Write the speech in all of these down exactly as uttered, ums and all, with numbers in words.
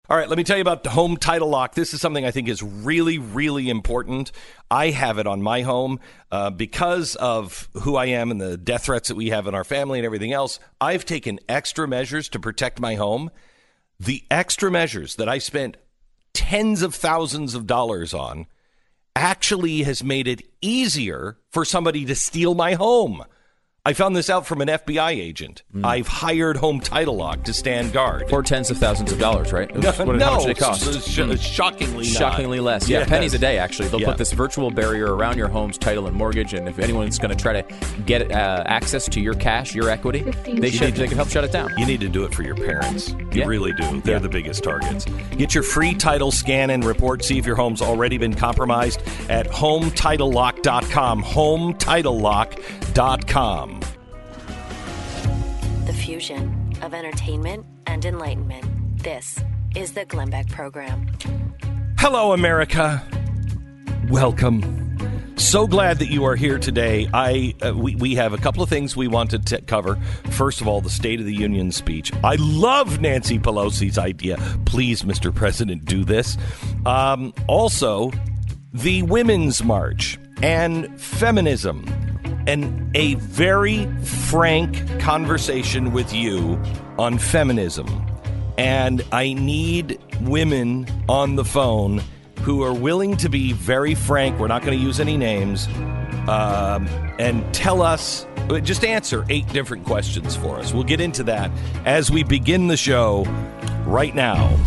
All right, let me tell you about the home title lock. This is something I think is really, really important. I have it on my home uh, because of who I am and the death threats that we have in our family and everything else. I've taken extra measures to protect my home. The extra measures that I spent tens of thousands of dollars on actually has made it easier for somebody to steal my home. I found this out from an F B I agent. Mm. I've hired Home Title Lock to stand guard. For tens of thousands of dollars, right? No, what, no how much did it cost? Sh- mm. Shockingly not. Shockingly less. Yeah, yes. Pennies a day, actually. They'll yeah. put this virtual barrier around your home's title and mortgage, and if anyone's going to try to get uh, access to your cash, your equity, they should. They can help shut it down. You need to do it for your parents. You yeah. really do. They're yeah. the biggest targets. Get your free title scan and report. See if your home's already been compromised at home title lock dot com. home title lock dot com. The fusion of entertainment and enlightenment. This is the Glenn Beck Program. Hello, America. Welcome. So glad that you are here today. I uh, we, we have a couple of things we wanted to cover. First of all, the State of the Union speech. I love Nancy Pelosi's idea. Please, Mister President, do this. Um, also, the Women's March and feminism. And a very frank conversation with you on feminism. And I need women on the phone who are willing to be very frank. We're not going to use any names. Um, and tell us, just answer eight different questions for us. We'll get into that as we begin the show right now.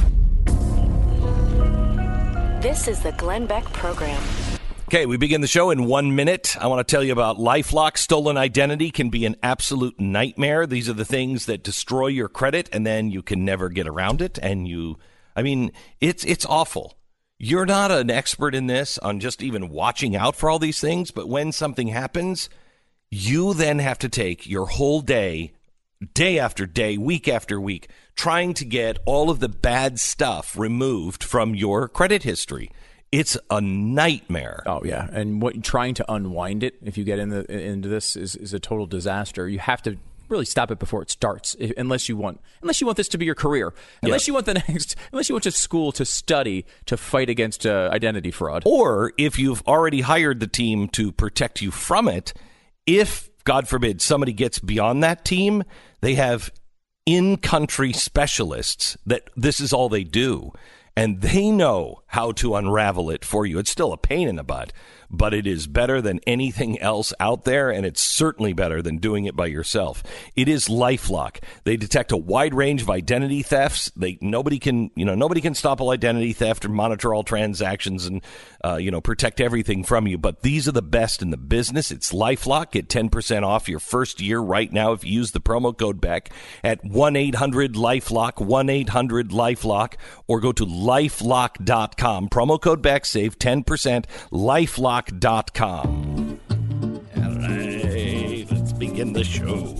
This is the Glenn Beck Program. Okay, we begin the show in one minute. I want to tell you about LifeLock. Stolen identity can be an absolute nightmare. These are the things that destroy your credit, and then you can never get around it. And you, I mean, it's it's awful. You're not an expert in this, on just even watching out for all these things, but when something happens, you then have to take your whole day, day after day, week after week, trying to get all of the bad stuff removed from your credit history. It's a nightmare. Oh, yeah. And what trying to unwind it, if you get in the, into this, is, is a total disaster. You have to really stop it before it starts, if, unless you want unless you want this to be your career. Unless yeah. you want the next, unless you went to school to study to fight against uh, identity fraud. Or if you've already hired the team to protect you from it, if, God forbid, somebody gets beyond that team, they have in-country specialists that this is all they do. And they know how to unravel it for you. It's still a pain in the butt, but it is better than anything else out there, and it's certainly better than doing it by yourself. It is LifeLock. They detect a wide range of identity thefts. They nobody can, you know, nobody can stop all identity theft or monitor all transactions and, uh, you know, protect everything from you. But these are the best in the business. It's LifeLock. Get ten percent off your first year right now if you use the promo code Beck at one eight hundred LifeLock, one eight hundred LifeLock, or go to lifelock dot com. Promo code Beck, save ten percent, lifelock dot com. All right, let's begin the show.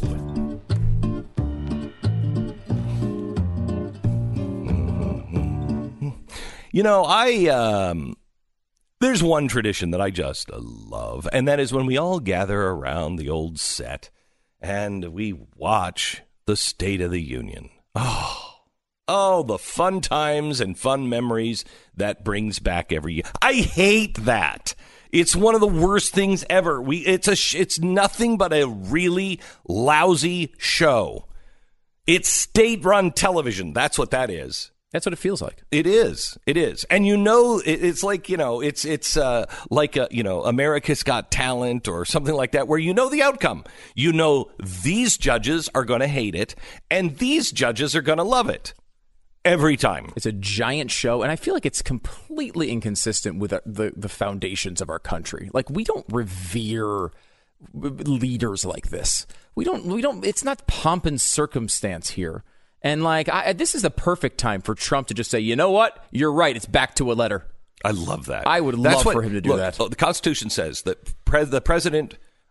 You know, I, um, there's one tradition that I just love, and that is when we all gather around the old set and we watch the State of the Union. Oh. Oh, the fun times and fun memories that brings back every year. I hate that. It's one of the worst things ever. We it's a it's nothing but a really lousy show. It's state-run television. That's what that is. That's what it feels like. It is. It is. And you know, it, it's like, you know, it's it's uh, like, a, you know, America's Got Talent or something like that, where you know the outcome. You know these judges are going to hate it, and these judges are going to love it. Every time. It's a giant show, and I feel like it's completely inconsistent with the, the foundations of our country. Like, we don't revere leaders like this. We don't, we don't, it's not pomp and circumstance here. And, like, I, this is the perfect time for Trump to just say, you know what? You're right. It's back to a letter. I love that. I would That's love what, for him to do look, that. The Constitution says that pre- the president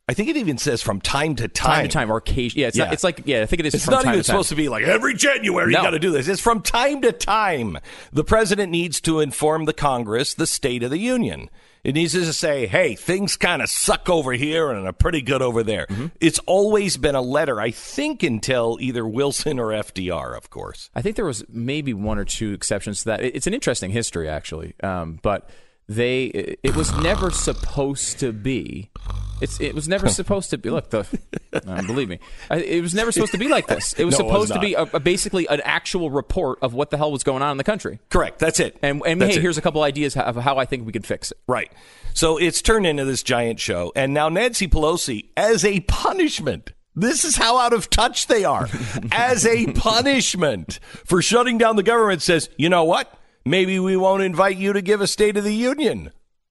I think it even says from time to time. Time to time, or occasion. Yeah, it's, Yeah. Not, it's like, yeah, I think it is It's from not time even to time. supposed to be like every January No. you got to do this. It's from time to time. The president needs to inform the Congress the State of the Union. It needs to say, hey, things kind of suck over here and are pretty good over there. Mm-hmm. It's always been a letter, I think, until either Wilson or F D R, of course. I think there was maybe one or two exceptions to that. It's an interesting history, actually, um, but they it was never supposed to be. It's it was never supposed to be. Look, the um, believe me, it was never supposed to be like this. It was No, it supposed was to be a, a basically an actual report of what the hell was going on in the country. Correct. That's it. And, and That's hey, it. here's a couple ideas of how I think we could fix it. Right. So it's turned into this giant show. And now Nancy Pelosi, as a punishment, this is how out of touch they are. As a punishment for shutting down the government, says, you know what? Maybe we won't invite you to give a State of the Union.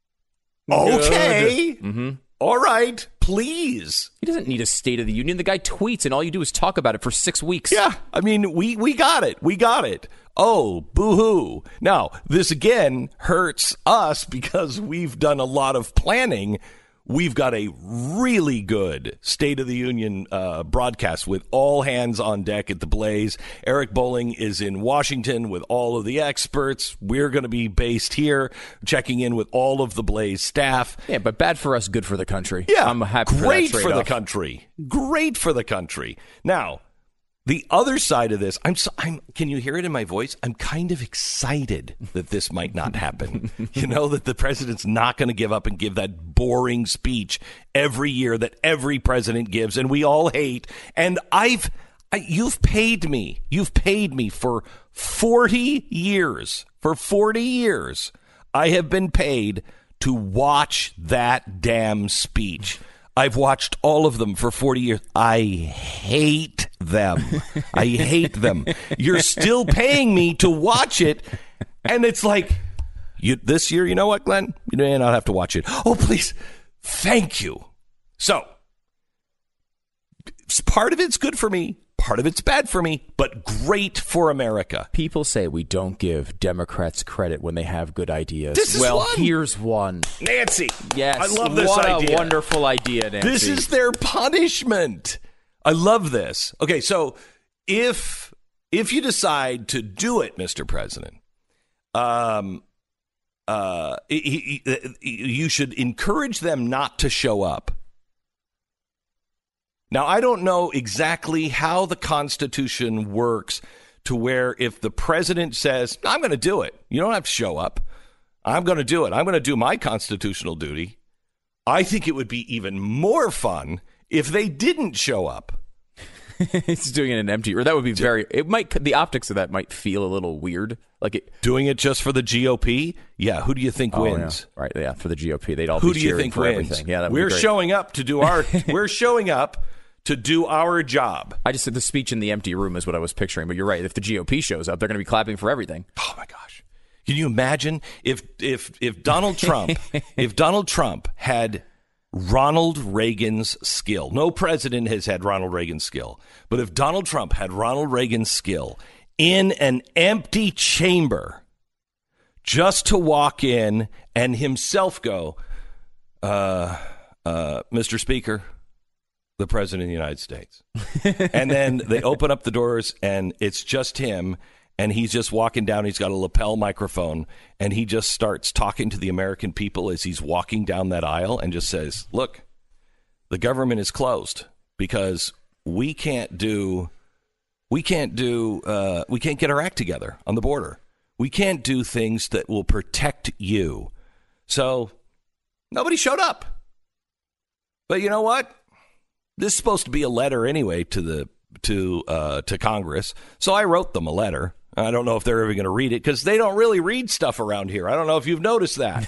Okay. Mm-hmm. All right. Please. He doesn't need a State of the Union. The guy tweets, and all you do is talk about it for six weeks. Yeah. I mean, we, we got it. We got it. Oh, boo-hoo. Now, this again hurts us because we've done a lot of planning. We've got a really good State of the Union uh, broadcast with all hands on deck at the Blaze. Eric Bolling is in Washington with all of the experts. We're going to be based here, checking in with all of the Blaze staff. Yeah, but bad for us, good for the country. Yeah, I'm happy great for, that for the trade-off. country. Great for the country. Now, the other side of this, I'm, so, I'm. Can you hear it in my voice? I'm kind of excited that this might not happen. You know, that the president's not going to give up and give that boring speech every year that every president gives, and we all hate. And I've, I, you've paid me. You've paid me for forty years. For forty years, I have been paid to watch that damn speech. I've watched all of them for forty years. I hate them. I hate them. You're still paying me to watch it. And it's like, you, this year, you know what, Glenn? You may not have to watch it. Oh, please. Thank you. So, part of it's good for me. Part of it's bad for me, but great for America. People say we don't give Democrats credit when they have good ideas. This is well, one. here's one. Nancy. Yes. I love this what idea. What a wonderful idea, Nancy. This is their punishment. I love this. Okay, so if if you decide to do it, Mister President, um, uh, he, he, you should encourage them not to show up. Now, I don't know exactly how the Constitution works to where if the president says, I'm going to do it, you don't have to show up. I'm going to do it. I'm going to do my constitutional duty. I think it would be even more fun if they didn't show up. It's doing it in an empty, or that would be very, it might, the optics of that might feel a little weird. Like it, Doing it just for the G O P? Yeah, who do you think oh, wins? yeah. Right, yeah, for the G O P. They'd all Who be do you cheering think for wins? everything. Yeah, that would we're be great. showing up to do our we're showing up to do our job. I just said the speech in the empty room is what I was picturing, but you're right. If the G O P shows up, they're going to be clapping for everything. Oh my gosh. Can you imagine if if if Donald Trump if Donald Trump had Ronald Reagan's skill? No president has had Ronald Reagan's skill. But if Donald Trump had Ronald Reagan's skill in an empty chamber, just to walk in and himself go, uh, uh, Mister Speaker, the President of the United States. And then they open up the doors and it's just him. And he's just walking down. He's got a lapel microphone, and he just starts talking to the American people as he's walking down that aisle and just says, look, the government is closed because we can't do we can't do uh, we can't get our act together on the border. We can't do things that will protect you. So nobody showed up. But you know what? This is supposed to be a letter anyway to the to uh, to Congress. So I wrote them a letter. I don't know if they're ever going to read it because they don't really read stuff around here. I don't know if you've noticed that.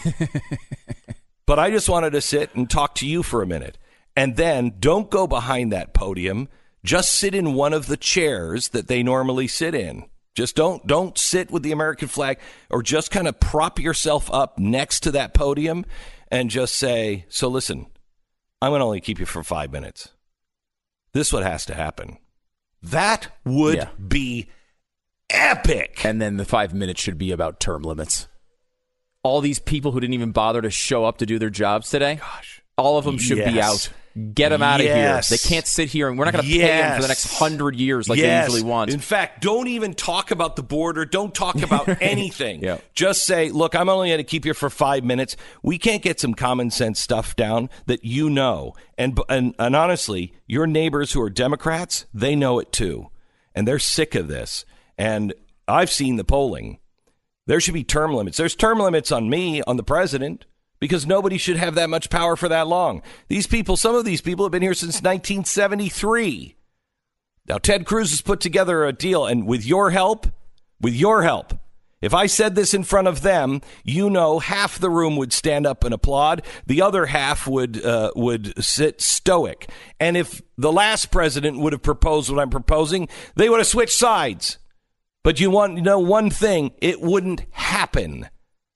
But I just wanted to sit and talk to you for a minute. And then don't go behind that podium. Just sit in one of the chairs that they normally sit in. Just don't don't sit with the American flag, or just kind of prop yourself up next to that podium and just say, so listen, I'm going to only keep you for five minutes. This is what has to happen. That would Yeah. be epic. And then the five minutes should be about term limits. All these people who didn't even bother to show up to do their jobs today, Gosh. all of them should be Yes. out. Get them out of Yes. here. They can't sit here, and we're not going to Yes. pay them for the next hundred years like Yes. they usually want. In fact, don't even talk about the border. Don't talk about anything. Yeah. Just say, look, I'm only going to keep you for five minutes. We can't get some common sense stuff down that you know. And, and, and honestly, your neighbors who are Democrats, they know it too. And they're sick of this. And I've seen the polling. There should be term limits. There's term limits on me, on the president. Because nobody should have that much power for that long. These people, some of these people have been here since nineteen seventy-three. Now, Ted Cruz has put together a deal, and with your help, with your help, if I said this in front of them, you know half the room would stand up and applaud. The other half would uh, would sit stoic. And if the last president would have proposed what I'm proposing, they would have switched sides. But you want to know one thing, it wouldn't happen.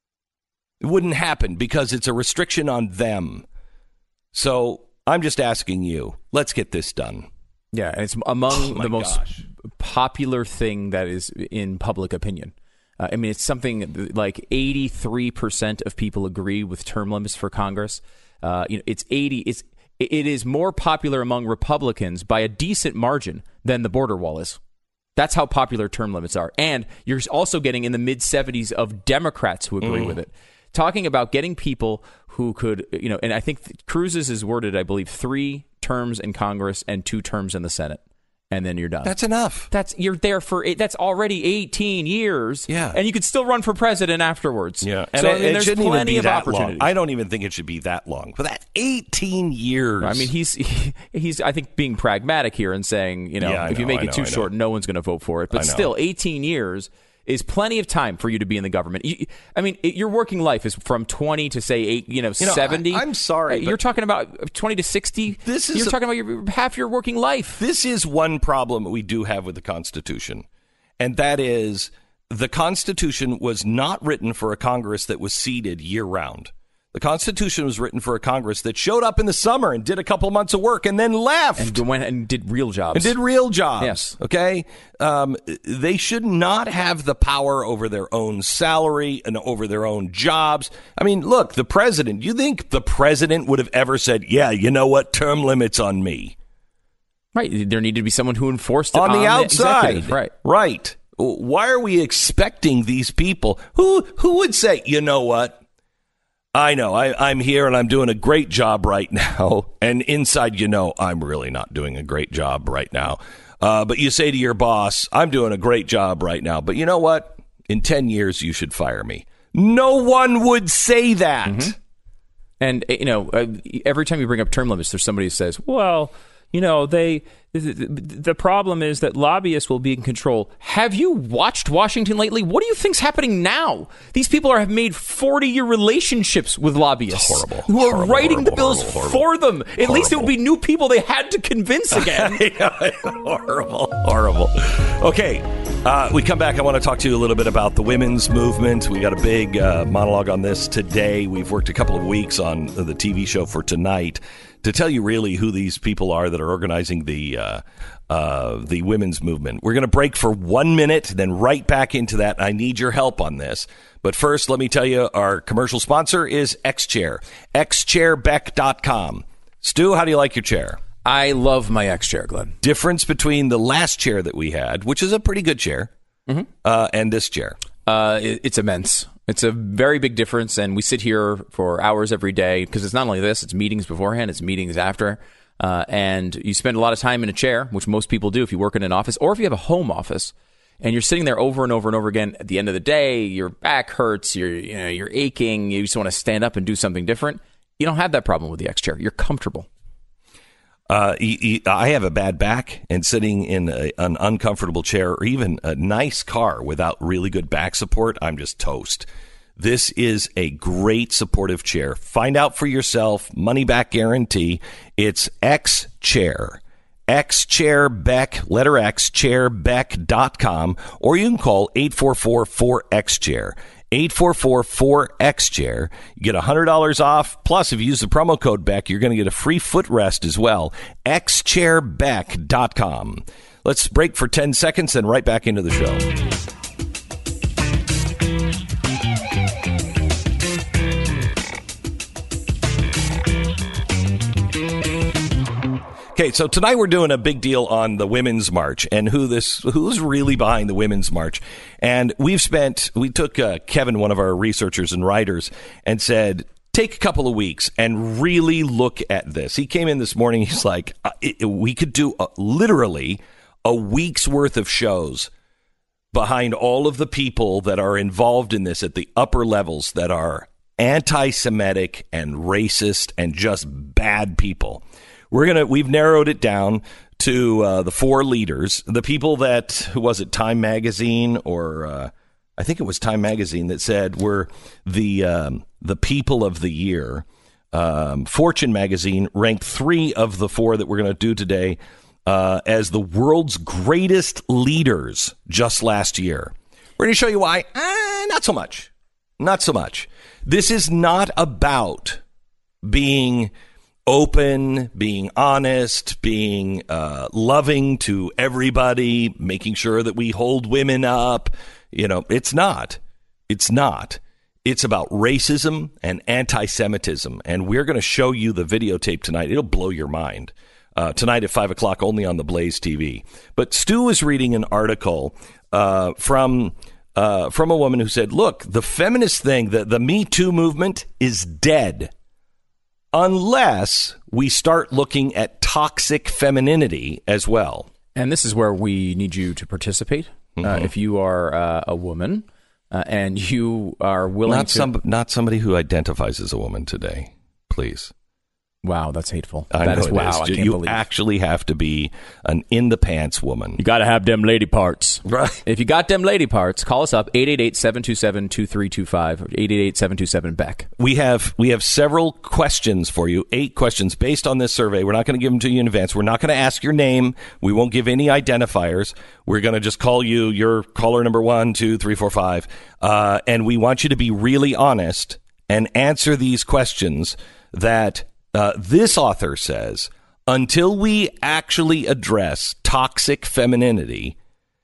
It wouldn't happen because it's a restriction on them. So I'm just asking you, let's get this done. Yeah, and it's among Oh, the most gosh. popular thing that is in public opinion. Uh, I mean, it's something like eighty-three percent of people agree with term limits for Congress. Uh, you know, it's eighty. It's it is more popular among Republicans by a decent margin than the border wall is. That's how popular term limits are, and you're also getting in the mid seventies of Democrats who agree mm. with it. Talking about getting people who could, you know, and I think Cruz's is worded, I believe, three terms in Congress and two terms in the Senate, and then you're done. That's enough. That's you're there for that's already eighteen years. Yeah, and you could still run for president afterwards. Yeah, and so it, I mean, it there's shouldn't even plenty be of that opportunities. long. I don't even think it should be that long. But that eighteen years. I mean, he's he, he's I think being pragmatic here and saying, you know, yeah, if know, you make I it know, too I know. short, no one's going to vote for it. But still, eighteen years is plenty of time for you to be in the government. You, I mean, it, your working life is from twenty to say eight, you know, you know seventy. I, I'm sorry, you're talking about twenty to sixty. This is you're a, talking about your, half your working life. This is one problem we do have with the Constitution, and that is the Constitution was not written for a Congress that was seated year round. The Constitution was written for a Congress that showed up in the summer and did a couple months of work and then left. And went and did real jobs. And did real jobs. Yes. Okay? Um, they should not have the power over their own salary and over their own jobs. I mean, look, the president, you think the president would have ever said, yeah, you know what, term limits on me? Right. There needed to be someone who enforced it on, on the outside. The right. Right. Why are we expecting these people? Who, who would say, you know what? I know, I, I'm here and I'm doing a great job right now. And inside, you know, I'm really not doing a great job right now. Uh, but you say to your boss, I'm doing a great job right now. But you know what? In ten years, you should fire me. No one would say that. Mm-hmm. And, you know, every time you bring up term limits, there's somebody who says, well, you know, they the, the problem is that lobbyists will be in control. Have you watched Washington lately? What do you think's happening now? These people are have made forty-year relationships with lobbyists horrible, who are horrible, writing horrible, the bills horrible, for them. At horrible. least it would be new people they had to convince again. horrible, horrible. Okay, uh, we come back. I want to talk to you a little bit about the women's movement. We got a big uh, monologue on this today. We've worked a couple of weeks on the T V show for tonight to tell you really who these people are that are organizing the uh, uh, the women's movement. We're going to break for one minute, then right back into that. I need your help on this. But first, let me tell you, our commercial sponsor is X-Chair, x chair beck dot com. Stu, how do you like your chair? I love my X-Chair, Glenn. Difference between the last chair that we had, which is a pretty good chair, mm-hmm. uh, and this chair? Uh, it, it's immense. It's a very big difference, and we sit here for hours every day because it's not only this, it's meetings beforehand, it's meetings after, uh, and you spend a lot of time in a chair, which most people do if you work in an office, or if you have a home office, and you're sitting there over and over and over again. At the end of the day, your back hurts, you're, you know, you're aching, you just want to stand up and do something different. You don't have that problem with the X-Chair. You're comfortable. Uh, I have a bad back, and sitting in a, an uncomfortable chair or even a nice car without really good back support, I'm just toast. This is a great supportive chair. Find out for yourself. Money back guarantee. It's X-Chair. X-Chair Beck, letter X, chair beck dot com, or you can call eight four four, four X chair. eight four four, four X chair. You get one hundred dollars off. Plus, if you use the promo code Beck, you're going to get a free footrest as well. x chair beck dot com. Let's break for ten seconds and right back into the show. Okay, so tonight we're doing a big deal on the Women's March and who this who's really behind the Women's March. And we've spent, we took uh, Kevin, one of our researchers and writers, and said, take a couple of weeks and really look at this. He came in this morning, he's like, uh, it, we could do a, literally a week's worth of shows behind all of the people that are involved in this at the upper levels that are anti-Semitic and racist and just bad people. We're gonna we've narrowed it down to uh, the four leaders, the people that, who was it, Time Magazine or uh, I think it was Time Magazine that said were the um, the people of the year. Um, Fortune Magazine ranked three of the four that we're going to do today uh, as the world's greatest leaders just last year. We're going to show you why. Eh, not so much. Not so much. This is not about being open, being honest, being uh, loving to everybody, making sure that we hold women up. You know, it's not. It's not. It's about racism and anti-Semitism. And we're going to show you the videotape tonight. It'll blow your mind. Uh, tonight at five o'clock, only on the Blaze T V. But Stu was reading an article uh, from uh, from a woman who said, look, the feminist thing, the, the Me Too movement is dead unless we start looking at toxic femininity as well. And this is where we need you to participate. Mm-hmm. Uh, if you are uh, a woman uh, and you are willing not to... Some, not somebody who identifies as a woman today, please. Wow, that's hateful. I that know is wow. Is. I can't you believe. actually have to be an in-the-pants woman. You got to have them lady parts. Right. If you got them lady parts, call us up, eight eight eight, seven two seven, two three two five, or eight eight eight, seven two seven, B E C K. We have we have several questions for you, eight questions based on this survey. We're not going to give them to you in advance. We're not going to ask your name. We won't give any identifiers. We're going to just call you your caller number one, two, three, four, five. Uh, and we want you to be really honest and answer these questions that... Uh, this author says, until we actually address toxic femininity,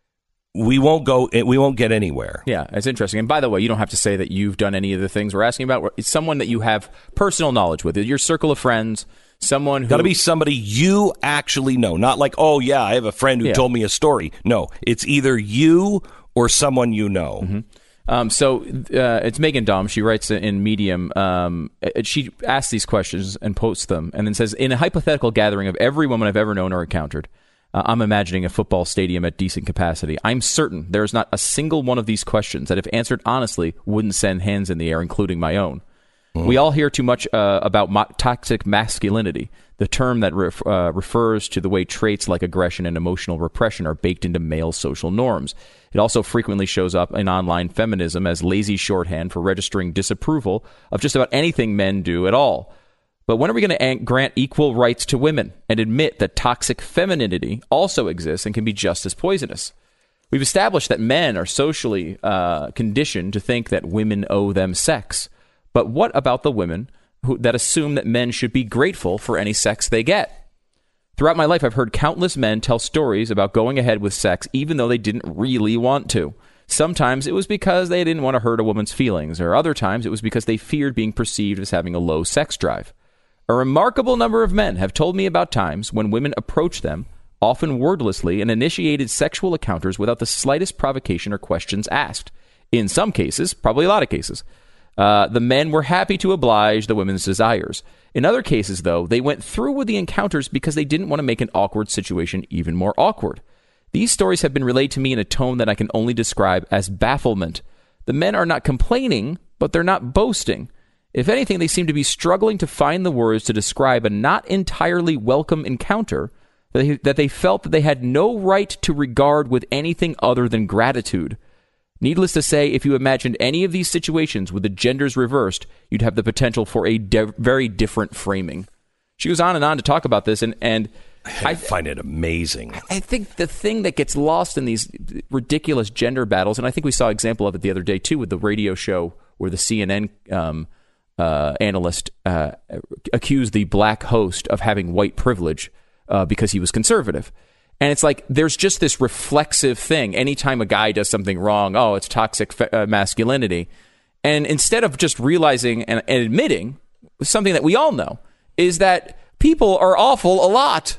we won't go. We won't get anywhere. Yeah, it's interesting. And by the way, you don't have to say that you've done any of the things we're asking about. It's someone that you have personal knowledge with, your circle of friends, someone who... Got to be somebody you actually know, not like, oh, yeah, I have a friend who yeah. told me a story. No, it's either you or someone you know. Mm-hmm. Um, so uh, it's Megan Daum. She writes in Medium. Um, she asks these questions and posts them and then says, in a hypothetical gathering of every woman I've ever known or encountered, uh, I'm imagining a football stadium at decent capacity. I'm certain there is not a single one of these questions that, if answered honestly, wouldn't send hands in the air, including my own. Mm. We all hear too much uh, about mo- toxic masculinity, the term that ref- uh, refers to the way traits like aggression and emotional repression are baked into male social norms. It also frequently shows up in online feminism as lazy shorthand for registering disapproval of just about anything men do at all. But when are we going to grant equal rights to women and admit that toxic femininity also exists and can be just as poisonous? We've established that men are socially uh, conditioned to think that women owe them sex. But what about the women who, that assume that men should be grateful for any sex they get? Throughout my life, I've heard countless men tell stories about going ahead with sex even though they didn't really want to. Sometimes it was because they didn't want to hurt a woman's feelings, or other times it was because they feared being perceived as having a low sex drive. A remarkable number of men have told me about times when women approached them, often wordlessly, and initiated sexual encounters without the slightest provocation or questions asked. In some cases, probably a lot of cases, uh, the men were happy to oblige the women's desires. In other cases, though, they went through with the encounters because they didn't want to make an awkward situation even more awkward. These stories have been relayed to me in a tone that I can only describe as bafflement. The men are not complaining, but they're not boasting. If anything, they seem to be struggling to find the words to describe a not entirely welcome encounter that they, that they felt that they had no right to regard with anything other than gratitude. Needless to say, if you imagined any of these situations with the genders reversed, you'd have the potential for a de- very different framing. She goes on and on to talk about this, and, and I, I find it amazing. I think the thing that gets lost in these ridiculous gender battles, and I think we saw an example of it the other day, too, with the radio show where the C N N um, uh, analyst uh, accused the black host of having white privilege uh, because he was conservative. And it's like there's just this reflexive thing. Anytime a guy does something wrong, oh, it's toxic fe- uh, masculinity. And instead of just realizing and, and admitting something that we all know is that people are awful a lot.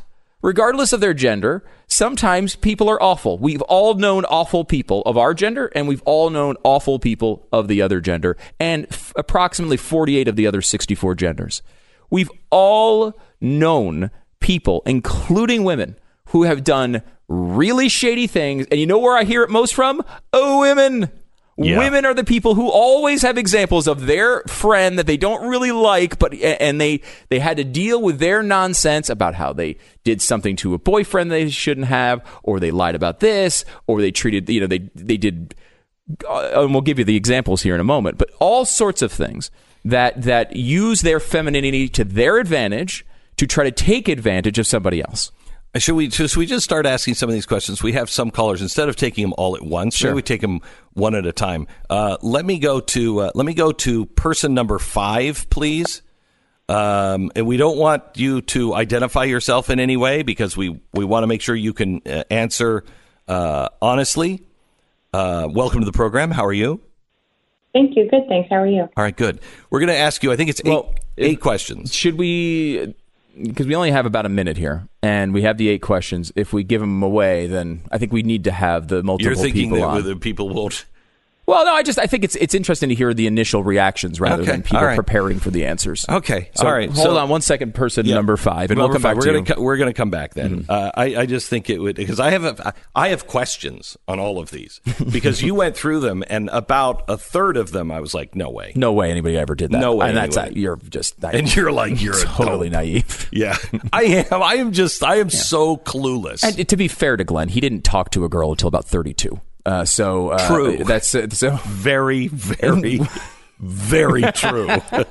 regardless of their gender, sometimes people are awful. We've all known awful people of our gender, and we've all known awful people of the other gender, and f- approximately forty-eight of the other sixty-four genders. We've all known people, including women, who have done really shady things. And you know where I hear it most from? Oh, women. Yeah. Women are the people who always have examples of their friend that they don't really like, but and they, they had to deal with their nonsense about how they did something to a boyfriend they shouldn't have, or they lied about this, or they treated, you know, they they did, and we'll give you the examples here in a moment, but all sorts of things that that use their femininity to their advantage to try to take advantage of somebody else. Should we, should we just start asking some of these questions? We have some callers. Instead of taking them all at once, sure. Maybe we take them one at a time. Uh, let me go to uh, let me go to person number five, please. Um, and we don't want you to identify yourself in any way because we, we want to make sure you can uh, answer uh, honestly. Uh, welcome to the program. How are you? Thank you. Good, thanks. How are you? All right, good. We're going to ask you, I think it's eight, well, eight questions. Should we... Because we only have about a minute here, and we have the eight questions. If we give them away, then I think we need to have the multiple You're thinking people that on. the people won't... Well, no, I just I think it's it's interesting to hear the initial reactions rather okay. than people right. preparing for the answers. Okay, so all right. Hold so, on one second, person yeah. number five, and number we'll come five. back we're to gonna you. We're going to come back then. Mm-hmm. Uh, I, I just think it would, because I have a, I have questions on all of these because you went through them, and about a third of them I was like, no way. No way anybody ever did that. No way. And that's anyway. uh, you're just naive. And you're like, you're totally a naive. Yeah, I am. I am just, I am yeah. so clueless. And to be fair to Glenn, he didn't talk to a girl until about thirty-two. Uh, so uh, true. That's uh, so very, very, very true.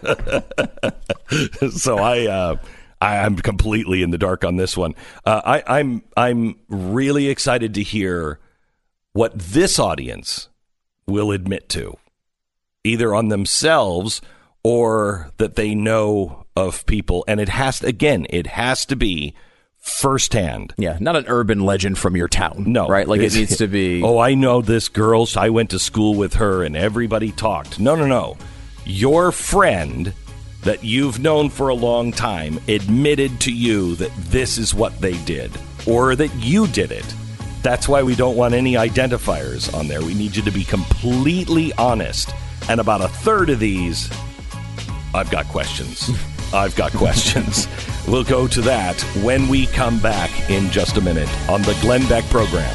so I, uh, I, I'm completely in the dark on this one. Uh, I, I'm, I'm really excited to hear what this audience will admit to, either on themselves or that they know of people. And it has to, again, it has to be firsthand. Yeah, not an urban legend from your town. No. Right? Like it needs to be... Oh, I know this girl. I went to school with her and everybody talked. No, no, no. Your friend that you've known for a long time admitted to you that this is what they did or that you did it. That's why we don't want any identifiers on there. We need you to be completely honest. And about a third of these, I've got questions. I've got questions. We'll go to that when we come back in just a minute on the Glenn Beck Program.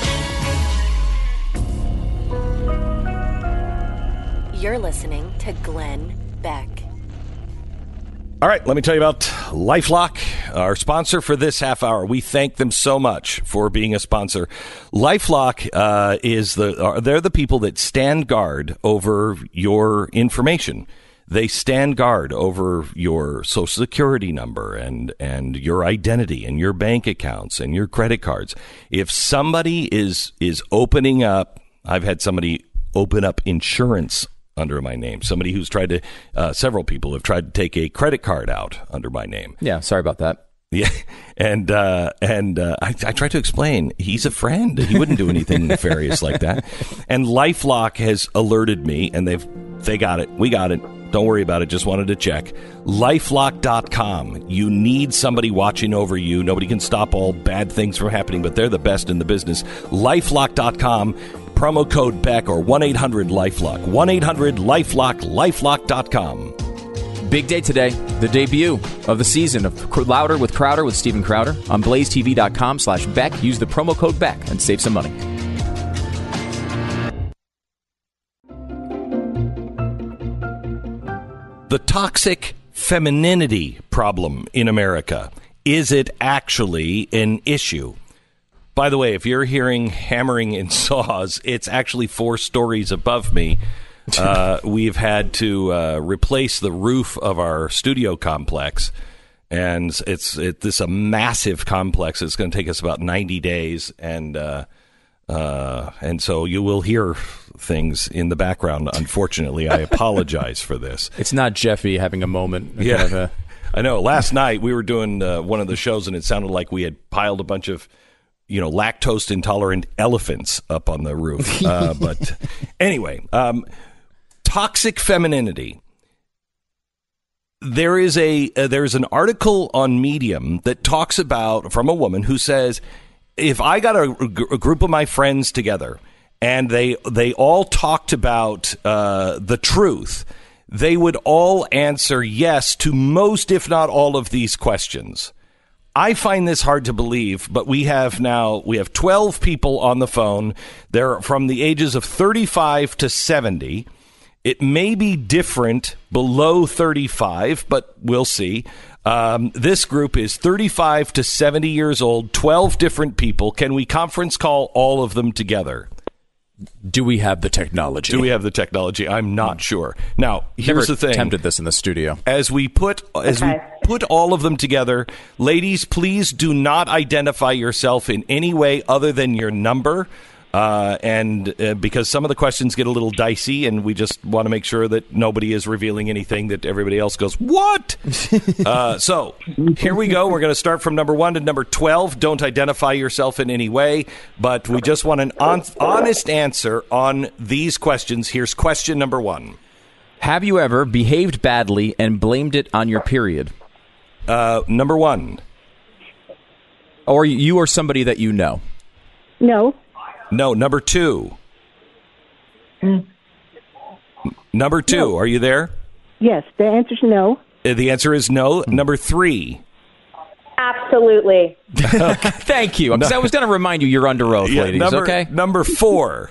You're listening to Glenn Beck. All right, let me tell you about LifeLock, our sponsor for this half hour. We thank them so much for being a sponsor. LifeLock uh, is the uh, they're the people that stand guard over your information. They stand guard over your social security number and, and your identity and your bank accounts and your credit cards. If somebody is is opening up, I've had somebody open up insurance under my name. Somebody who's tried to, uh, several people have tried to take a credit card out under my name. Yeah, sorry about that. Yeah, and uh, and uh, I, I tried to explain. He's a friend. He wouldn't do anything nefarious like that. And LifeLock has alerted me, and they've they got it. We got it. Don't worry about it. Just wanted to check. LifeLock dot com. You need somebody watching over you. Nobody can stop all bad things from happening, but they're the best in the business. LifeLock dot com. Promo code Beck or one eight hundred LifeLock. one eight hundred LifeLock. LifeLock dot com. Big day today, the debut of the season of Louder with Crowder with Steven Crowder on blaze t v dot com slash Beck. Use the promo code Beck and save some money. The toxic femininity problem in America. Is it actually an issue? By the way, if you're hearing hammering and saws, it's actually four stories above me. Uh, we've had to uh, replace the roof of our studio complex, and it's it, this a massive complex. It's going to take us about ninety days, and uh, uh, and so you will hear things in the background. Unfortunately, I apologize for this. It's not Jeffy having a moment. Yeah, kind of a... I know. Last night we were doing uh, one of the shows, and it sounded like we had piled a bunch of, you know, lactose intolerant elephants up on the roof. Uh, but anyway, um, toxic femininity. there is a uh, there's an article on Medium that talks about from a woman who says, if I got a, a group of my friends together and they they all talked about uh, the truth, they would all answer yes to most, if not all, of these questions. I find this hard to believe, but we have now, we have twelve people on the phone. They're from the ages of thirty-five to seventy. It may be different below thirty-five, but we'll see. Um, this group is thirty-five to seventy years old, twelve different people. Can we conference call all of them together? Do we have the technology? Do we have the technology? I'm not sure. Now, here's Never the thing. Attempted this in the studio. As we put as Okay. we put all of them together, ladies, please do not identify yourself in any way other than your number. Uh, and uh, because some of the questions get a little dicey, and we just want to make sure that nobody is revealing anything that everybody else goes, what? uh, so here we go. We're going to start from number one to number twelve. Don't identify yourself in any way, but we just want an on- honest answer on these questions. Here's question number one. Have you ever behaved badly and blamed it on your period? Uh, number one. Or you or somebody that you know? No. No. Number two. Mm. Number two. No. Are you there? Yes, the answer's no. Uh, The answer is no. Number three. Absolutely. Thank you. Because I was going to remind you you're under oath, Yeah, ladies, number, okay? Number four.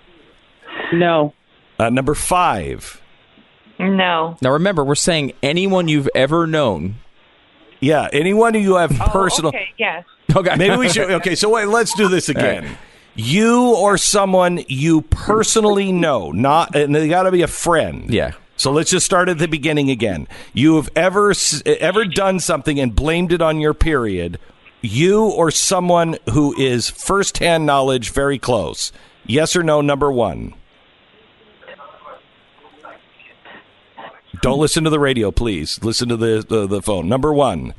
No. Uh, number five. No. Now, remember, we're saying anyone you've ever known. Yeah, anyone who you have personal. Okay, yes. Okay. Maybe we should. Okay, so wait, let's do this again. right. You or someone you personally know, not, and they got to be a friend. Yeah. So let's just start at the beginning again. You have ever s- ever done something and blamed it on your period. You or someone who is firsthand knowledge, very close. Yes or no, number one. Don't listen to the radio, please. Listen to the, the, the phone. Number one.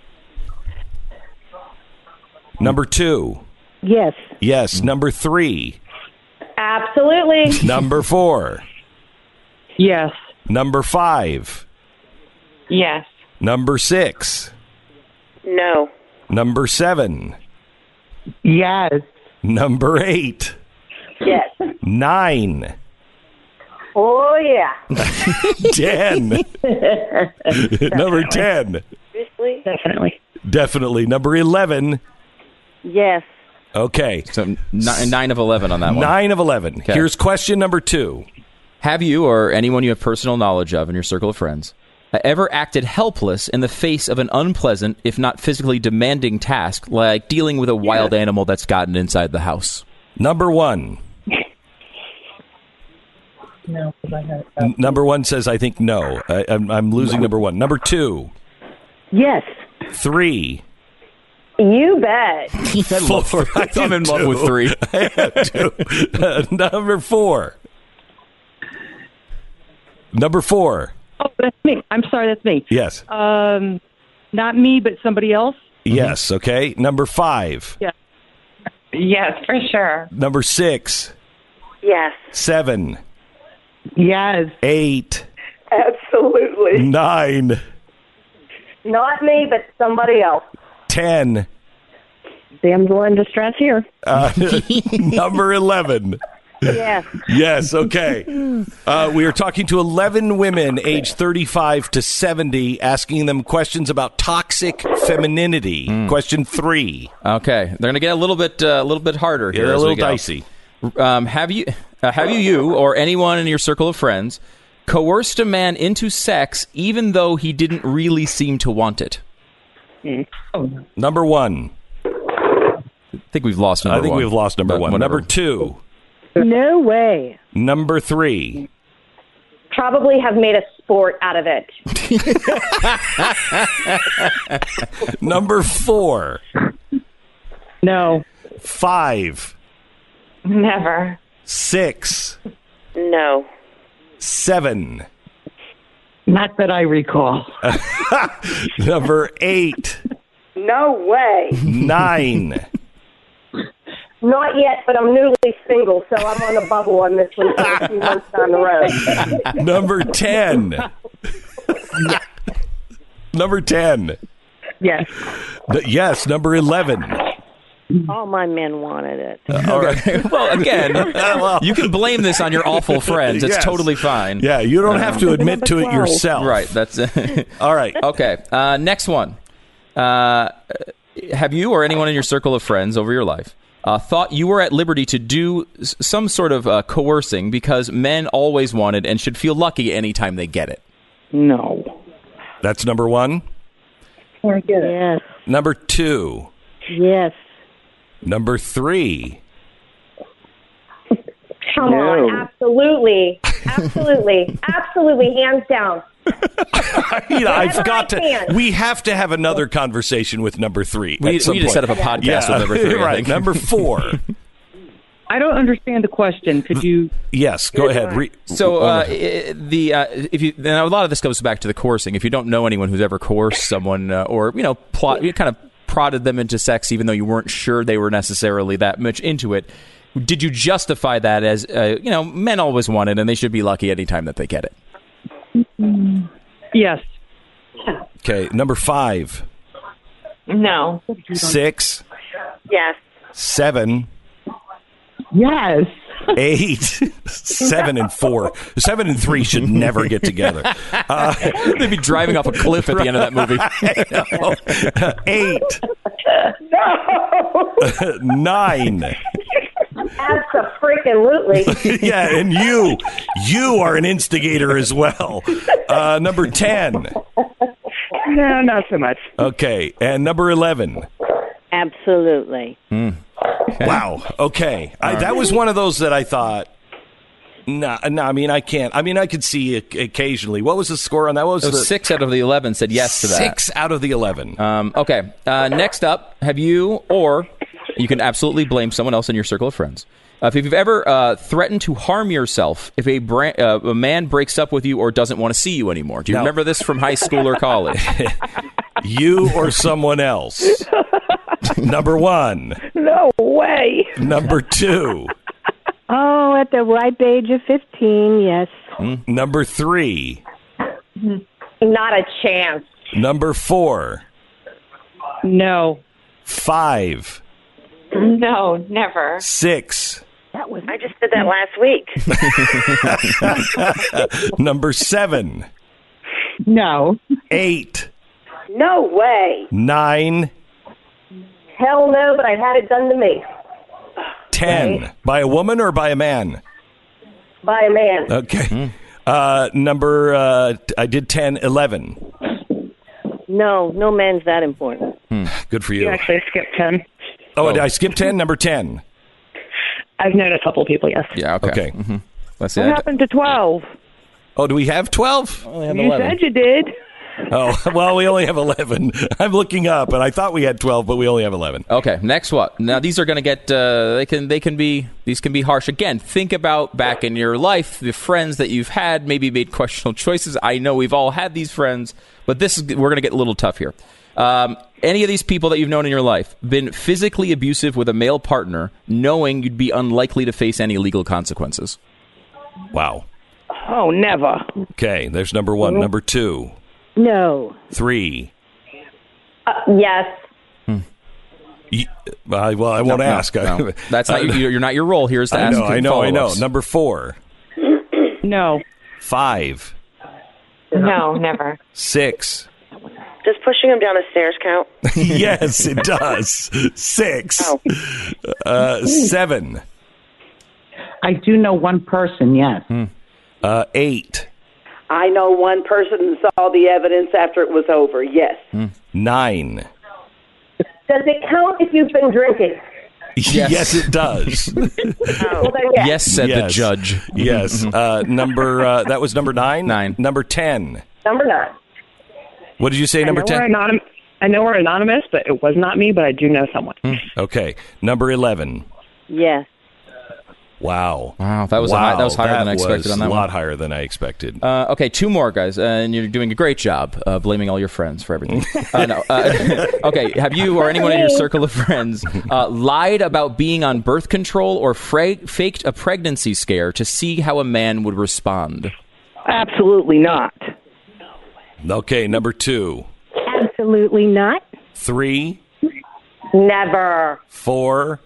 Number two. Yes. Yes. Number three. Absolutely. Number four. Yes. Number five. Yes. Number six. No. Number seven. Yes. Number eight. Yes. Nine. Oh, yeah. Ten. Number ten. Seriously? Definitely. Definitely. Number eleven. Yes. Okay. So n- nine of eleven on that one. Nine of eleven. Okay. Here's question number two. Have you or anyone you have personal knowledge of in your circle of friends uh, ever acted helpless in the face of an unpleasant, if not physically demanding task, like dealing with a wild animal that's gotten inside the house? Number one. No, because I had N- number one says, I think no. I, I'm, I'm losing number one. Number two. Yes. Three. You bet. Four. I I'm in did love two. with three. I had two. Uh, number four. Number four. Oh, that's me. I'm sorry, that's me. Yes. Um, not me, but somebody else. Yes. Okay. Number five. Yeah. Yes, for sure. Number six. Yes. Seven. Yes. Eight. Absolutely. Nine. Not me, but somebody else. Ten. Damsel in distress here. Uh, number eleven. Yes. Yes, okay. Uh, we are talking to eleven women aged thirty-five to seventy, asking them questions about toxic femininity. Mm. Question three. Okay, they're going to get a little bit uh, a little bit harder here. They're a as we little go. dicey. Um, have you uh, have you you or anyone in your circle of friends coerced a man into sex even though he didn't really seem to want it? Number one. I think we've lost number I think one. we've lost number But one. whatever. Number two. No way. Number three. Probably have made a sport out of it. Number four. No. Five. Never. Six. No. Seven. Not that I recall. Number eight. No way. Nine. Not yet, but I'm newly single, so I'm on a bubble on this one for a few months down the road. Number ten. Number ten. Yes. N- yes. Number eleven. All my men wanted it. All right. Well, again, you can blame this on your awful friends. It's Yes. totally fine. Yeah, you don't have to admit to it yourself. Right. That's it. All right. Okay. Uh, next one. Uh, have you or anyone in your circle of friends over your life uh, thought you were at liberty to do s- some sort of uh, coercing because men always wanted and should feel lucky anytime they get it? No. That's number one. Yes. Number two. Yes. Number three. Come No. on, absolutely, absolutely, absolutely, hands down. You know, I've Whenever got I to. can. We have to have another conversation with number three. We, at some we need to point. set up a podcast Yeah, with number three. I right. think. Number four. I don't understand the question. Could you? Yes, go ahead. Re- So uh, i- the uh, if you now a lot of this goes back to the coercing. If you don't know anyone who's ever coerced someone uh, or you know plot, you kind of prodded them into sex, even though you weren't sure they were necessarily that much into it. Did you justify that as uh, you know men always want it and they should be lucky anytime that they get it? Yes. Okay, number five, No. six, Yes. seven, Yes. eight, seven, and four. Seven and three should never get together. Uh, They'd be driving off a cliff at the end of that movie. eight, No. nine. Abso-freaking-lutely. Yeah, and you, you are an instigator as well. Uh, number ten. No, not so much. Okay, and number eleven. Absolutely. Wow. Okay, I, that was one of those that I thought. No, nah, nah, I mean I can't. I mean I could see it occasionally. What was the score on that? What was So the six out of the eleven said yes to that. Six out of the eleven. Um, okay. Uh, next up, have you or you can absolutely blame someone else in your circle of friends. Uh, if you've ever uh, threatened to harm yourself if a, bra- uh, a man breaks up with you or doesn't want to see you anymore. Do you No. remember this from high school or college? You or someone else. Number one. No way. Number two. Oh, at the ripe age of fifteen, yes. Number three. Not a chance. Number four. No. Five. No, never. Six. I just did that last week. Number seven. No. Eight. No way. Nine. Hell no, but I've had it done to me. Ten. By a woman or by a man? By a man. Okay. Uh, number, uh, I did ten, eleven. No, no man's that important. Good for you. Actually, I skipped ten. Oh, did I skip ten? Number ten. I've known a couple of people, yes. Yeah, okay. Okay. Mm-hmm. Let's see. What happened to twelve? Oh, do we have twelve? You said you did. Oh, well, we only have eleven. I'm looking up, and I thought we had twelve, but we only have eleven. Okay, next what? Now these are going to get uh, they can they can be these can be harsh. Again, think about back in your life, the friends that you've had maybe made questionable choices. I know we've all had these friends, but this is we're going to get a little tough here. Um, any of these people that you've known in your life been physically abusive with a male partner, knowing you'd be unlikely to face any legal consequences? Wow. Oh, never. Okay, there's number one. Number two. No. Three. Uh, yes. Y- I, well, I won't No, ask. no. That's not your, you're not your role here is to I ask. know, I know, I know. follow-ups. Number four. No. Five. No, never. Six. Does pushing him down the stairs count? Yes, it does. Six. Uh, seven. I do know one person, yes. Uh, eight. I know one person who saw the evidence after it was over, yes. Nine. Does it count if you've been drinking? Yes. Yes, it does. Well, then yes. Yes, said the Yes. judge. Yes. Uh, number. Uh, that was number nine. Nine. Number ten. Number nine. What did you say? Number I know we're ten. anonym- I know we're anonymous, but it was not me, but I do know someone. Okay. Number eleven. Yes. Wow. Wow, that was a wow, high, that was higher than I expected was on that a one. lot higher than I expected. Uh, okay, two more guys, uh, and you're doing a great job uh, blaming all your friends for everything. uh, no, uh, okay, have you or anyone in your circle of friends uh, lied about being on birth control or fra- faked a pregnancy scare to see how a man would respond? Absolutely not. Okay. Number two. Absolutely not. Three, Never. four,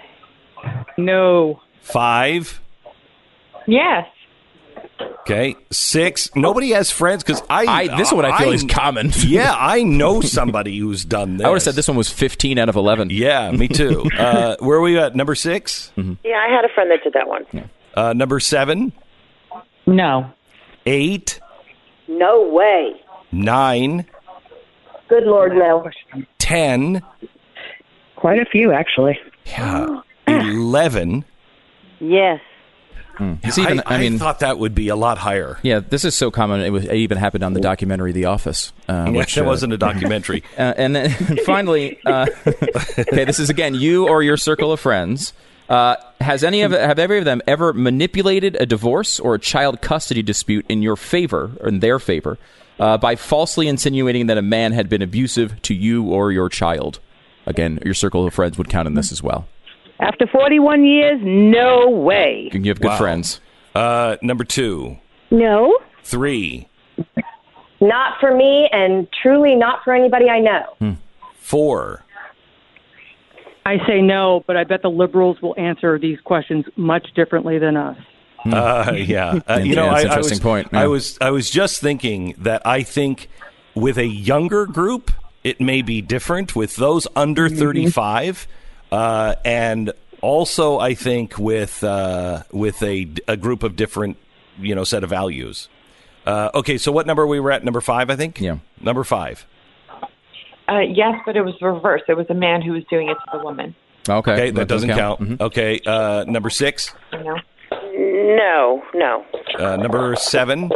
No. five. Yes. Okay, six. Nobody has friends because I, I this one I feel is common. Yeah, I know somebody who's done this. I would have said this one was fifteen out of eleven. Yeah, me too. uh, where are we at? Number six? Mm-hmm. Yeah, I had a friend that did that one. Yeah. Uh, number seven? No. Eight? No way. Nine? Good Lord, no. Ten? Quite a few, actually. Yeah. Eleven? Yes. It's even, I, I mean, I thought that would be a lot higher. yeah, this is so common. It, was, it even happened on the documentary The Office. Uh, which, it uh, wasn't a documentary. Uh, and then finally, uh, okay, this is again you or your circle of friends. Uh, has any of have every of them ever manipulated a divorce or a child custody dispute in your favor or in their favor uh, by falsely insinuating that a man had been abusive to you or your child? Again, your circle of friends would count in this as well. After forty-one years, no way. You have good Wow. friends. Uh, number two, No. three, Not for me, and truly not for anybody I know. four. I say no, but I bet the liberals will answer these questions much differently than us. Uh, yeah, uh, you Yeah, know, that's I, an I interesting was, point, yeah. I was, I was just thinking that I think with a younger group, it may be different. With those under thirty-five, uh, and also I think with uh, with a, a group of different, you know, set of values. Uh, okay, so what number we were at? Number five, I think. Yeah, number five. Uh, yes, but it was reversed. It was a man who was doing it to the woman. Okay, Okay, that, doesn't count. Mhm. Okay, uh, number six. You know? No, no. Uh, number seven.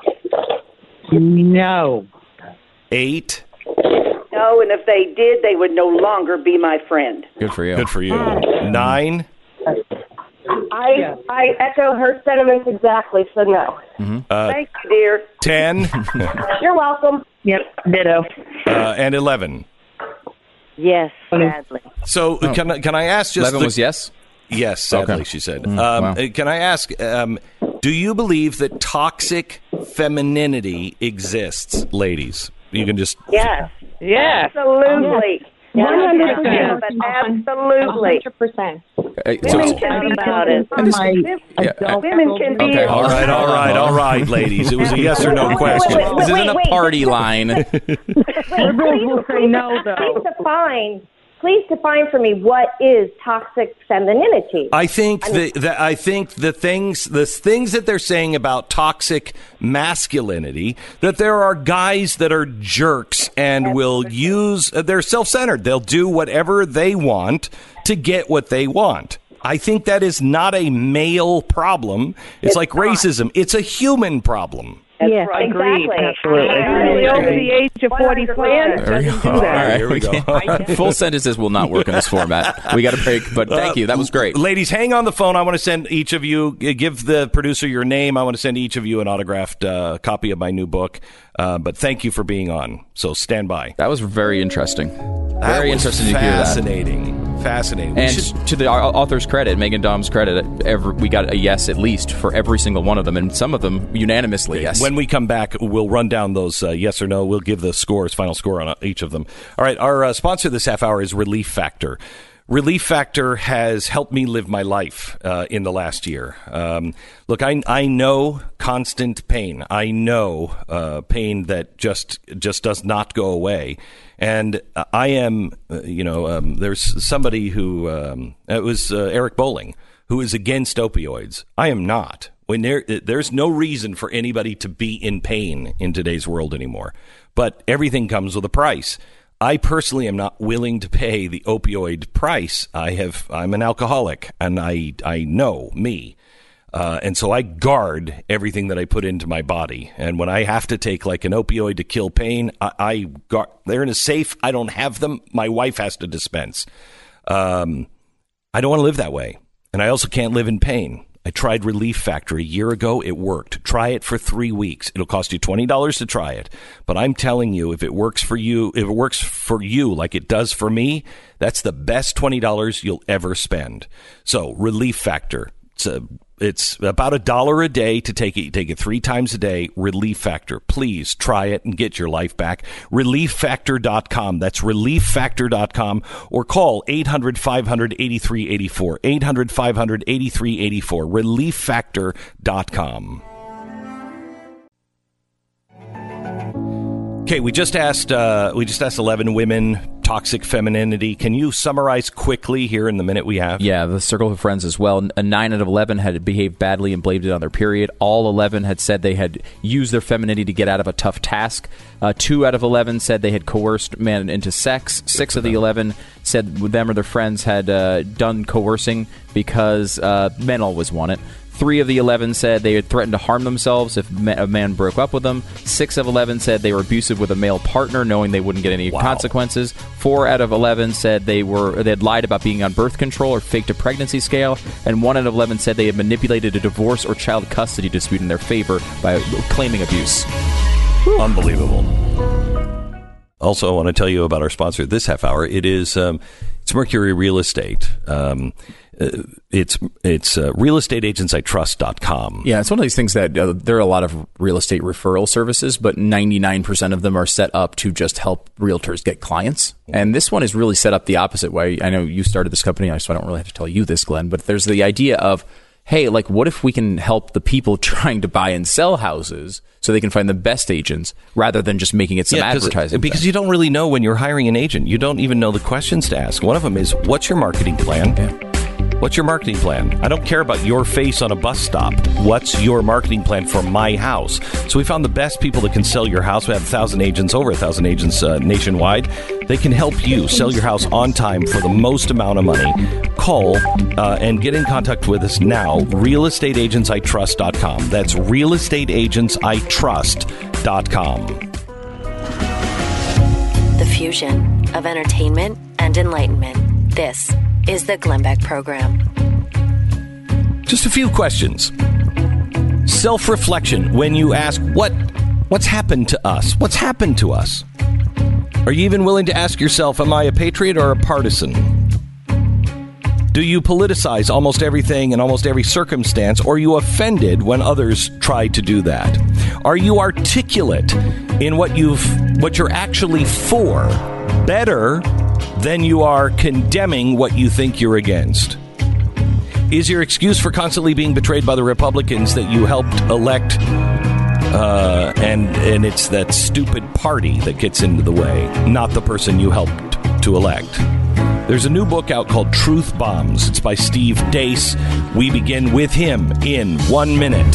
No. Eight. No, and if they did, they would no longer be my friend. Good for you. Good for you. Nine. I I echo her sentiments exactly, so no. Uh, Thank you, dear. ten. You're welcome. Yep. Ditto. uh, and eleven. Yes, sadly. So uh, can I- can I ask just Eleven the- was yes. Yes, sadly, Okay. she said. Mm, um, wow. uh, Can I ask, um, do you believe that toxic femininity exists, ladies? You can just... Yes. Yes. Absolutely. one hundred percent. Absolutely. one hundred percent. Uh, Women so- can about it. Yeah, uh, Women can be. Okay. All right, all right, all right, ladies. It was a yes or no Wait, question. wait, wait, This isn't a wait. party line. Wait, Liberals will say please, no, though. please define. Please define for me what is toxic femininity. I think the, the I think the things the things that they're saying about toxic masculinity, that there are guys that are jerks and will use uh, they're self-centered. They'll do whatever they want to get what they want. I think that is not a male problem. It's, It's like not. racism. It's a human problem. Yes. right. Agreed. Exactly. Absolutely. Really Over agree. the age of forty-four, There There we doesn't go. do All that. right. Here we go. Full sentences will not work in this format. We got a break, but thank you. That was great. Ladies, hang on the phone. I want to send each of you, give the producer your name. I want to send each of you an autographed uh, copy of my new book. Uh, but thank you for being on. So stand by. That was very interesting. That Very was interesting to hear that. Fascinating. Fascinating. We And should- to the au- author's credit, Megan Dom's credit, every, we got a yes at least for every single one of them, and some of them unanimously yes. when we come back, we'll run down those uh, yes or no. We'll give the scores, final score on uh, each of them. All right. Our uh, sponsor this half hour is Relief Factor. Relief Factor has helped me live my life uh, in the last year. Um, look, I I know constant pain. I know uh, pain that just just does not go away. And uh, I am, uh, you know, um, there's somebody who um, it was uh, Eric Bowling who is against opioids. I am not. When there there's no reason for anybody to be in pain in today's world anymore. But everything comes with a price. I personally am not willing to pay the opioid price. I have, I'm an alcoholic, and I, I know me. Uh, and so I guard everything that I put into my body. And when I have to take like an opioid to kill pain, I, I guard, they're in a safe. I don't have them. My wife has to dispense. Um, I don't want to live that way. And I also can't live in pain. I tried Relief Factor a year ago. It worked. Try it for three weeks. It'll cost you twenty dollars to try it. But I'm telling you, if it works for you, if it works for you like it does for me, that's the best twenty dollars you'll ever spend. So Relief Factor. It's a it's about a dollar a day to take it. You take it three times a day. Relief Factor. Please try it and get your life back. relief factor dot com. That's relief factor dot com. Or call eight hundred, five hundred, eighty-three eighty-four. eight hundred, five hundred, eighty-three eighty-four. relief factor dot com. Okay, we just asked uh, we just asked eleven women toxic femininity. Can you summarize quickly here in the minute we have? Yeah, the circle of friends as well. A nine out of eleven had behaved badly and blamed it on their period. All eleven had said they had used their femininity to get out of a tough task. Uh, two out of eleven said they had coerced men into sex. Six of the eleven said them or their friends had uh, done coercing because uh, men always want it. Three of the eleven said they had threatened to harm themselves if a man broke up with them. Six of eleven said they were abusive with a male partner, knowing they wouldn't get any wow. consequences. Four out of eleven said they were they had lied about being on birth control or faked a pregnancy scale. And one out of eleven said they had manipulated a divorce or child custody dispute in their favor by claiming abuse. Whew. Unbelievable. Also, I want to tell you about our sponsor this half hour. It is um, it's Mercury Real Estate. Um, Uh, it's it's uh, real estate agents I trust dot com. Yeah, it's one of these things that uh, there are a lot of real estate referral services, but ninety-nine percent of them are set up to just help realtors get clients. And this one is really set up the opposite way. I know you started this company, so I don't really have to tell you this, Glenn, but there's the idea of, hey, like, what if we can help the people trying to buy and sell houses so they can find the best agents rather than just making it some yeah, advertising? Because thing. You don't really know when you're hiring an agent. You don't even know the questions to ask. One of them is, what's your marketing plan? Yeah. What's your marketing plan? I don't care about your face on a bus stop. What's your marketing plan for my house? So we found the best people that can sell your house. We have a thousand agents, over a thousand agents uh, nationwide. They can help you sell your house on time for the most amount of money. Call uh, and get in contact with us now. real estate agents I trust dot com. That's real estate agents I trust dot com. The fusion of entertainment and enlightenment. This is the Glenn Beck Program. Just a few questions. Self-reflection when you ask, what, what's happened to us? What's happened to us? Are you even willing to ask yourself, am I a patriot or a partisan? Do you politicize almost everything in almost every circumstance, or are you offended when others try to do that? Are you articulate in what you've, what you're actually for, better than you are condemning what you think you're against? Is your excuse for constantly being betrayed by the Republicans that you helped elect, uh, and and it's that stupid party that gets into the way, not the person you helped to elect? There's a new book out called Truth Bombs. It's by Steve Deace. We begin with him in one minute.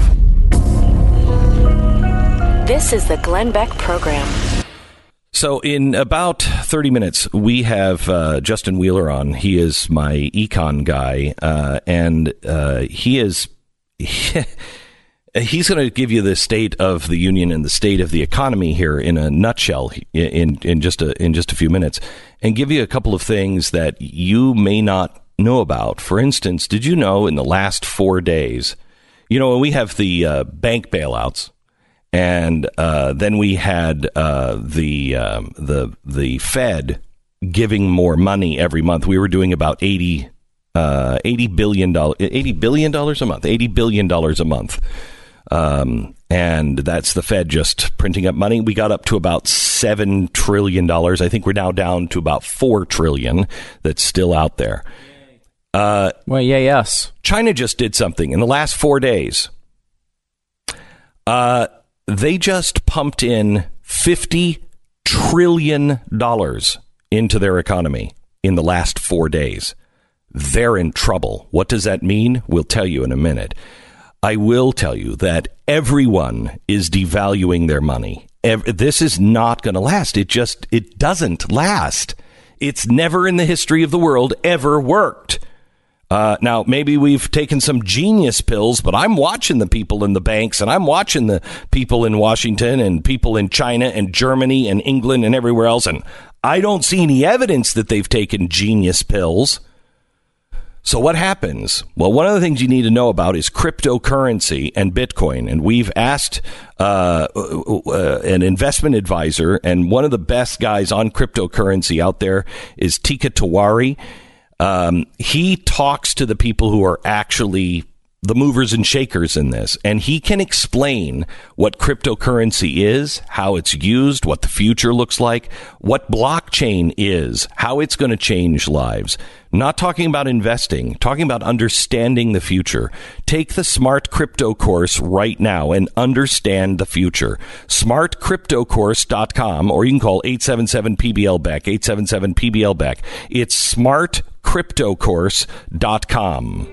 This is the Glenn Beck Program. So in about thirty minutes, we have uh, Justin Wheeler on. He is my econ guy, uh, and uh, he is he, he's going to give you the state of the union and the state of the economy here in a nutshell in in just a in just a few minutes, and give you a couple of things that you may not know about. For instance, did you know in the last four days, you know, we have the uh, bank bailouts. And uh, then we had uh, the um, the the Fed giving more money every month. We were doing about eighty, uh, eighty billion dollars, eighty billion dollars a month, eighty billion dollars a month. Um, and that's the Fed just printing up money. We got up to about seven trillion dollars. I think we're now down to about four trillion dollars that's still out there. Uh, well, yeah, yes. China just did something in the last four days. Uh. They just pumped in fifty trillion dollars into their economy in the last four days. They're in trouble. What does that mean? We'll tell you in a minute. I will tell you that everyone is devaluing their money. This is not going to last. It just, it doesn't last. It's never in the history of the world ever worked. Uh, now, maybe we've taken some genius pills, but I'm watching the people in the banks, and I'm watching the people in Washington and people in China and Germany and England and everywhere else, and I don't see any evidence that they've taken genius pills. So what happens? Well, one of the things you need to know about is cryptocurrency and Bitcoin, and we've asked uh, uh, an investment advisor, and one of the best guys on cryptocurrency out there is Teeka Tiwari. Um, he talks to the people who are actually the movers and shakers in this, and he can explain what cryptocurrency is, how it's used, what the future looks like, what blockchain is, how it's going to change lives. Not talking about investing, talking about understanding the future. Take the Smart Crypto course right now and understand the future. smart crypto course dot com, or you can call eight seven seven P B L Beck, eight seven seven P B L Beck. It's smart crypto course dot com.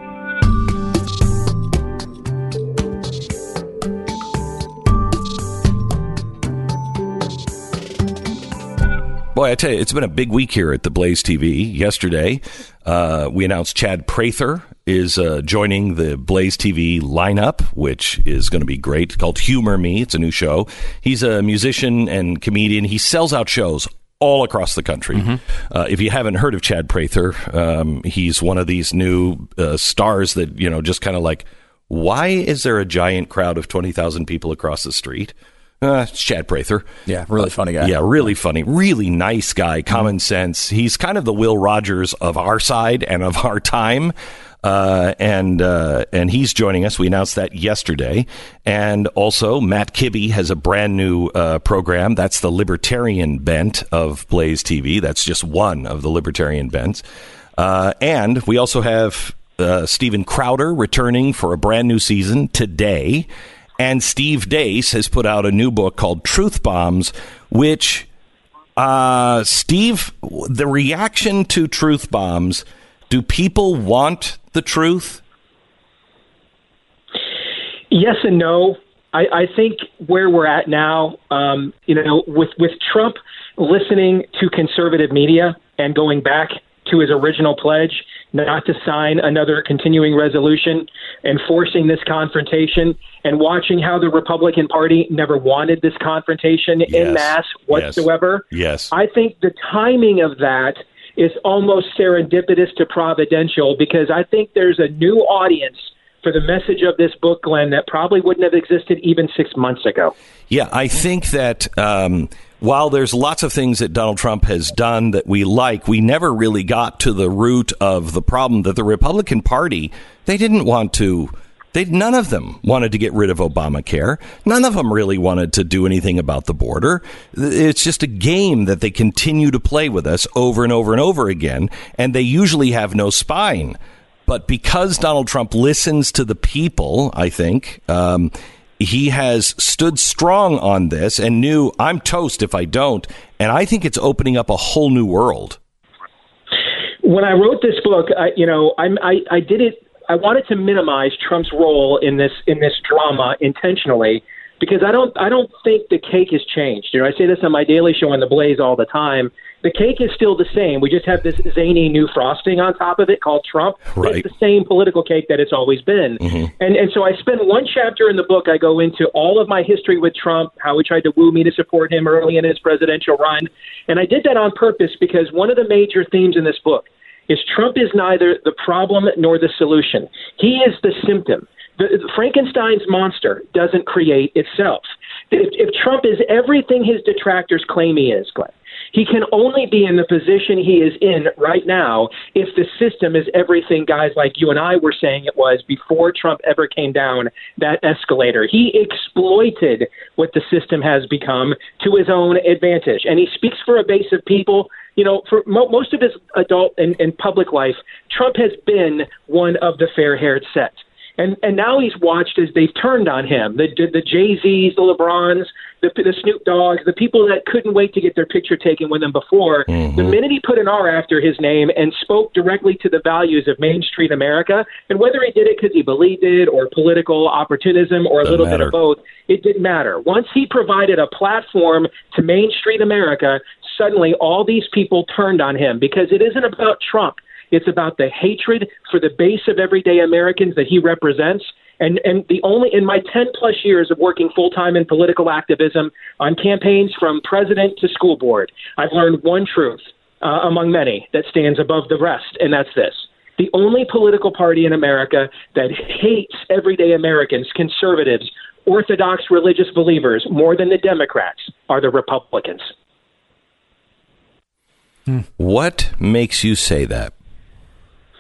Boy, I tell you, it's been a big week here at the Blaze T V. Yesterday, uh, we announced Chad Prather is uh, joining the Blaze T V lineup, which is going to be great. It's called Humor Me. It's a new show. He's a musician and comedian. He sells out shows all across the country. Mm-hmm. Uh, if you haven't heard of Chad Prather, um, he's one of these new uh, stars that, you know, just kind of like, why is there a giant crowd of twenty thousand people across the street? Uh, it's Chad Prather. Yeah, really funny guy. Uh, yeah, really funny. Really nice guy. Common sense. He's kind of the Will Rogers of our side and of our time. Uh, and uh, and he's joining us. We announced that yesterday. And also, Matt Kibbe has a brand new uh, program. That's the Libertarian Bent of Blaze T V. That's just one of the Libertarian Bents. Uh, and we also have uh, Steven Crowder returning for a brand new season today. And Steve Deace has put out a new book called Truth Bombs, which, uh, Steve, the reaction to Truth Bombs, do people want the truth? Yes and no. I, I think where we're at now, um, you know, with, with Trump listening to conservative media and going back to his original pledge not to sign another continuing resolution, and forcing this confrontation, and watching how the Republican Party never wanted this confrontation yes. en masse whatsoever. Yes. yes. I think the timing of that is almost serendipitous to providential, because I think there's a new audience for the message of this book, Glenn, that probably wouldn't have existed even six months ago. Yeah, I think that um, while there's lots of things that Donald Trump has done that we like, we never really got to the root of the problem that the Republican Party, they didn't want to, they none of them wanted to get rid of Obamacare. None of them really wanted to do anything about the border. It's just a game that they continue to play with us over and over and over again, and they usually have no spine. But because Donald Trump listens to the people, I think, um, he has stood strong on this and knew I'm toast if I don't. And I think it's opening up a whole new world. When I wrote this book, I, you know, I'm, I, I did it. I wanted to minimize Trump's role in this in this drama intentionally, because I don't I don't think the cake has changed. You know, I say this on my daily show on The Blaze all the time. The cake is still the same. We just have this zany new frosting on top of it called Trump. Right. It's the same political cake that it's always been. Mm-hmm. And and so I spend one chapter in the book. I go into all of my history with Trump, how he tried to woo me to support him early in his presidential run. And I did that on purpose because one of the major themes in this book is Trump is neither the problem nor the solution. He is the symptom. The, Frankenstein's monster doesn't create itself. If, if Trump is everything his detractors claim he is, Glenn, he can only be in the position he is in right now if the system is everything guys like you and I were saying it was before Trump ever came down that escalator. He exploited what the system has become to his own advantage. And he speaks for a base of people. You know, for mo- most of his adult and, and public life, Trump has been one of the fair-haired set. And and now he's watched as they've turned on him. The the, the Jay-Z's, the LeBrons, the, the Snoop Dogg's, the people that couldn't wait to get their picture taken with him before. Mm-hmm. The minute he put an R after his name and spoke directly to the values of Main Street America, and whether he did it because he believed it or political opportunism or a Doesn't little matter. bit of both, it didn't matter. Once he provided a platform to Main Street America, suddenly all these people turned on him, because it isn't about Trump. It's about the hatred for the base of everyday Americans that he represents. And and the only in my ten plus years of working full time in political activism on campaigns from president to school board, I've learned one truth uh, among many that stands above the rest, and that's this: the only political party in America that hates everyday Americans, conservatives, Orthodox religious believers more than the Democrats are the Republicans. What makes you say that?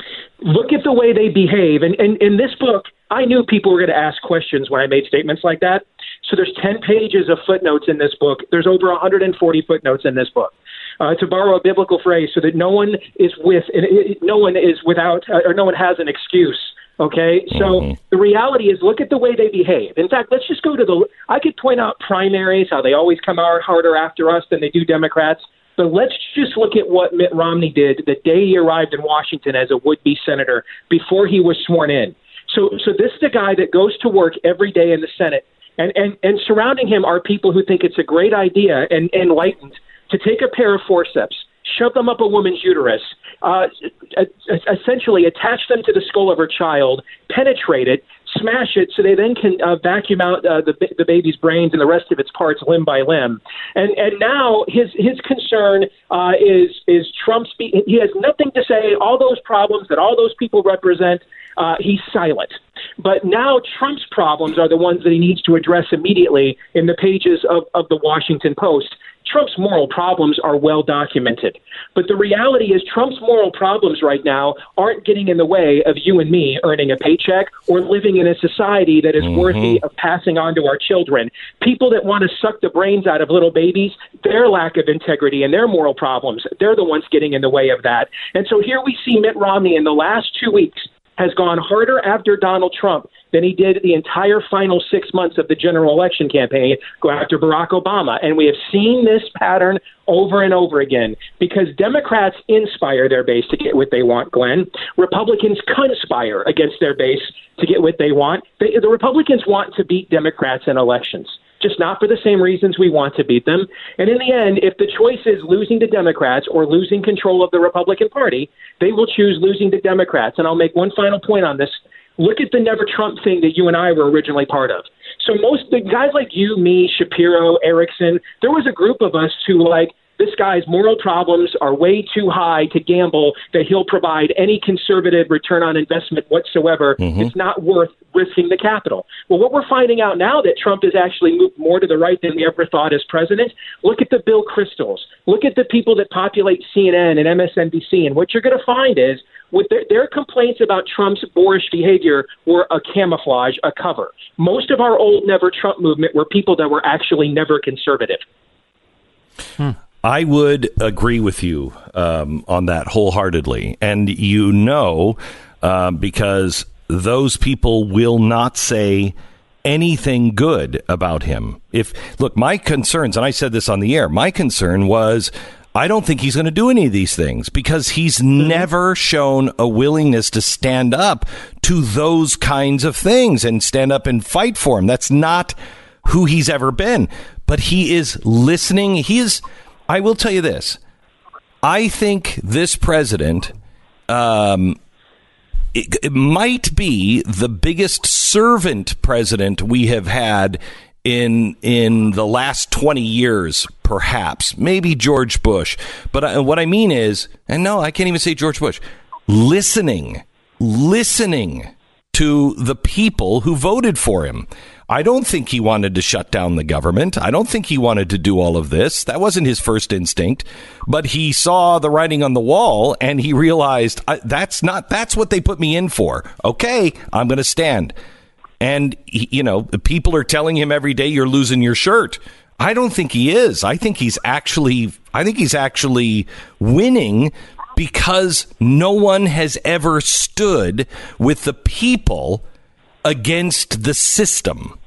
look at the way they behave. And, and in this book, I knew people were going to ask questions when I made statements like that. So there's ten pages of footnotes in this book. There's over one hundred forty footnotes in this book. Uh, to borrow a biblical phrase, so that no one is with, no one is without, uh, or no one has an excuse. Okay, so mm-hmm. the reality is, look at the way they behave. In fact, let's just go to the. I could point out primaries, how they always come out harder after us than they do Democrats. But let's just look at what Mitt Romney did the day he arrived in Washington as a would-be senator before he was sworn in. So, so this is a guy that goes to work every day in the Senate, and and and surrounding him are people who think it's a great idea and enlightened to take a pair of forceps, shove them up a woman's uterus, uh, essentially attach them to the skull of her child, penetrate it, smash it so they then can uh, vacuum out uh, the, the baby's brains and the rest of its parts limb by limb. And and now his his concern uh, is is Trump's. He has nothing to say. All those problems that all those people represent, uh, he's silent. But now Trump's problems are the ones that he needs to address immediately in the pages of, of the Washington Post. Trump's moral problems are well documented. But the reality is Trump's moral problems right now aren't getting in the way of you and me earning a paycheck or living in a society that is mm-hmm. worthy of passing on to our children. People that want to suck the brains out of little babies, their lack of integrity and their moral problems, they're the ones getting in the way of that. And so here we see Mitt Romney in the last two weeks has gone harder after Donald Trump than he did the entire final six months of the general election campaign, go after Barack Obama. And we have seen this pattern over and over again because Democrats inspire their base to get what they want, Glenn. Republicans conspire against their base to get what they want. They, the Republicans want to beat Democrats in elections, just not for the same reasons we want to beat them. And in the end, if the choice is losing to Democrats or losing control of the Republican Party, they will choose losing to Democrats. And I'll make one final point on this. Look at the Never Trump thing that you and I were originally part of. So most the guys like you, me, Shapiro, Erickson, there was a group of us who like, this guy's moral problems are way too high to gamble that he'll provide any conservative return on investment whatsoever. Mm-hmm. It's not worth risking the capital. Well, what we're finding out now that Trump has actually moved more to the right than we ever thought as president, look at the Bill Kristols. Look at the people that populate C N N and M S N B C. And what you're going to find is with their, their complaints about Trump's boorish behavior were a camouflage, a cover. Most of our old Never Trump movement were people that were actually never conservative. Hmm. I would agree with you um, on that wholeheartedly. And you know, uh, because those people will not say anything good about him. If look, my concerns, and I said this on the air, my concern was I don't think he's going to do any of these things because he's mm-hmm. never shown a willingness to stand up to those kinds of things and stand up and fight for him. That's not who he's ever been. But he is listening. He is... I will tell you this. I think this president um, it, it might be the biggest servant president we have had in in the last twenty years, perhaps. Maybe George Bush. But I, what I mean is, and no, I can't even say George Bush, listening, listening to the people who voted for him. I don't think he wanted to shut down the government. I don't think he wanted to do all of this. That wasn't his first instinct. But he saw the writing on the wall and he realized that's not that's what they put me in for. OK, I'm going to stand. And, you know, people are telling him every day you're losing your shirt. I don't think he is. I think he's actually I think he's actually winning because no one has ever stood with the people against the system.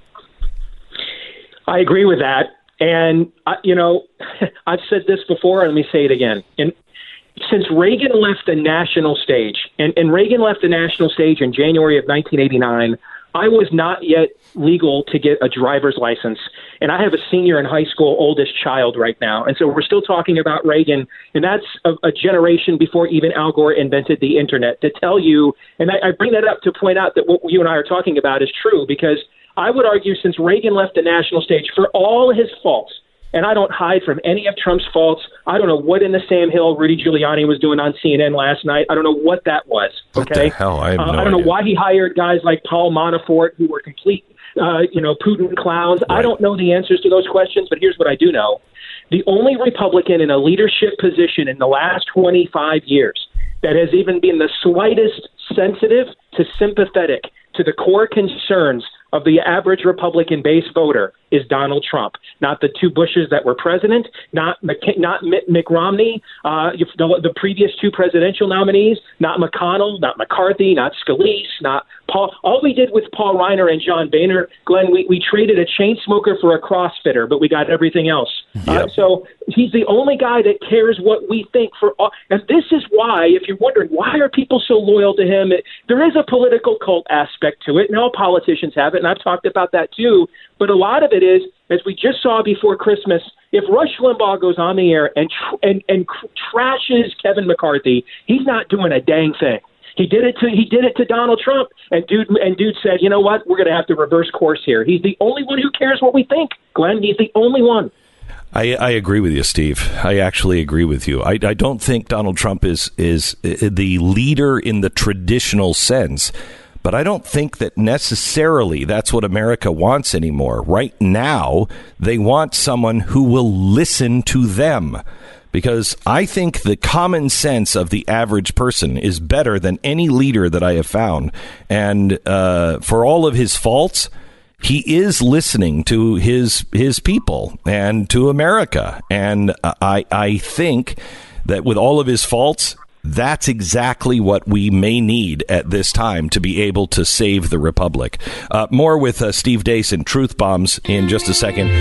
I agree with that. And, uh, you know, I've said this before, and let me say it again. And since Reagan left the national stage, and, and Reagan left the national stage in January of nineteen eighty-nine, I was not yet legal to get a driver's license. And I have a senior in high school, oldest child right now. And so we're still talking about Reagan. And that's a, a generation before even Al Gore invented the internet to tell you. And I, I bring that up to point out that what you and I are talking about is true, because I would argue since Reagan left the national stage, for all his faults, and I don't hide from any of Trump's faults. I don't know what in the Sam Hill Rudy Giuliani was doing on C N N last night. I don't know what that was. What okay? the hell? I have no uh, I don't idea. know why he hired guys like Paul Manafort who were complete, uh, you know, Putin clowns. Right. I don't know the answers to those questions, but here's what I do know. The only Republican in a leadership position in the last twenty-five years that has even been the slightest sensitive to sympathetic to the core concerns of the average Republican base voter is Donald Trump, not the two Bushes that were president, not McC- not Mitt, Mitt Romney, uh, the, the previous two presidential nominees, not McConnell, not McCarthy, not Scalise, not Paul. All we did with Paul Reiner and John Boehner, Glenn, we, we traded a chain smoker for a CrossFitter, but we got everything else. Yep. Uh, so he's the only guy that cares what we think for all. And this is why, if you're wondering, why are people so loyal to him? It, there is a political cult aspect to it, and all politicians have it, and I've talked about that too. But a lot of it is, as we just saw before Christmas, if Rush Limbaugh goes on the air and tr- and and cr- trashes Kevin McCarthy, he's not doing a dang thing. He did it to he did it to Donald Trump, and dude and dude said, you know what, we're going to have to reverse course here. He's the only one who cares what we think, Glenn. He's the only one. I, I agree with you, Steve. I actually agree with you. I, I don't think Donald Trump is is the leader in the traditional sense. But I don't think that necessarily that's what America wants anymore. Right now, they want someone who will listen to them. Because I think the common sense of the average person is better than any leader that I have found. And uh, for all of his faults, he is listening to his his people and to America. And I I think that with all of his faults, that's exactly what we may need at this time to be able to save the republic. Uh, more with uh, Steve Deace and Truth Bombs in just a second.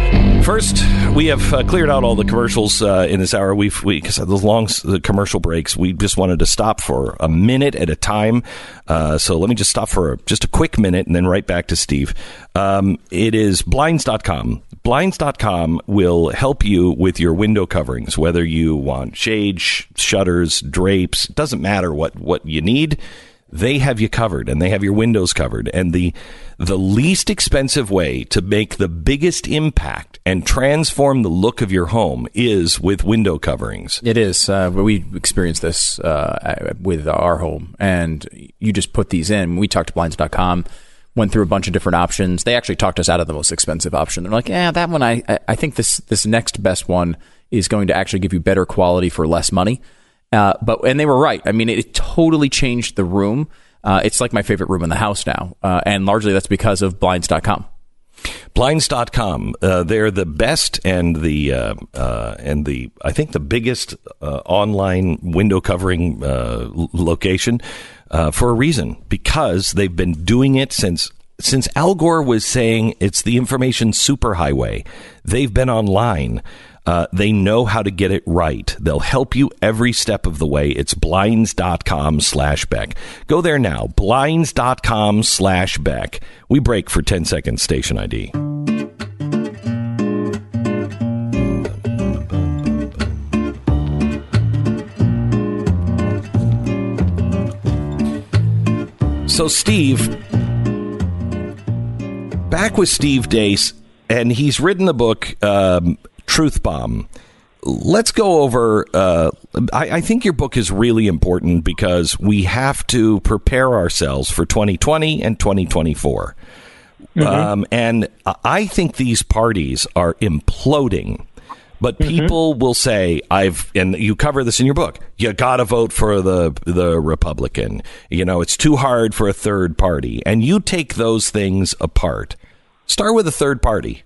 First, we have uh, cleared out all the commercials uh, in this hour. We've we because of those long uh, commercial breaks, we just wanted to stop for a minute at a time. Uh, so let me just stop for a, just a quick minute and then right back to Steve. Um, it is blinds dot com. Blinds dot com will help you with your window coverings, whether you want shades, sh- shutters, drapes. It doesn't matter what, what you need. They have you covered, and they have your windows covered. And the the least expensive way to make the biggest impact and transform the look of your home is with window coverings. It is. Uh, we experienced this uh, with our home, and you just put these in. We talked to blinds dot com, went through a bunch of different options. They actually talked us out of the most expensive option. They're like, yeah, that one, I, I think this, this next best one is going to actually give you better quality for less money. Uh, but and they were right. I mean, it, it totally changed the room. Uh, it's like my favorite room in the house now. Uh, and largely that's because of blinds dot com. blinds dot com. Uh, they're the best and the uh, uh, and the I think the biggest uh, online window covering uh, location uh, for a reason, because they've been doing it since since Al Gore was saying it's the information superhighway. They've been online. Uh, they know how to get it right. They'll help you every step of the way. It's blinds dot com slash Beck. Go there now. blinds dot com slash Beck. We break for ten seconds. Station I D. So, Steve, back with Steve Deace, and he's written the book um, Truth Bomb. Let's go over, uh, I, I think your book is really important because we have to prepare ourselves for twenty twenty and twenty twenty-four. Mm-hmm. Um, and I think these parties are imploding. But people mm-hmm. will say, I've, and you cover this in your book, you got to vote for the the Republican. You know, it's too hard for a third party. And you take those things apart. Start with a third party.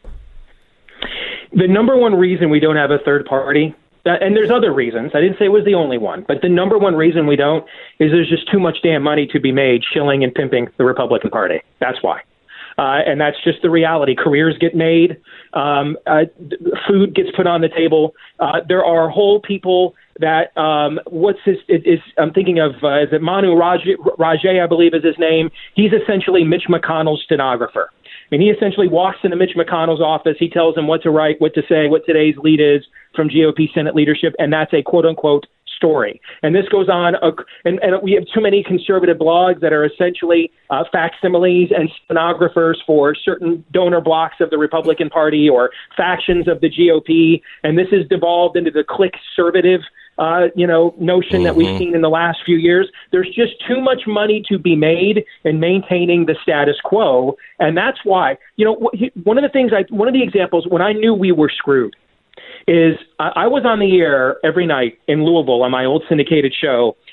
The number one reason we don't have a third party, uh, and there's other reasons, I didn't say it was the only one, but the number one reason we don't is there's just too much damn money to be made shilling and pimping the Republican Party. That's why. Uh, and that's just the reality. Careers get made. Um, uh, food gets put on the table. Uh, there are whole people that, um, what's his, it, is, I'm thinking of, uh, is it Manu Rajay, Rajay, I believe is his name. He's essentially Mitch McConnell's stenographer. I mean, he essentially walks into Mitch McConnell's office. He tells him what to write, what to say, what today's lead is from G O P Senate leadership. And that's a quote unquote story. And this goes on, uh, and, and we have too many conservative blogs that are essentially uh, facsimiles and stenographers for certain donor blocks of the Republican Party or factions of the G O P. And this has devolved into the click-servative Uh, you know, notion mm-hmm. that we've seen in the last few years. There's just too much money to be made in maintaining the status quo. And that's why, you know, one of the things I, one of the examples when I knew we were screwed is I, I was on the air every night in Louisville on my old syndicated show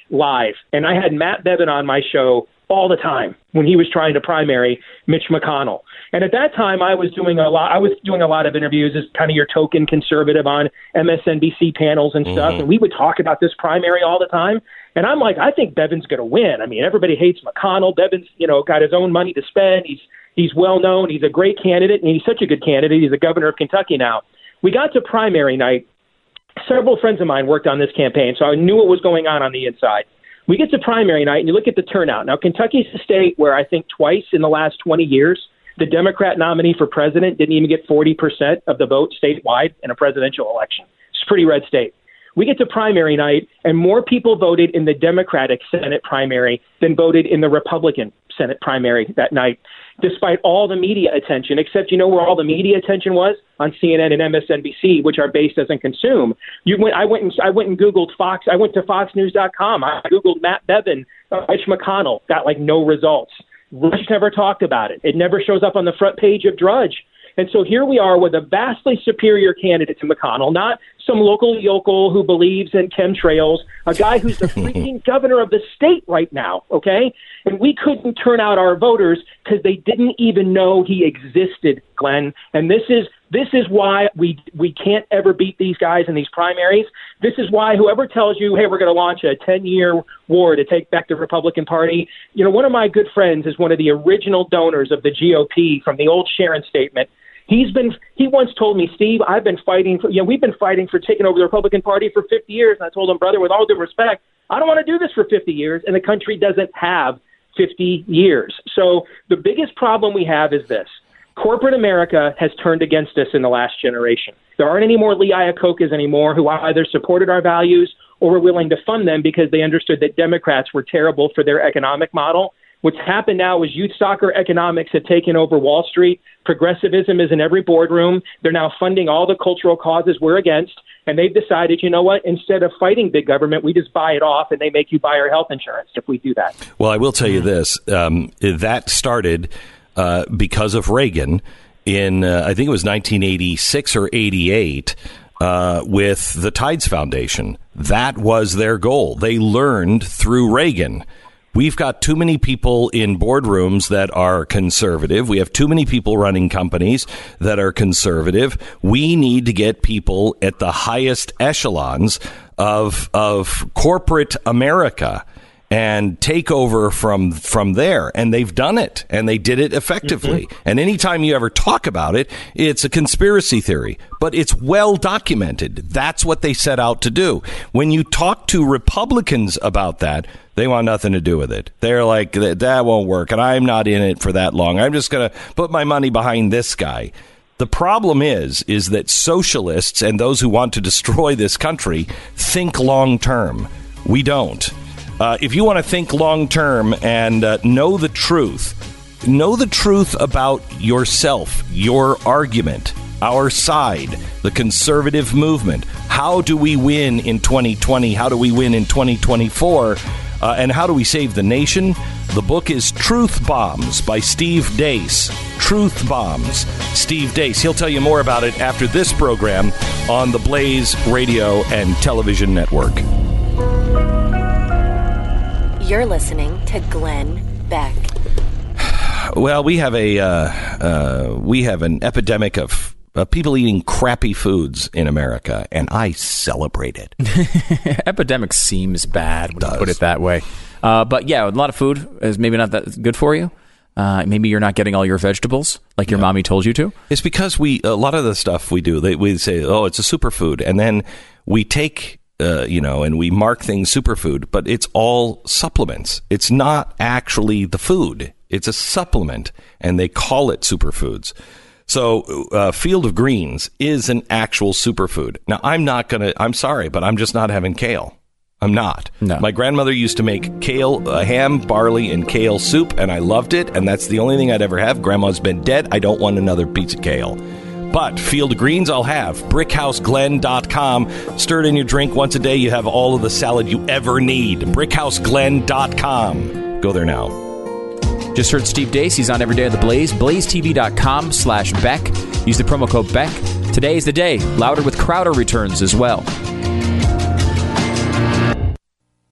live. And I had Matt Bevin on my show all the time when he was trying to primary Mitch McConnell. And at that time, I was doing a lot. I was doing a lot of interviews as kind of your token conservative on M S N B C panels and stuff. Mm-hmm. And we would talk about this primary all the time. And I'm like, I think Bevin's going to win. I mean, everybody hates McConnell. Bevin's, you know, got his own money to spend. He's he's well known. He's a great candidate, and he's such a good candidate. He's the governor of Kentucky now. We got to primary night. Several friends of mine worked on this campaign, so I knew what was going on on the inside. We get to primary night, and you look at the turnout. Now, Kentucky's a state where I think twice in the last twenty years, the Democrat nominee for president didn't even get forty percent of the vote statewide in a presidential election. It's a pretty red state. We get to primary night, and more people voted in the Democratic Senate primary than voted in the Republican Senate primary that night, despite all the media attention, except you know where all the media attention was? On C N N and M S N B C, which our base doesn't consume. You went, I went and I went and Googled Fox. I went to fox news dot com. I Googled Matt Bevin, uh, Mitch McConnell, got like no results. Rush never talked about it. It never shows up on the front page of Drudge. And so here we are with a vastly superior candidate to McConnell, not some local yokel who believes in chemtrails, a guy who's the freaking governor of the state right now, okay? And we couldn't turn out our voters because they didn't even know he existed, Glenn. And this is this is why we we can't ever beat these guys in these primaries. This is why whoever tells you, hey, we're going to launch a ten-year war to take back the Republican Party, you know, one of my good friends is one of the original donors of the G O P from the old Sharon statement. He's been, he once told me, Steve, I've been fighting for, you know, we've been fighting for taking over the Republican Party for fifty years. And I told him, brother, with all due respect, I don't want to do this for fifty years. And the country doesn't have fifty years. So the biggest problem we have is this. Corporate America has turned against us in the last generation. There aren't any more Lee Iacocca's anymore who either supported our values or were willing to fund them because they understood that Democrats were terrible for their economic model. What's happened now is youth soccer economics have taken over Wall Street. Progressivism is in every boardroom. They're now funding all the cultural causes we're against. And they've decided, you know what, instead of fighting big government, we just buy it off and they make you buy our health insurance if we do that. Well, I will tell you this. Um, that started uh, because of Reagan in, uh, I think it was nineteen eighty-six or eighty-eight. Uh, with the Tides Foundation. That was their goal. They learned through Reagan. We've got too many people in boardrooms that are conservative. We have too many people running companies that are conservative. We need to get people at the highest echelons of of corporate America and take over from from there. And they've done it, and they did it effectively. Mm-hmm. And anytime you ever talk about it, it's a conspiracy theory, but it's well documented. That's what they set out to do. When you talk to Republicans about that, they want nothing to do with it. They're like, that won't work, and I'm not in it for that long. I'm just going to put my money behind this guy. The problem is, is that socialists and those who want to destroy this country think long term. We don't. Uh, if you want to think long term and uh, know the truth, know the truth about yourself, your argument, our side, the conservative movement. How do we win in twenty twenty? How do we win in twenty twenty-four? Uh, and how do we save the nation? The book is Truth Bombs by Steve Deace. Truth Bombs. Steve Deace. He'll tell you more about it after this program on the Blaze Radio and Television Network. You're listening to Glenn Beck. Well, we have a uh, uh, we have an epidemic of uh, people eating crappy foods in America, and I celebrate it. Epidemic seems bad when you put it that way. Uh, but yeah, a lot of food is maybe not that good for you. Uh, maybe you're not getting all your vegetables like your yeah. mommy told you to. It's because we a lot of the stuff we do, they, we say, oh, it's a superfood, and then we take. Uh, you know, and we mark things superfood, but it's all supplements. It's not actually the food. It's a supplement, and they call it superfoods. So uh, Field of Greens is an actual superfood. Now, I'm not going to, I'm sorry, but I'm just not having kale. I'm not. No. My grandmother used to make kale, uh, ham, barley, and kale soup, and I loved it, and that's the only thing I'd ever have. Grandma's been dead. I don't want another piece of kale. But Field of Greens, I'll have. brick house glenn dot com. Stir it in your drink once a day. You have all of the salad you ever need. brick house glenn dot com. Go there now. Just heard Steve Deace. He's on every day of the Blaze. blaze t v dot com slash Beck. Use the promo code Beck. Today is the day. Louder with Crowder returns as well.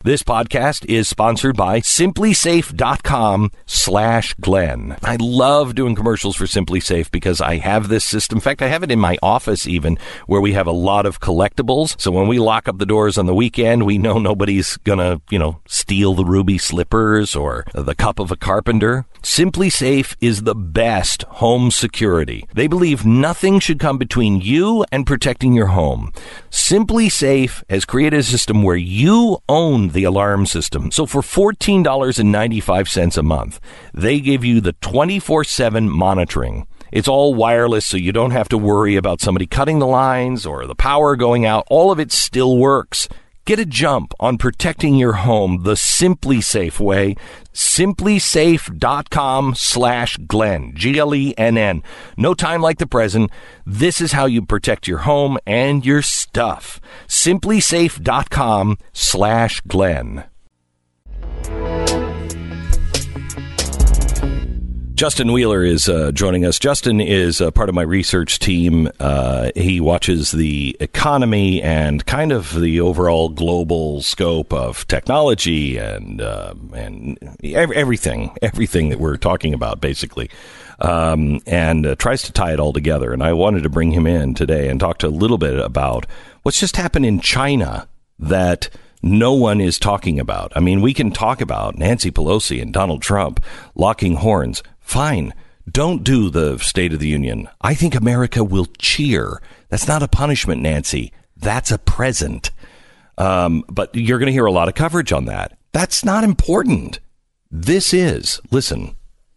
This podcast is sponsored by SimpliSafe.com slash Glenn. I love doing commercials for SimpliSafe because I have this system. In fact, I have it in my office even, where we have a lot of collectibles. So when we lock up the doors on the weekend, we know nobody's going to, you know, steal the ruby slippers or the cup of a carpenter. SimpliSafe is the best home security. They believe nothing should come between you and protecting your home. SimpliSafe has created a system where you own the alarm system. So for fourteen dollars and ninety-five cents a month, they give you the twenty-four seven monitoring. It's all wireless, so you don't have to worry about somebody cutting the lines or the power going out. All of it still works. Get a jump on protecting your home the SimpliSafe way. SimpliSafe.com slash Glenn, G L E N N. No time like the present. This is how you protect your home and your stuff. SimpliSafe.com slash Glenn. Justin Wheeler is uh, joining us. Justin is uh, part of my research team. Uh, he watches the economy and kind of the overall global scope of technology and uh, and everything, everything that we're talking about, basically, um, and uh, tries to tie it all together. And I wanted to bring him in today and talk to a little bit about what's just happened in China that no one is talking about. I mean, we can talk about Nancy Pelosi and Donald Trump locking horns. Fine. Don't do the State of the Union. I think America will cheer. That's not a punishment, Nancy. That's a present. Um, but you're going to hear a lot of coverage on that. That's not important. This is. Listen.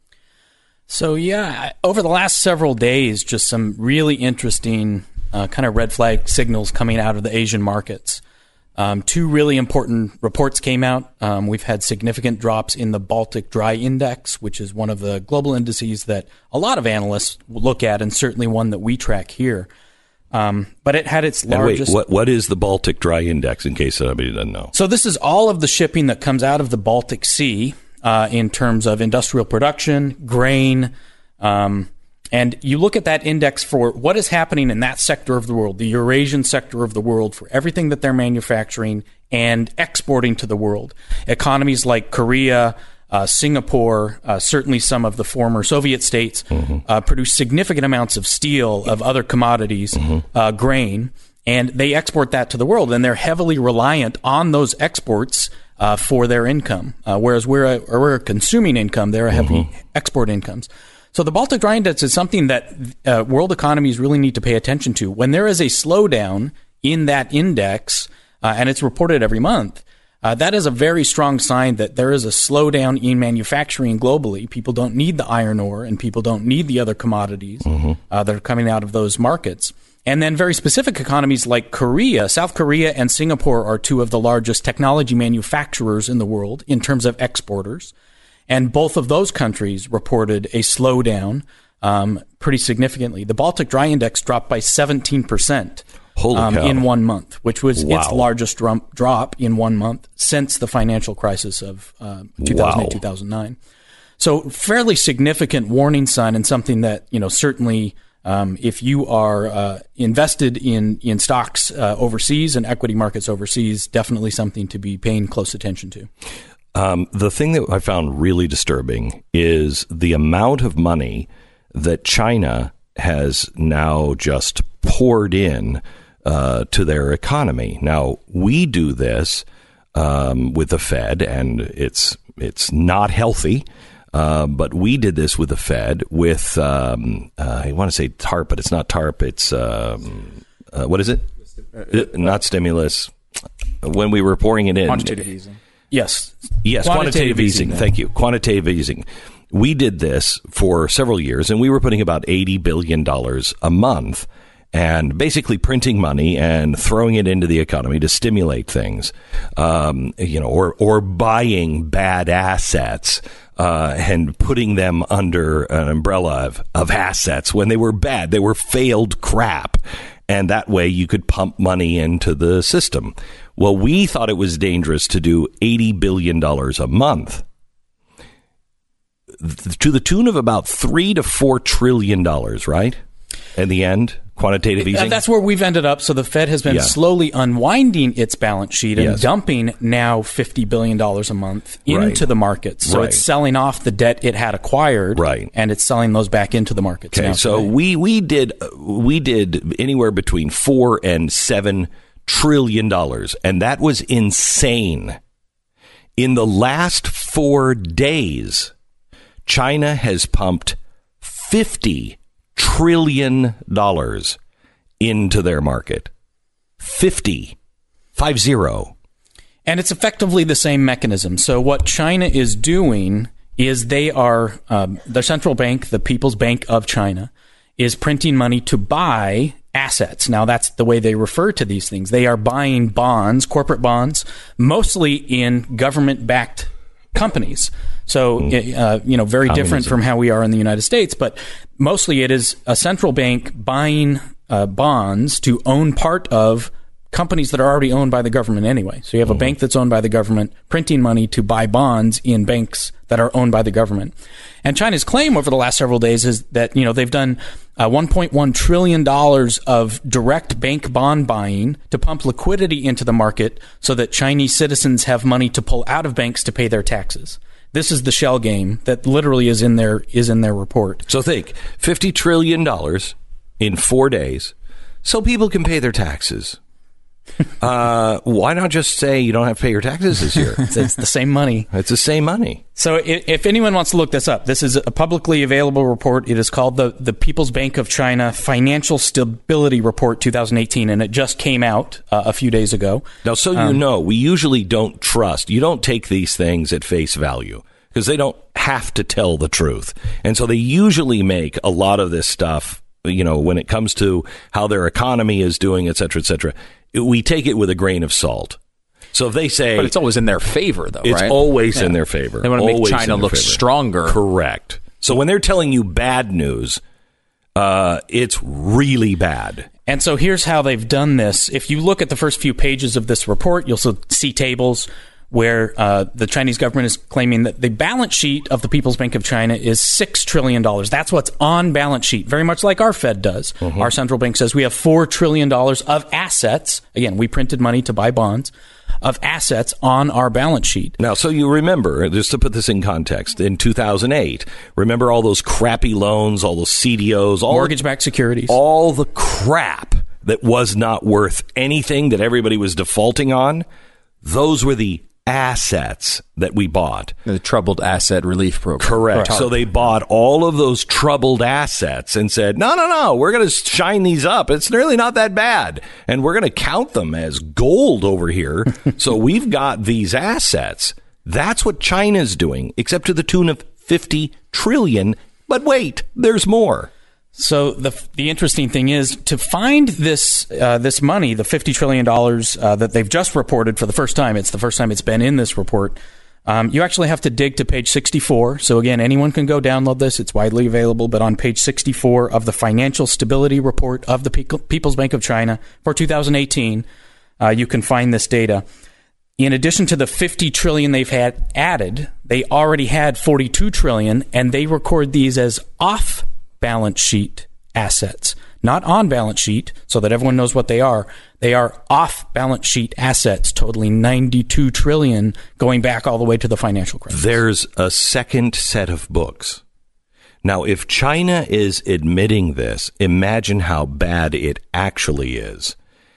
So, yeah, over the last several days, just some really interesting uh, kind of red flag signals coming out of the Asian markets. Um, two really important reports came out. Um, we've had significant drops in the Baltic Dry Index, which is one of the global indices that a lot of analysts look at, and certainly one that we track here. Um, but it had its largest... And wait, what, what is the Baltic Dry Index, in case somebody doesn't know? So this is all of the shipping that comes out of the Baltic Sea uh, in terms of industrial production, grain, um and you look at that index for what is happening in that sector of the world, the Eurasian sector of the world, for everything that they're manufacturing and exporting to the world. Economies like Korea, uh, Singapore, uh, certainly some of the former Soviet states, mm-hmm. uh, produce significant amounts of steel, of other commodities, mm-hmm. uh, grain, and they export that to the world. And they're heavily reliant on those exports uh, for their income, uh, whereas we're a, we're a consuming income, they're a heavy mm-hmm. export incomes. So the Baltic Dry Index is something that uh, world economies really need to pay attention to. When there is a slowdown in that index, uh, and it's reported every month, uh, that is a very strong sign that there is a slowdown in manufacturing globally. People don't need the iron ore, and people don't need the other commodities mm-hmm. uh, that are coming out of those markets. And then very specific economies like Korea, South Korea and Singapore are two of the largest technology manufacturers in the world in terms of exporters. And both of those countries reported a slowdown um, pretty significantly. The Baltic Dry Index dropped by seventeen percent um, in one month, which was wow. its largest drum- drop in one month since the financial crisis of uh, two thousand eight, wow. two thousand nine. So fairly significant warning sign, and something that, you know, certainly um, if you are uh, invested in, in stocks uh, overseas and equity markets overseas, definitely something to be paying close attention to. Um, the thing that I found really disturbing is the amount of money that China has now just poured in uh, to their economy. Now, we do this um, with the Fed, and it's it's not healthy, uh, but we did this with the Fed with, um, uh, I want to say TARP, but it's not TARP. It's, um, uh, what is it? Uh, not stimulus. When we were pouring it in. Quantitative easing. Yes. Yes, quantitative, quantitative easing. easing. Thank you. Quantitative easing. We did this for several years, and we were putting about eighty billion dollars a month and basically printing money and throwing it into the economy to stimulate things, um, you know, or, or buying bad assets uh, and putting them under an umbrella of, of assets when they were bad. They were failed crap. And that way you could pump money into the system. Well, we thought it was dangerous to do eighty billion dollars a month to the tune of about three to four trillion dollars, right? In the end, quantitative easing? That's where we've ended up. So the Fed has been Yeah. slowly unwinding its balance sheet and Yes. dumping now fifty billion dollars a month into Right. the markets. So Right. it's selling off the debt it had acquired, Right. and it's selling those back into the markets. Okay, now so today. we we did we did anywhere between four and seven trillion dollars, and that was insane. In the last four days, China has pumped fifty trillion dollars into their market. Fifty, five zero. And it's effectively the same mechanism. So what China is doing is they are, um, the central bank, the People's Bank of China, is printing money to buy assets. Now, that's the way they refer to these things. They are buying bonds, corporate bonds, mostly in government-backed companies. So, uh, you know, very Communism. different from how we are in the United States. But mostly it is a central bank buying uh, bonds to own part of companies that are already owned by the government anyway. So you have a bank that's owned by the government printing money to buy bonds in banks that are owned by the government. And China's claim over the last several days is that, you know, they've done uh, one point one trillion dollars of direct bank bond buying to pump liquidity into the market so that Chinese citizens have money to pull out of banks to pay their taxes. This is the shell game that literally is in their is in their report. So think, fifty trillion dollars in four days so people can pay their taxes. Uh, why not just say you don't have to pay your taxes this year? it's, it's the same money. It's the same money. So if, if anyone wants to look this up, this is a publicly available report. It is called the, the People's Bank of China Financial Stability Report twenty eighteen, and it just came out uh, a few days ago. Now, so you Um, know, we usually don't trust. You don't take these things at face value because they don't have to tell the truth. And so they usually make a lot of this stuff, you know, when it comes to how their economy is doing, et cetera, et cetera, we take it with a grain of salt. So if they say... But it's always in their favor, though, it's right? always Yeah. in their favor. They want to make Always China in their look favor. stronger. Correct. So when they're telling you bad news, uh, it's really bad. And so here's how they've done this. If you look at the first few pages of this report, you'll see tables where uh, the Chinese government is claiming that the balance sheet of the People's Bank of China is six trillion dollars. That's what's on balance sheet, very much like our Fed does. Mm-hmm. Our central bank says we have four trillion dollars of assets. Again, we printed money to buy bonds of assets on our balance sheet. Now, so you remember, just to put this in context, in two thousand eight, remember all those crappy loans, all those C D Os, all mortgage-backed securities, all the crap that was not worth anything that everybody was defaulting on? Those were the assets that we bought. The Troubled Asset Relief Program. Correct. Correct. So they bought all of those troubled assets and said, no, no, no, we're going to shine these up. It's really not that bad. And we're going to count them as gold over here. So we've got these assets. That's what China's doing, except to the tune of fifty trillion. But wait, there's more. So the the interesting thing is to find this uh, this money, the fifty trillion dollars uh, that they've just reported for the first time. It's the first time it's been in this report. Um, you actually have to dig to page sixty-four. So again, anyone can go download this. It's widely available. But on page sixty-four of the Financial Stability Report of the People's Bank of China for two thousand eighteen, uh, you can find this data. In addition to the fifty trillion they've had added, they already had forty-two trillion, and they record these as off balance sheet assets, not on balance sheet, so that everyone knows what they are. They are off balance sheet assets totaling ninety-two trillion, going back all the way to the financial crisis. There's a second set of books. Now, if China is admitting this, imagine how bad it actually is.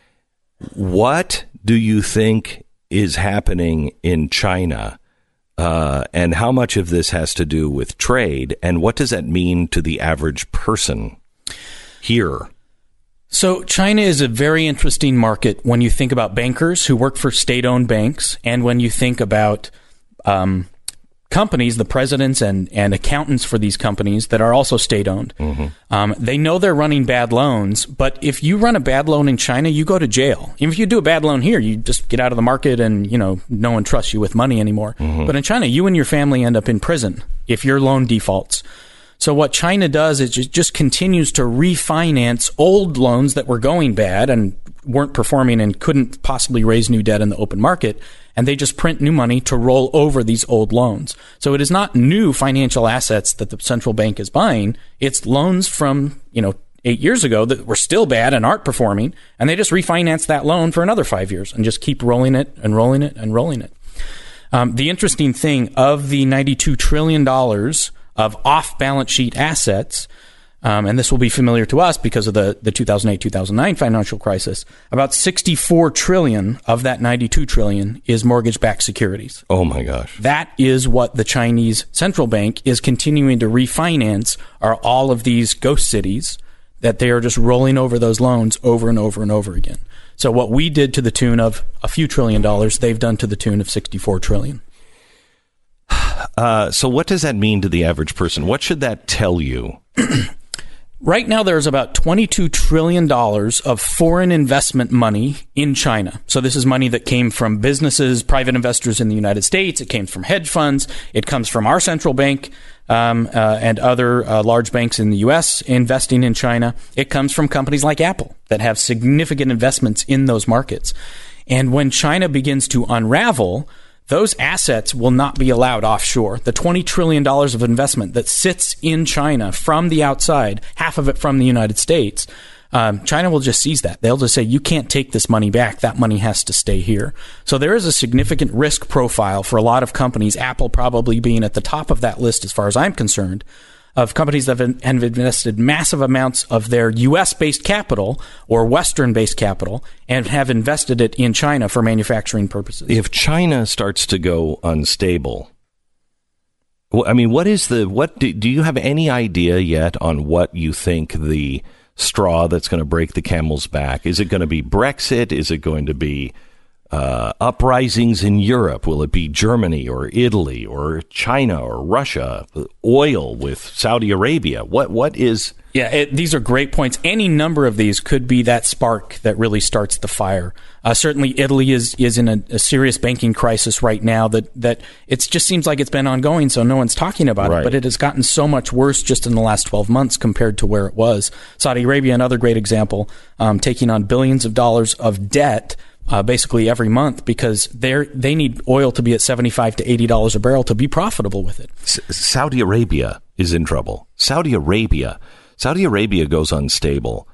What do you think is happening in China? Uh, and how much of this has to do with trade? And what does that mean to the average person here? So China is a very interesting market when you think about bankers who work for state-owned banks, and when you think about um, companies, the presidents and, and accountants for these companies that are also state-owned. Mm-hmm. Um, they know they're running bad loans, but if you run a bad loan in China, you go to jail. Even if you do a bad loan here, you just get out of the market and, you know, no one trusts you with money anymore. Mm-hmm. But in China, you and your family end up in prison if your loan defaults. So what China does is it just continues to refinance old loans that were going bad and weren't performing and couldn't possibly raise new debt in the open market, and they just print new money to roll over these old loans. So it is not new financial assets that the central bank is buying. It's loans from, you know, eight years ago that were still bad and aren't performing, and they just refinance that loan for another five years and just keep rolling it and rolling it and rolling it. Um, the interesting thing, of the ninety-two trillion dollars of off-balance sheet assets, um, and this will be familiar to us because of the, the two thousand eight two thousand nine financial crisis, about sixty-four trillion dollars of that ninety-two trillion dollars is mortgage-backed securities. Oh, my gosh. That is what the Chinese central bank is continuing to refinance, are all of these ghost cities that they are just rolling over those loans over and over and over again. So what we did to the tune of a few trillion dollars, they've done to the tune of sixty-four trillion dollars. Uh, so what does that mean to the average person? What should that tell you? Right now, there's about twenty-two trillion dollars of foreign investment money in China. So this is money that came from businesses, private investors in the United States. It came from hedge funds. It comes from our central bank um, uh, and other uh, large banks in the U S investing in China. It comes from companies like Apple that have significant investments in those markets. And when China begins to unravel, those assets will not be allowed offshore. The twenty trillion dollars of investment that sits in China from the outside, half of it from the United States, um, China will just seize that. They'll just say, you can't take this money back. That money has to stay here. So there is a significant risk profile for a lot of companies, Apple probably being at the top of that list as far as I'm concerned, of companies that have invested massive amounts of their U S-based capital or Western-based capital and have invested it in China for manufacturing purposes. If China starts to go unstable, well, I mean, what is the, what do, do you have any idea yet on what you think the straw that's going to break the camel's back? Is it going to be Brexit? Is it going to be Uh, uprisings in Europe? Will it be Germany or Italy or China or Russia? Oil with Saudi Arabia? What what is? Yeah, it, these are great points. Any number of these could be that spark that really starts the fire. Uh, certainly, Italy is is in a, a serious banking crisis right now. That that it just seems like it's been ongoing, so no one's talking about Right. it. But it has gotten so much worse just in the last twelve months compared to where it was. Saudi Arabia, another great example, um, taking on billions of dollars of debt. Uh, basically every month because they they need oil to be at seventy-five to eighty dollars a barrel to be profitable with it. S- Saudi Arabia is in trouble. Saudi Arabia, Saudi Arabia goes unstable.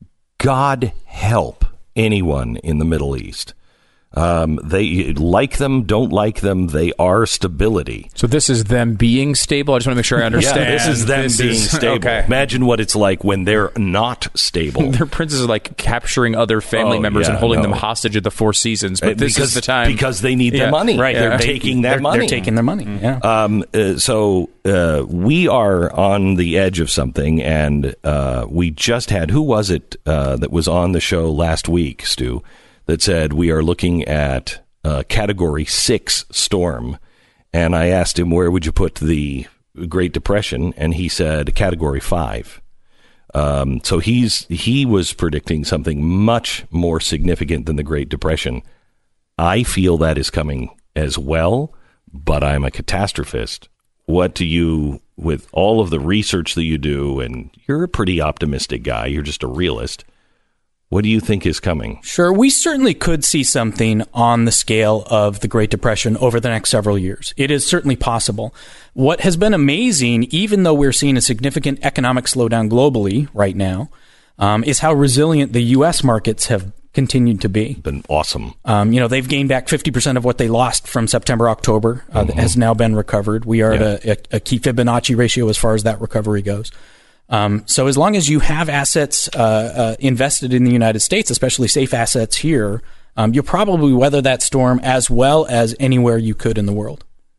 God help anyone in the Middle East. Um, they like them, don't like them. They are stability. So this is them being stable. I just want to make sure I understand. Yeah, this is them This being is- stable. Okay. Imagine what it's like when they're not stable. Their princes are like capturing other family Oh, members yeah, and holding no. them hostage at the Four Seasons. But this because, is the time because they need their Yeah. money. Right, They're yeah. taking that they're, money. They're taking their money. Yeah. Um, uh, so uh, we are on the edge of something, and uh, we just had, who was it uh, that was on the show last week, Stu, that said we are looking at uh, Category six storm, and I asked him, where would you put the Great Depression? And he said Category five. Um, so he's he was predicting something much more significant than the Great Depression. I feel that is coming as well, but I'm a catastrophist. What do you, with all of the research that you do, and you're a pretty optimistic guy, you're just a realist, what do you think is coming? Sure, we certainly could see something on the scale of the Great Depression over the next several years. It is certainly possible. What has been amazing, even though we're seeing a significant economic slowdown globally right now, um, is how resilient the U S markets have continued to be. Been awesome. Um, you know, they've gained back fifty percent of what they lost from September, October, uh, Mm-hmm. has now been recovered. We are Yeah. at a, a, a key Fibonacci ratio as far as that recovery goes. Um, so as long as you have assets uh, uh, invested in the United States, especially safe assets here, um, you'll probably weather that storm as well as anywhere you could in the world.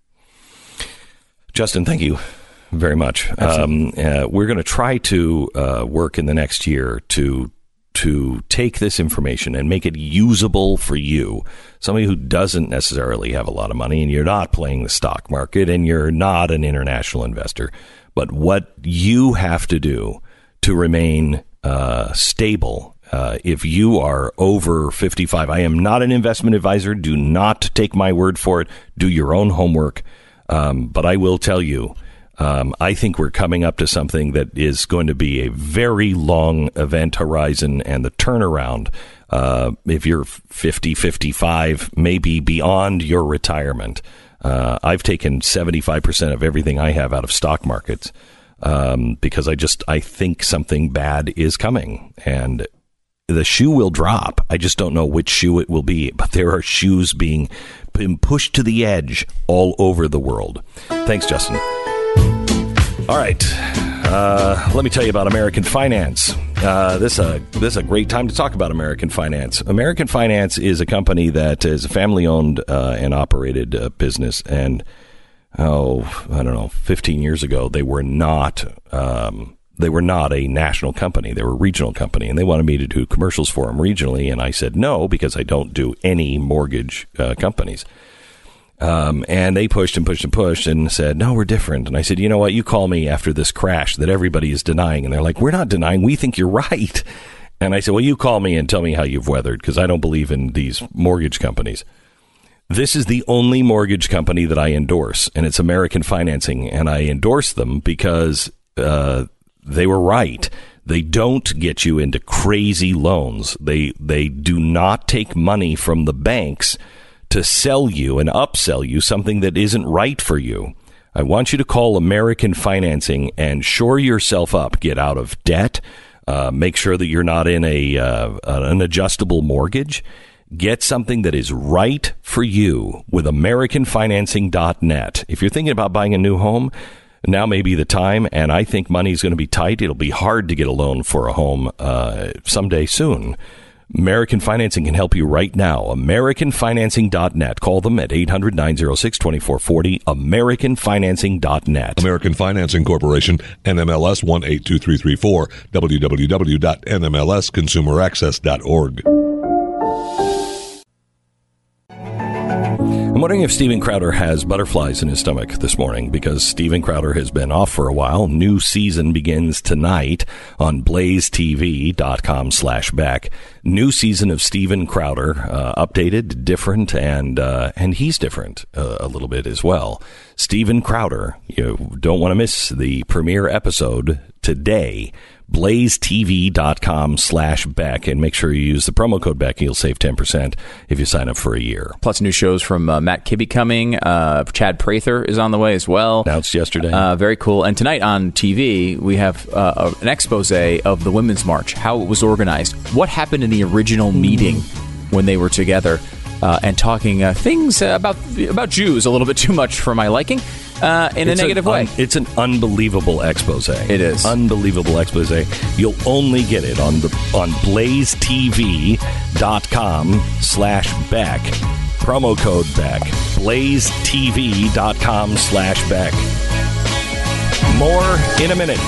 Justin, thank you very much. Um, uh, we're going to try to uh, work in the next year to to take this information and make it usable for you. Somebody who doesn't necessarily have a lot of money, and you're not playing the stock market, and you're not an international investor. But what you have to do to remain uh, stable, uh, if you are over fifty-five, I am not an investment advisor. Do not take my word for it. Do your own homework. Um, but I will tell you, um, I think we're coming up to something that is going to be a very long event horizon, and the turnaround, uh, if you're fifty, fifty-five, maybe beyond your retirement. Uh, I've taken seventy-five percent of everything I have out of stock markets. um, because I just I think something bad is coming, and the shoe will drop. I just don't know which shoe it will be, but there are shoes being pushed to the edge all over the world. Thanks, Justin. All right. Uh, let me tell you about American Finance. Uh, this, uh, this is a great time to talk about American Finance. American Finance is a company that is a family-owned uh, and operated uh, business. And, oh, I don't know, fifteen years ago, they were not um, they were not a national company. They were a regional company. And they wanted me to do commercials for them regionally. And I said no, because I don't do any mortgage uh, companies. Um, and they pushed and pushed and pushed and said, no, we're different. And I said, you know what? You call me after this crash that everybody is denying. And they're like, we're not denying. We think you're right. And I said, well, you call me and tell me how you've weathered, because I don't believe in these mortgage companies. This is the only mortgage company that I endorse, and it's American Financing. And I endorse them because uh, they were right. They don't get you into crazy loans. They they do not take money from the banks to sell you and upsell you something that isn't right for you. I want you to call American Financing and shore yourself up. Get out of debt. Uh, make sure that you're not in a uh, an adjustable mortgage. Get something that is right for you with American Financing dot net. If you're thinking about buying a new home, now may be the time, and I think money is going to be tight. It'll be hard to get a loan for a home uh, someday soon. American Financing can help you right now. American Financing dot net. Call them at eight hundred, nine oh six, two four four zero. American Financing dot net. American Financing Corporation, N M L S one eight two three three four, w w w dot n m l s consumer access dot org. I'm wondering if Steven Crowder has butterflies in his stomach this morning, because Steven Crowder has been off for a while. New season begins tonight on blaze t v dot com slash back. New season of Steven Crowder, uh, updated, different, and uh, and he's different uh, a little bit as well. Steven Crowder, you don't want to miss the premiere episode today. blaze t v dot com slash Beck, and make sure you use the promo code Beck. You'll save ten percent if you sign up for a year. Plus new shows from uh, Matt Kibbe coming. Uh, Chad Prather is on the way as well. Announced yesterday. Uh, very cool. And tonight on T V, we have uh, an expose of the Women's March, how it was organized, what happened in the original meeting when they were together, uh, and talking uh, things about about Jews a little bit too much for my liking. Uh, in it's a negative an, way. Un, it's an unbelievable expose. It is. Unbelievable expose. You'll only get it on the on blaze t v dot com slash Beck. Promo code Beck. blaze t v dot com slash Beck. More in a minute.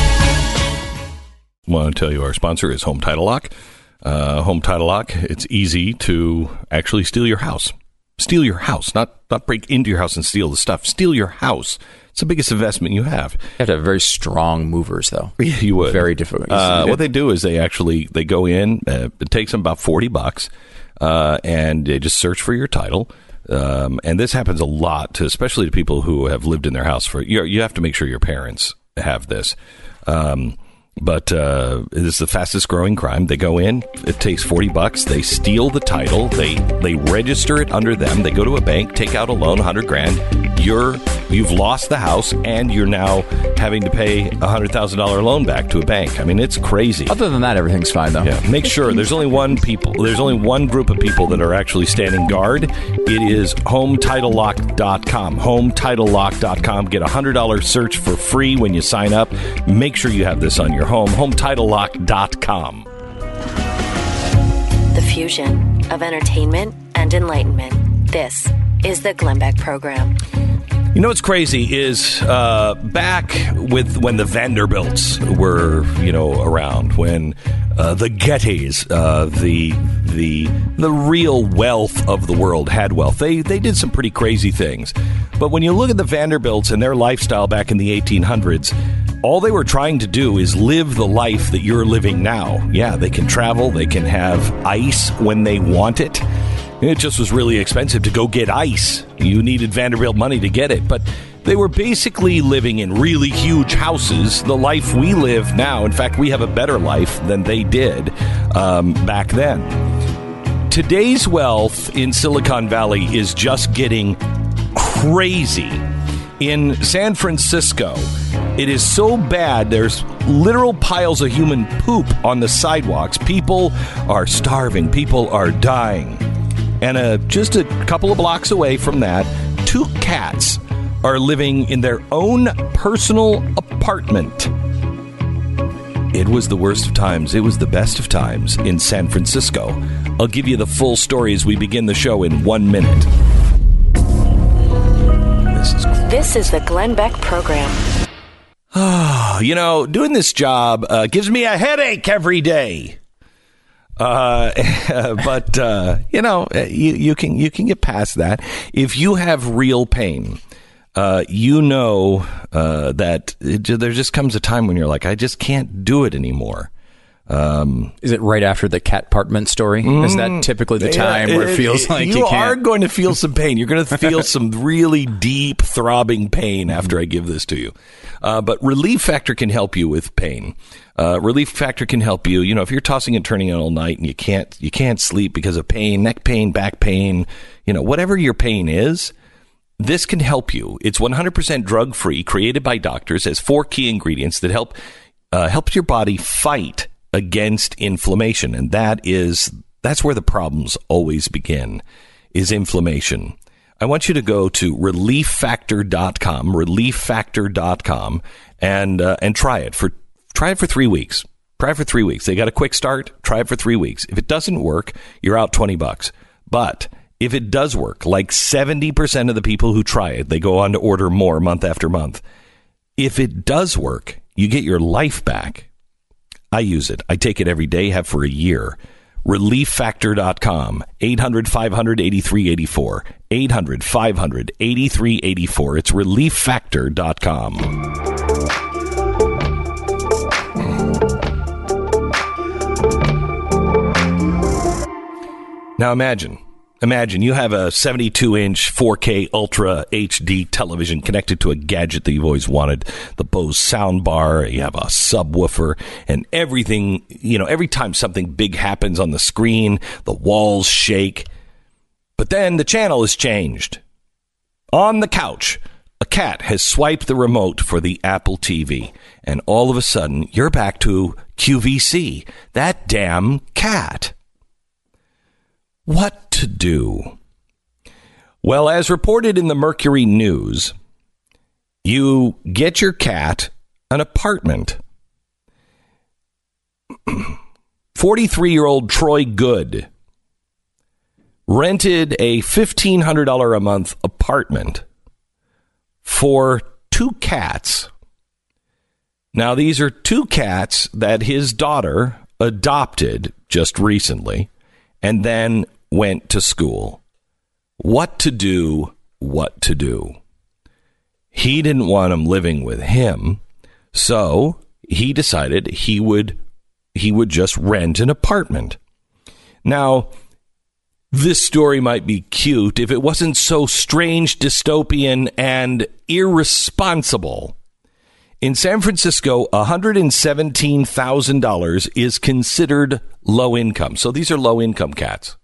I want to tell you our sponsor is Home Title Lock. Uh, Home Title Lock, it's easy to actually steal your house. Steal your house, not not break into your house and steal the stuff. Steal your house. It's the biggest investment you have. You have to have very strong movers, though. Yeah, you would. Very difficult. Uh, what they do is they actually they go in. Uh, it takes them about forty bucks, uh, and they just search for your title. Um, and this happens a lot, to, especially to people who have lived in their house for. You, you have to make sure your parents have this. Um, But uh, it is the fastest growing crime. They go in, it takes forty bucks. They steal the title. They they register it under them. They go to a bank, take out a loan, one hundred grand. You're, you've lost the house, and you're now having to pay a one hundred thousand dollars loan back to a bank. I mean, it's crazy. Other than that, everything's fine, though. Yeah. Make sure there's only one people. There's only one group of people that are actually standing guard. It is home title lock dot com. home title lock dot com. Get a one hundred dollars search for free when you sign up. Make sure you have this on your home. home title lock dot com. The fusion of entertainment and enlightenment. This is the Glenn Beck Program. You know what's crazy is uh, back with when the Vanderbilts were, you know, around, when uh, the Gettys, uh, the the the real wealth of the world had wealth. They they did some pretty crazy things, but when you look at the Vanderbilts and their lifestyle back in the eighteen hundreds, all they were trying to do is live the life that you're living now. Yeah, they can travel, they can have ice when they want it. It just was really expensive to go get ice. You needed Vanderbilt money to get it. But they were basically living in really huge houses, the life we live now. In fact, we have a better life than they did um, back then. Today's wealth in Silicon Valley is just getting crazy. In San Francisco, It is so bad, there's literal piles of human poop on the sidewalks. People are starving. People are dying. And uh, just a couple of blocks away from that, two cats are living in their own personal apartment. It was the worst of times. It was the best of times in San Francisco. I'll give you the full story as we begin the show in one minute. This is This is the Glenn Beck Program. Ah, you know, doing this job uh, gives me a headache every day. Uh, but uh, you know, you, you can you can get past that if you have real pain. Uh, you know uh, that it, there just comes a time when you're like, I just can't do it anymore. Um, Is it right after the cat apartment story? Mm, Is that typically the time yeah, where it feels it, like you, you can't? are going to feel some pain. You're going to feel some really deep, throbbing pain after I give this to you. Uh, but Relief Factor can help you with pain. Uh, Relief Factor can help you. You know, if you're tossing and turning all night and you can't you can't sleep because of pain, neck pain, back pain, you know, whatever your pain is. This can help you. It's one hundred percent drug-free, created by doctors, has four key ingredients that help uh, help your body fight against inflammation. And that is that's where the problems always begin, is inflammation. I want you to go to relief factor dot com, relief factor dot com, and uh, and try it for try it for three weeks. Try it for three weeks. They got a quick start. Try it for three weeks. If it doesn't work, you're out twenty bucks. But if it does work, like seventy percent of the people who try it, they go on to order more month after month. If it does work, you get your life back. I use it. I take it every day, have for a year. relief factor dot com, eight hundred, five hundred, eighty-three eighty-four, eight hundred, five hundred, eighty-three eighty-four. It's relief factor dot com. Now imagine. Imagine you have a seventy-two inch four K Ultra H D television connected to a gadget that you've always wanted, the Bose soundbar, you have a subwoofer, and everything, you know, every time something big happens on the screen, the walls shake. But then the channel is changed. On the couch, a cat has swiped the remote for the Apple T V, and all of a sudden, you're back to Q V C, that damn cat. What to do? Well, as reported in the Mercury News, you get your cat an apartment. forty-three-year-old Troy Good rented a fifteen hundred dollars a month apartment for two cats. Now, these are two cats that his daughter adopted just recently and then went to school. What to do, what to do. He didn't want them living with him, so he decided he would he would just rent an apartment. Now, this story might be cute if it wasn't so strange, dystopian, and irresponsible. In San Francisco, one hundred seventeen thousand dollars is considered low income. So these are low income cats.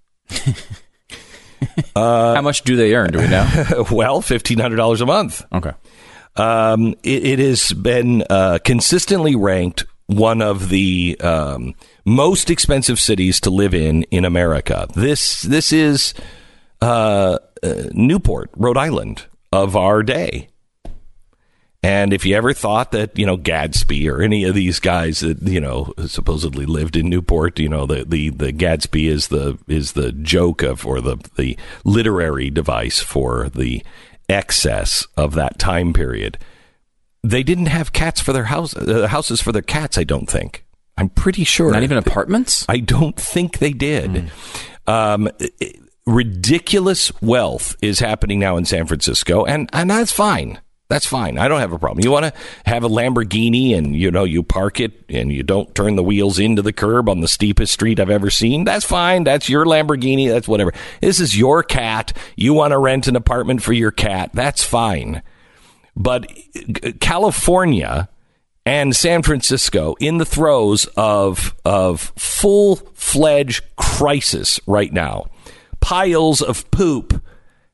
uh, How much do they earn? Do we know? Well, fifteen hundred dollars a month. Okay. Um, it, it has been uh, consistently ranked one of the um, most expensive cities to live in in America. This this is uh, uh, Newport, Rhode Island of our day. And if you ever thought that, you know, Gadsby or any of these guys that, you know, supposedly lived in Newport, you know, the, the, the Gadsby is the is the joke of, or the, the literary device for the excess of that time period. They didn't have cats for their house, uh, houses for their cats, I don't think. I'm pretty sure. Not even apartments? I don't think they did. Mm. Um, it, ridiculous wealth is happening now in San Francisco, and, and that's fine. That's fine. I don't have a problem. You want to have a Lamborghini and, you know, you park it and you don't turn the wheels into the curb on the steepest street I've ever seen. That's fine. That's your Lamborghini. That's whatever. This is your cat. You want to rent an apartment for your cat. That's fine. But California and San Francisco in the throes of, of full-fledged crisis right now. Piles of poop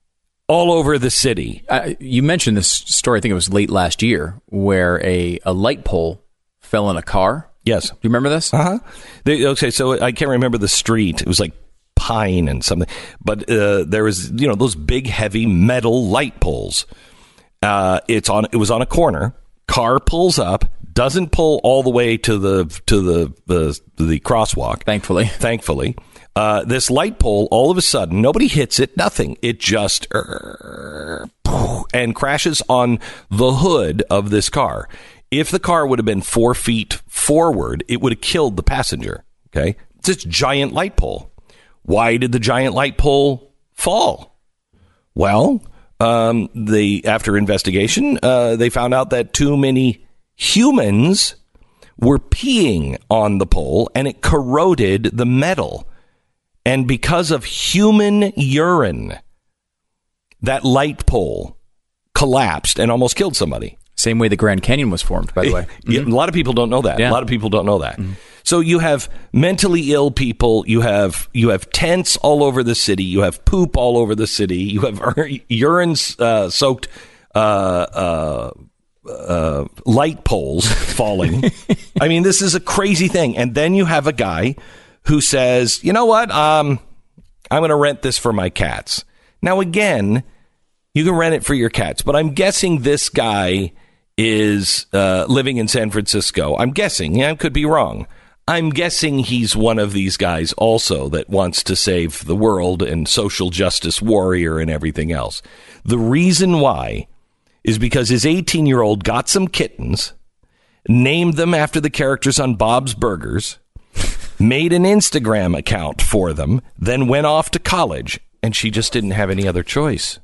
all over the city. Uh, you mentioned this story, I think it was late last year, where a, a light pole fell in a car. Yes. Do you remember this? Uh-huh. They, okay, so I can't remember the street. It was like Pine and something. But uh, there was, you know, those big, heavy metal light poles. Uh, it's on. It was on a corner. Car pulls up, doesn't pull all the way to the to the the, the crosswalk. Thankfully. Thankfully. Uh, this light pole, all of a sudden, nobody hits it, nothing. It just uh, and crashes on the hood of this car. If the car would have been four feet forward, it would have killed the passenger. Okay, it's this giant light pole. Why did the giant light pole fall? Well, um, they after investigation, uh, they found out that too many humans were peeing on the pole, and it corroded the metal. And because of human urine, that light pole collapsed and almost killed somebody. Same way the Grand Canyon was formed, by the way. Yeah, mm-hmm. A lot of people don't know that. Yeah. A lot of people don't know that. Mm-hmm. So you have mentally ill people. You have you have tents all over the city. You have poop all over the city. You have urine uh, soaked uh, uh, uh, light poles falling. I mean, this is a crazy thing. And then you have a guy who says, you know what, um, I'm going to rent this for my cats. Now, again, you can rent it for your cats, but I'm guessing this guy is uh, living in San Francisco. I'm guessing. Yeah, I could be wrong. I'm guessing he's one of these guys also that wants to save the world and social justice warrior and everything else. The reason why is because his eighteen-year-old got some kittens, named them after the characters on Bob's Burgers, made an Instagram account for them, then went off to college, and she just didn't have any other choice.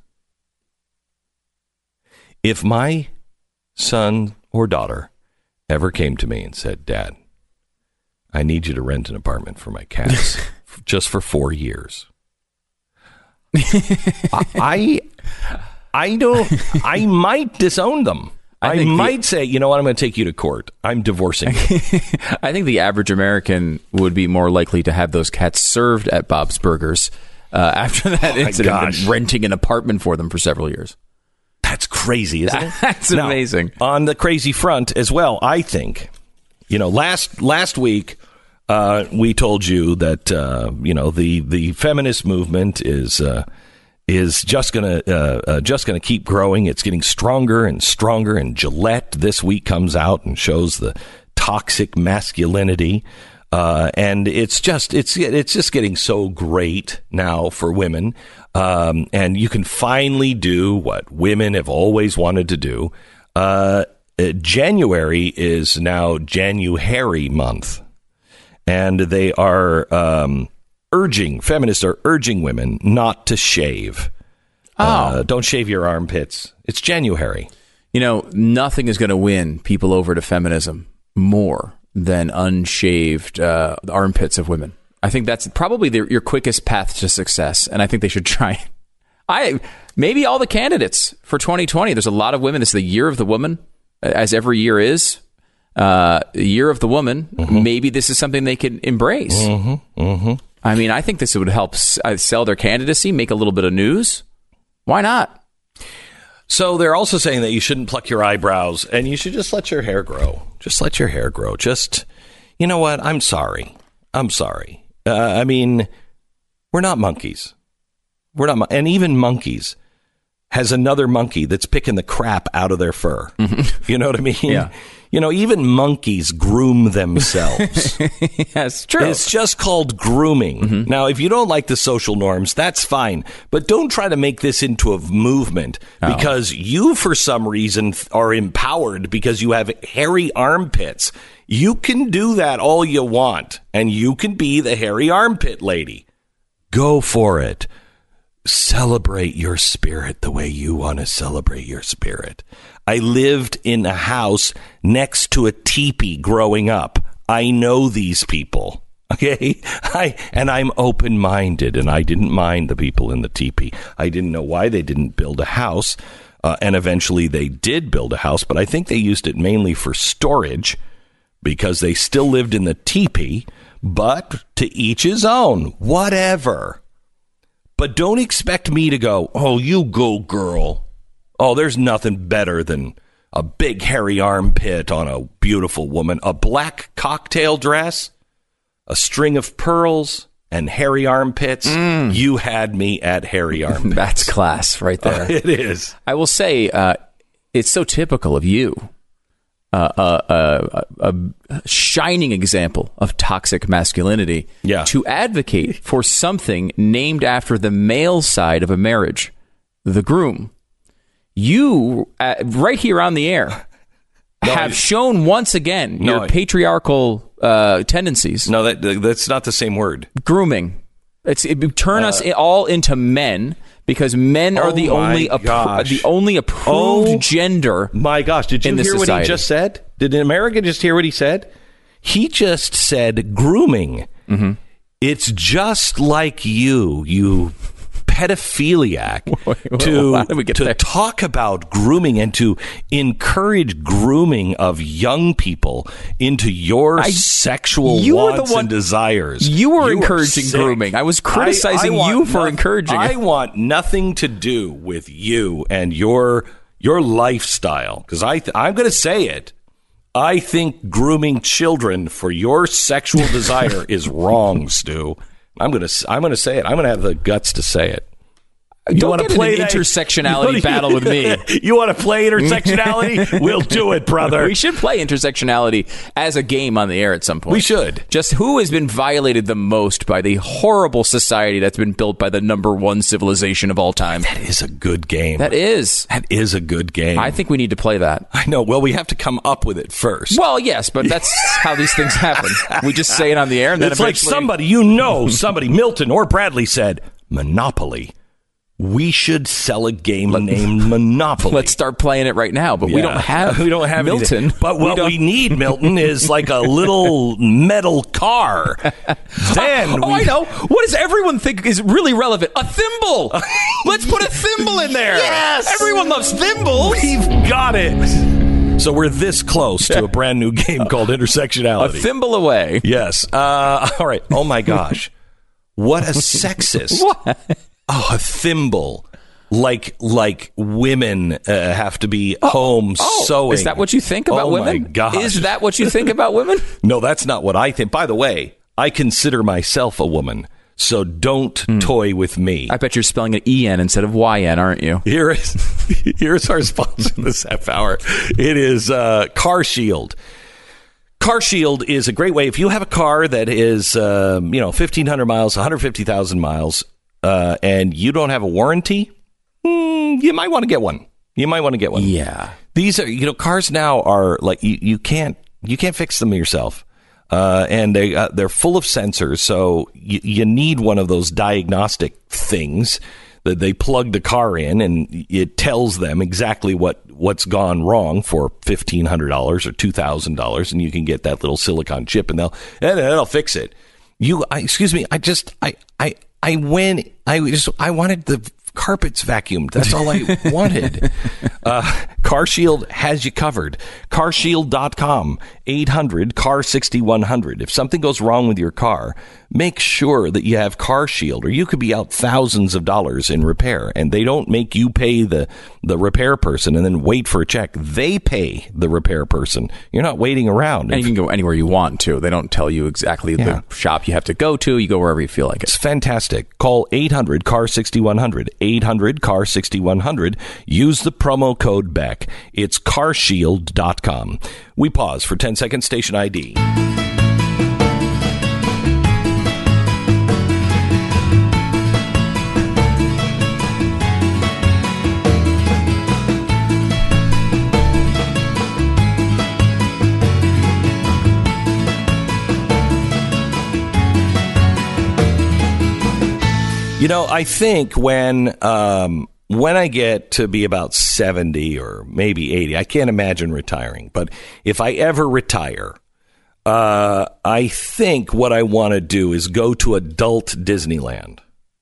If my son or daughter ever came to me and said, Dad, I need you to rent an apartment for my cats just for four years. I, I don't, I might disown them. I, I might the, say, you know what, I'm going to take you to court. I'm divorcing you. I think the average American would be more likely to have those cats served at Bob's Burgers uh, after that oh incident than renting an apartment for them for several years. That's crazy, isn't it? That's now, amazing. On the crazy front as well, I think, you know, last last week uh, we told you that, uh, you know, the, the feminist movement is... Uh, is just going to uh, uh, just going to keep growing. It's getting stronger and stronger. And Gillette this week comes out and shows the toxic masculinity. Uh, and it's just it's it's just getting so great now for women. Um, and you can finally do what women have always wanted to do. Uh, January is now January month. And they are... Um, urging, feminists are urging women not to shave. Oh. Uh, don't shave your armpits. It's January. You know, nothing is going to win people over to feminism more than unshaved uh, armpits of women. I think that's probably the, your quickest path to success, and I think they should try. I maybe all the candidates for twenty twenty, there's a lot of women. It's the year of the woman, as every year is. Uh, year of the woman. Mm-hmm. Maybe this is something they can embrace. Mm-hmm. Mm-hmm. I mean, I think this would help sell their candidacy, make a little bit of news. Why not? So they're also saying that you shouldn't pluck your eyebrows and you should just let your hair grow. Just let your hair grow. Just, you know what? I'm sorry. I'm sorry. Uh, I mean, we're not monkeys. We're not, and even monkeys has another monkey that's picking the crap out of their fur. Mm-hmm. You know what I mean? Yeah. You know, even monkeys groom themselves. That's true. It's just called grooming. Mm-hmm. Now, if you don't like the social norms, that's fine. But don't try to make this into a movement oh. because you, for some reason, are empowered because you have hairy armpits. You can do that all you want, and you can be the hairy armpit lady. Go for it. Celebrate your spirit the way you want to celebrate your spirit. I lived in a house next to a teepee growing up. I know these people, okay? I and I'm open-minded, and I didn't mind the people in the teepee. I didn't know why they didn't build a house, uh, and eventually they did build a house, but I think they used it mainly for storage because they still lived in the teepee, but to each his own, whatever. But don't expect me to go, oh, you go, girl. Oh, there's nothing better than a big hairy armpit on a beautiful woman. A black cocktail dress, a string of pearls, and hairy armpits. Mm. You had me at hairy armpits. That's class right there. Uh, it is. I will say, uh, it's so typical of you. Uh, uh, uh, a shining example of toxic masculinity. Yeah. To advocate for something named after the male side of a marriage, the groom. You, uh, right here on the air, no, have I, shown once again no, your patriarchal uh, tendencies. No, that that's not the same word. Grooming. It's it, turn uh, us all into men. Because men are oh the only appro- the only approved oh gender. My gosh! Did you hear society. what he just said? Did America just hear what he said? He just said grooming. Mm-hmm. It's just like you, you pedophiliac, wait, wait, to get to there? talk about grooming and to encourage grooming of young people into your I, sexual you wants were the one, and desires. You were you encouraging grooming. I was criticizing I, I you for no, encouraging I it. want nothing to do with you and your your lifestyle, because I th- I'm going to say it. I think grooming children for your sexual desire is wrong, Stu. I'm gonna I'm gonna say it. I'm gonna have the guts to say it. You Don't get play an that? intersectionality battle with me. You want to play intersectionality? We'll do it, brother. We should play intersectionality as a game on the air at some point. We should. Just who has been violated the most by the horrible society that's been built by the number one civilization of all time? That is a good game. That is. That is a good game. I think we need to play that. I know. Well, we have to come up with it first. Well, yes, but that's how these things happen. We just say it on the air, and then it's like somebody, you know, somebody, Milton or Bradley said, Monopoly. We should sell a game named Monopoly. Let's start playing it right now, but yeah. we don't have we don't have Milton. Anything. But what we, we need, Milton, is like a little metal car. Then oh, we... I know. What does everyone think is really relevant? A thimble. Let's put a thimble in there. Yes, everyone loves thimbles. We've got it. So we're this close to a brand new game called Intersectionality. A thimble away. Yes. Uh, all right. Oh my gosh, what a sexist. What? Oh, a thimble. Like like women uh, have to be oh, home oh, sewing. Is that what you think about oh women? My gosh. Is that what you think about women? No, that's not what I think. By the way, I consider myself a woman, so don't mm. toy with me. I bet you're spelling it E N instead of Y N, aren't you? Here is, here's our sponsor this half hour. It is uh, Car Shield. Car Shield is a great way. If you have a car that is, um, you know, fifteen hundred miles, one hundred fifty thousand miles, Uh, and you don't have a warranty, mm, you might want to get one. You might want to get one. Yeah. These are, you know, cars now are like, you, you can't, you can't fix them yourself. Uh, and they, uh, they're full of sensors. So you, you need one of those diagnostic things that they plug the car in and it tells them exactly what, what's gone wrong for fifteen hundred dollars or two thousand dollars. And you can get that little silicon chip and they'll, and they'll fix it. You, I, excuse me. I just, I, I, I went, I just, I wanted the carpets vacuumed. That's all I wanted. Uh, Car Shield has you covered. car shield dot com, eight hundred, C A R, sixty-one hundred. If something goes wrong with your car, make sure that you have Car Shield, or you could be out thousands of dollars in repair, and they don't make you pay the, the repair person and then wait for a check. They pay the repair person. You're not waiting around. And you can go anywhere you want to. They don't tell you exactly yeah. the shop you have to go to. You go wherever you feel like it. It's fantastic. Call eight hundred, C A R, sixty-one hundred. eight hundred, C A R, sixty-one hundred. Use the promo code Beck. It's car shield dot com. We pause for ten seconds. Station I D. You know, I think when um, when I get to be about seventy or maybe eighty, I can't imagine retiring. But if I ever retire, uh, I think what I want to do is go to adult Disneyland.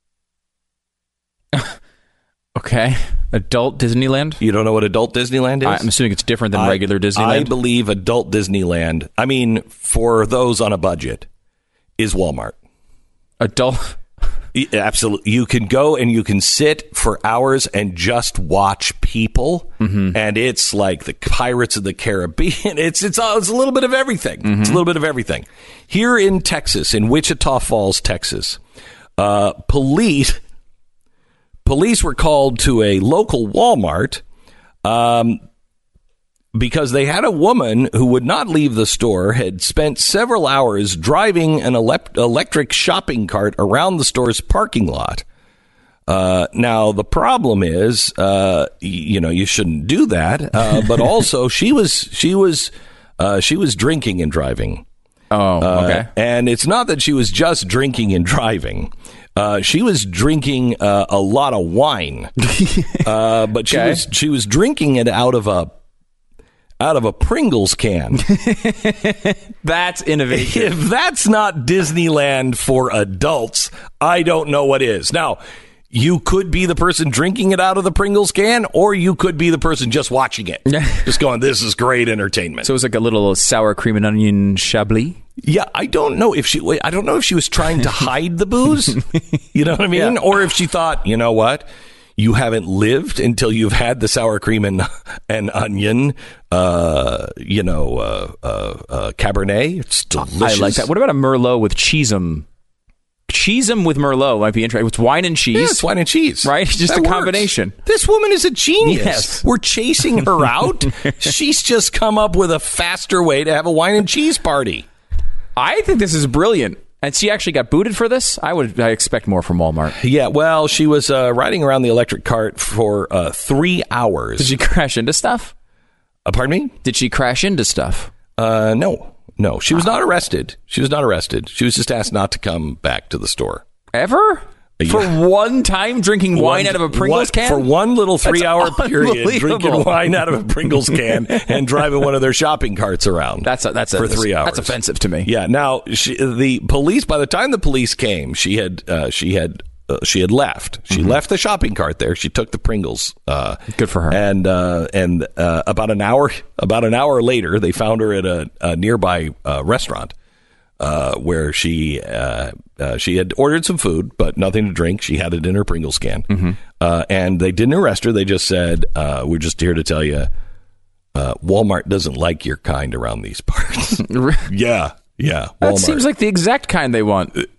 Okay. Adult Disneyland? You don't know what adult Disneyland is? I'm assuming it's different than I, regular Disneyland. I believe adult Disneyland, I mean, for those on a budget, is Walmart. Adult... Absolutely. You can go and you can sit for hours and just watch people. Mm-hmm. And it's like the Pirates of the Caribbean. It's, it's, it's a little bit of everything. Mm-hmm. It's a little bit of everything. Here in Texas, in Wichita Falls, Texas, uh, police, police were called to a local Walmart, um, because they had a woman who would not leave the store, had spent several hours driving an ele- electric shopping cart around the store's parking lot. Uh, now, the problem is, uh, y- you know, you shouldn't do that. Uh, but also, she was she was uh, she was drinking and driving. Oh, okay. Uh, and it's not that she was just drinking and driving. Uh, she was drinking uh, a lot of wine, uh, but she Okay. was she was drinking it out of a. out of a Pringles can. That's innovation. If that's not Disneyland for adults, I don't know what is. Now, you could be the person drinking it out of the Pringles can, or you could be the person just watching it. Just going, this is great entertainment. So it was like a little sour cream and onion Chablis? Yeah, I don't know if she I don't know if she was trying to hide the booze. You know what I mean? Yeah. Or if she thought, you know what? You haven't lived until you've had the sour cream and and onion, uh, you know, uh, uh, uh, Cabernet. It's delicious. I like that. What about a Merlot with cheesem? Cheesem with Merlot might be interesting. It's wine and cheese. Yeah, it's wine and cheese. Right? Just That a works. combination. This woman is a genius. Yes. We're chasing her out. She's just come up with a faster way to have a wine and cheese party. I think this is brilliant. And she actually got booted for this? I would I expect more from Walmart. Yeah, well, she was uh, riding around the electric cart for uh, three hours. Did she crash into stuff? Uh, pardon me? Did she crash into stuff? Uh, no, no. She was not arrested. She was not arrested. She was just asked not to come back to the store. Ever? Yeah. For one time drinking wine One- out of a Pringles one- can? For one little That's three-hour period, unbelievable. drinking wine out of a Pringles can and driving one of their shopping carts around. That's a, that's a, for three hours. That's offensive to me. Yeah. Now, she, the police. By the time the police came, she had uh, she had uh, she had left. She Mm-hmm. left the shopping cart there. She took the Pringles. Uh, Good for her. And uh, and uh, about an hour about an hour later, they found her at a, a nearby uh, restaurant. Uh, where she uh, uh, she had ordered some food, but nothing to drink. She had it in her Pringles can. Mm-hmm. Uh, and they didn't arrest her. They just said, uh, we're just here to tell you, uh, Walmart doesn't like your kind around these parts. yeah, yeah. Walmart. That seems like the exact kind they want. No,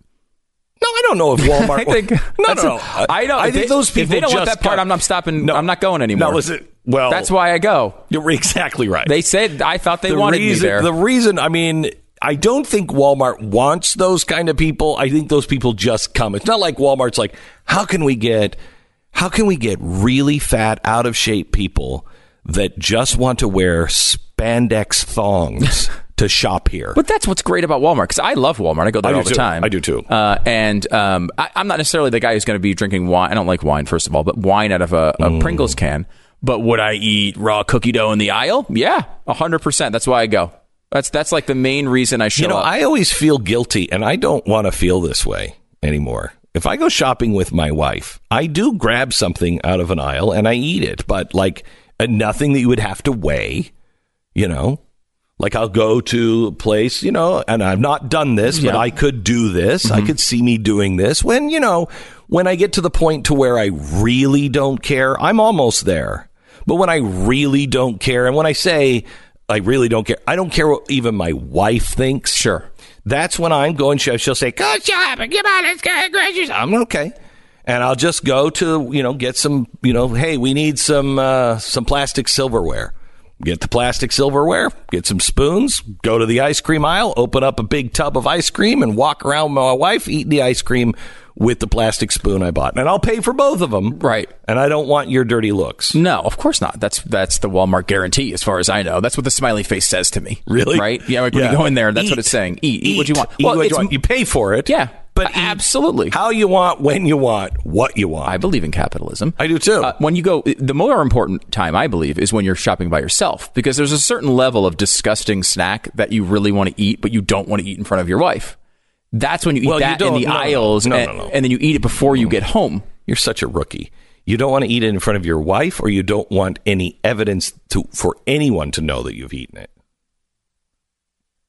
I don't know if Walmart... I think no, no, that's no. a- I know. I if think they, those people If they don't want just that part, got- I'm not stopping. No. I'm not going anymore. No, is it... Well... That's why I go. You're exactly right. They said, I thought they the wanted reason, me there. The reason, I mean... I don't think Walmart wants those kind of people. I think those people just come. It's not like Walmart's like, how can we get, how can we get really fat, out of shape people that just want to wear spandex thongs to shop here? But that's what's great about Walmart, because I love Walmart. I go there I do all the too. time. I do too. Uh, and um, I, I'm not necessarily the guy who's going to be drinking wine. I don't like wine, first of all, but wine out of a, a Mm. Pringles can. But would I eat raw cookie dough in the aisle? Yeah, one hundred percent. That's why I go. That's that's like the main reason I show You know, up. I always feel guilty, and I don't want to feel this way anymore. If I go shopping with my wife, I do grab something out of an aisle and I eat it, but like uh, nothing that you would have to weigh, you know? Like I'll go to a place, you know, and I've not done this, but Yeah. I could do this. Mm-hmm. I could see me doing this. When, you know, when I get to the point to where I really don't care, I'm almost there. But when I really don't care, and when I say I really don't care, I don't care what even my wife thinks. Sure. That's when I'm going, she'll she'll say, go shopping, come on, let's go groceries. I'm okay. And I'll just go to, you know, get some, you know, hey, we need some, uh, some plastic silverware. Get the plastic silverware, get some spoons, go to the ice cream aisle, open up a big tub of ice cream and walk around with my wife eating the ice cream with the plastic spoon I bought. And I'll pay for both of them. Right. And I don't want your dirty looks. No, of course not. That's that's the Walmart guarantee, as far as I know. That's what the smiley face says to me. Really? Right? Yeah, like when Yeah. you go in there, that's Eat. what it's saying. Eat. Eat, what you want. Eat well, what you it's- want. You pay for it. Yeah. But Uh, eat absolutely. how you want, when you want, what you want. I believe in capitalism. I do too. Uh, when you go, the more important time, I believe, is when you're shopping by yourself, because there's a certain level of disgusting snack that you really want to eat, but you don't want to eat in front of your wife. That's when you eat Well, you that in don't- the no, no, aisles, no, and, no, no. and then you eat it before you get home. You're such a rookie. You don't want to eat it in front of your wife, or you don't want any evidence to for anyone to know that you've eaten it.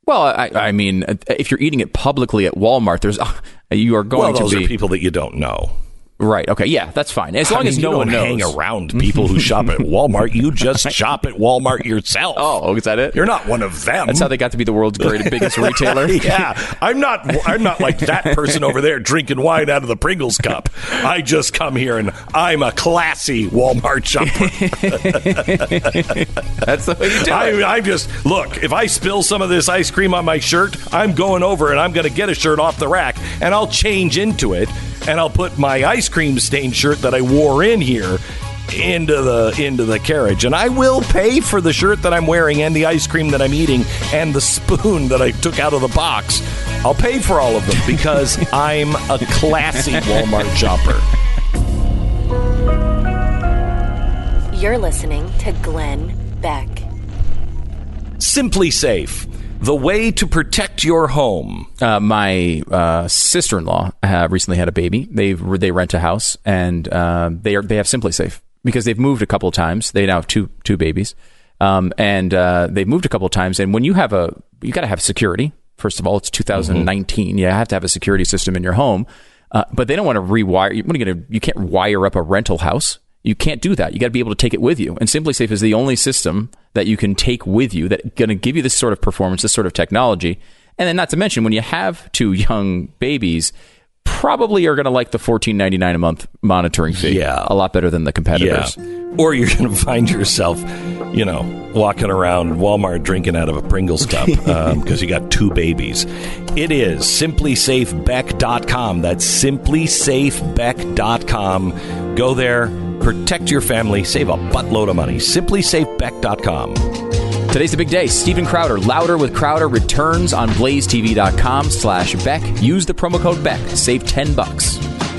Well, I, I mean, if you're eating it publicly at Walmart, there's you are going well, those to be are people that you don't know. Right. Okay. Yeah, that's fine. As long I mean, as no you one don't knows. hang around people who shop at Walmart. You just shop at Walmart yourself. Oh, is that it? You're not one of them. That's how they got to be the world's greatest, biggest retailer. Yeah, I'm not. I'm not like that person over there drinking wine out of the Pringles cup. I just come here and I'm a classy Walmart shopper. That's the way you do I, it. I just look. If I spill some of this ice cream on my shirt, I'm going over and I'm going to get a shirt off the rack and I'll change into it and I'll put my ice cream stained shirt that I wore in here into the into the carriage, and I will pay for the shirt that I'm wearing and the ice cream that I'm eating and the spoon that I took out of the box. I'll pay for all of them because I'm a classy Walmart shopper. You're listening to Glenn Beck. Simply Safe, the way to protect your home. Uh, my uh, sister-in-law uh, recently had a baby. They they rent a house, and uh, they are they have Simply Safe because they've moved a couple of times. They now have two two babies, um, and uh, they've moved a couple of times. And when you have a, you got to have security. First of all, it's two thousand nineteen. Mm-hmm. You have to have a security system in your home, uh, but they don't want to rewire. What are you going to? You can't wire up a rental house. You can't do that. You got to be able to take it with you. And Simply Safe is the only system that you can take with you that's going to give you this sort of performance, this sort of technology. And then not to mention, when you have two young babies, probably are going to like the fourteen ninety-nine a month monitoring fee. Yeah. A lot better than the competitors. Yeah. Or you're going to find yourself, you know, walking around Walmart drinking out of a Pringles cup because um, you got two babies. It is simply safe beck dot com. That's simply safe beck dot com. Go there, protect your family, save a buttload of money. simply safe beck dot com. Today's the big day. Steven Crowder, Louder with Crowder, returns on blaze t v dot com slash Beck. Use the promo code Beck. Save ten bucks.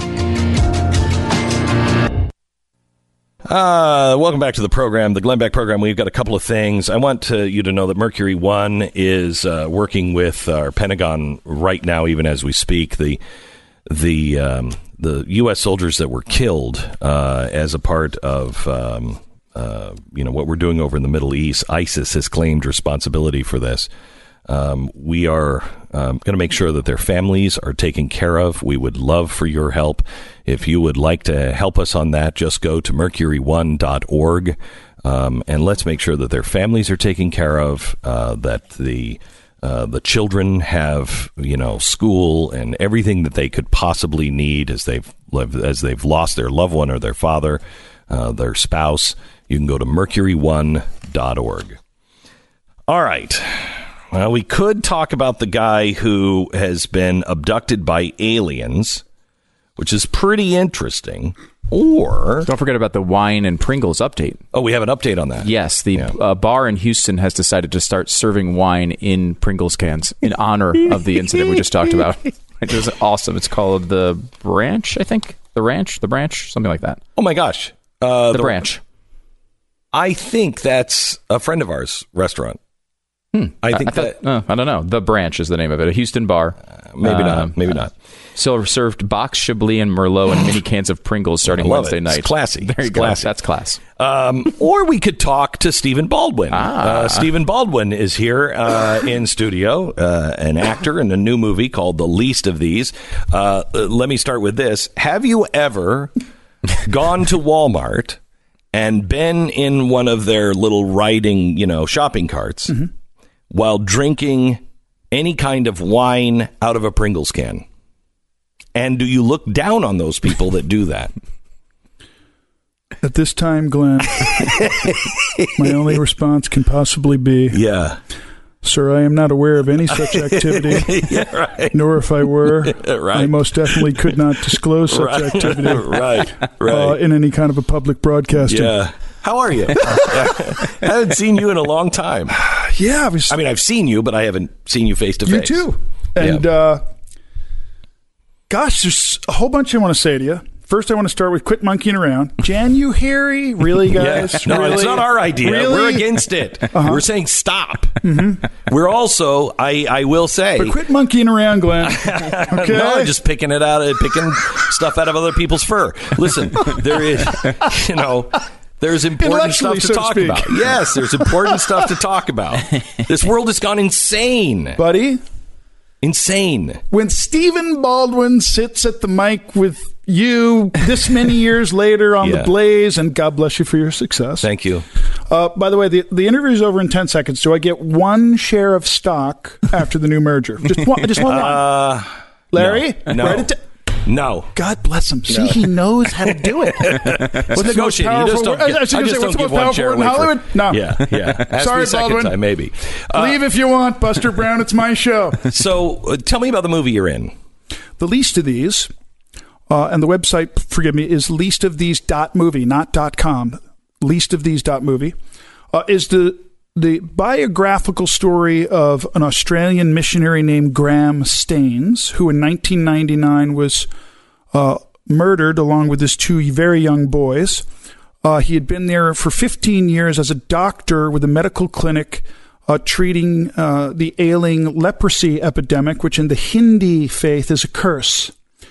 Uh, welcome back to the program, the Glenn Beck program. We've got a couple of things. I want to, you to know that Mercury One is uh, working with our Pentagon right now, even as we speak. The the um, the U S soldiers that were killed uh, as a part of um, uh, you know what we're doing over in the Middle East. ISIS has claimed responsibility for this. Um, we are um, going to make sure that their families are taken care of. We would love for your help. If you would like to help us on that, just go to mercury one dot org um, and let's make sure that their families are taken care of, uh, that the uh, the children have, you know, school and everything that they could possibly need as they've as they've lost their loved one or their father, uh, their spouse. You can go to mercury one dot org. All right. Well, we could talk about the guy who has been abducted by aliens, which is pretty interesting. Or don't forget about the wine and Pringles update. Oh, we have an update on that. Yes, the yeah. uh, bar in Houston has decided to start serving wine in Pringles cans in honor of the incident we just talked about. It is awesome. It's called the Branch, I think. The Ranch, the Branch, something like that. Oh my gosh, uh, the, the Branch. I think that's a friend of ours restaurant. Hmm. I think I, thought, that uh, I don't know. The Branch is the name of it. A Houston bar. Uh, maybe uh, not. Maybe not. So served box Chablis and Merlot and mini cans of Pringles starting Wednesday it. night. It's classy. There you it's go. Classy. That's class. Um, or we could talk to Stephen Baldwin. Ah. Uh, Stephen Baldwin is here uh, in studio, uh, an actor in a new movie called The Least of These. Uh, let me start with this. Have you ever gone to Walmart and been in one of their little riding, you know, shopping carts mm-hmm. while drinking any kind of wine out of a Pringles can? And do you look down on those people that do that? At this time, Glenn, my only response can possibly be, yeah. Sir, I am not aware of any such activity, yeah, right. nor if I were, right. I most definitely could not disclose such right. activity right, right. Uh, in any kind of a public broadcasting. Yeah. How are you? I haven't seen you in a long time. Yeah. I, was, I mean, I've seen you, but I haven't seen you face to face. You too. And, yeah. uh, gosh, there's a whole bunch I want to say to you. First, I want to start with quit monkeying around. January? Really, guys? Yeah. No, really? it's not our idea. Really? We're against it. Uh-huh. We're saying stop. Mm-hmm. We're also, I, I will say. But quit monkeying around, Glenn. Okay? No, just picking it out, picking stuff out of other people's fur. Listen, there is, you know, There's important stuff to so to talk speak. about. Yes, there's important stuff to talk about. This world has gone insane. Buddy. Insane. When Stephen Baldwin sits at the mic with you this many years later on Yeah. The Blaze, and God bless you for your success. Thank you. Uh, by the way, the, the interview is over in ten seconds. Do I get one share of stock after the new merger? Just one. Just one. Uh, Larry? No. no. Write it down. No. God bless him. See, No. he knows how to do it. It's negotiating. You just don't, I get, was I gonna just say, what's don't the give most one share powerful away word in for- Hollywood? No. Yeah, yeah. Ask Sorry, me a second Baldwin. time, maybe. Leave if you want, Buster Brown. It's my show. So uh, tell me about the movie you're in. The least of these, uh, and the website, forgive me, is least of these dot movie, not dot com. Least of these dot movie uh, is the the biographical story of an Australian missionary named Graham Staines, who in nineteen ninety-nine was uh, murdered along with his two very young boys. Uh, he had been there for fifteen years as a doctor with a medical clinic uh, treating uh, the ailing leprosy epidemic, which in the Hindi faith is a curse.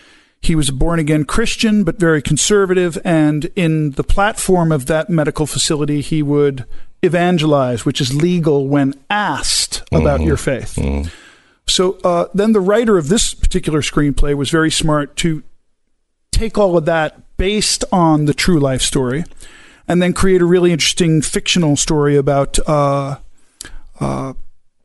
He was a born-again Christian, but very conservative, and in the platform of that medical facility, he would evangelize, which is legal when asked about Mm-hmm. your faith. Mm-hmm. So uh, then the writer of this particular screenplay was very smart to take all of that based on the true life story and then create a really interesting fictional story about uh, uh,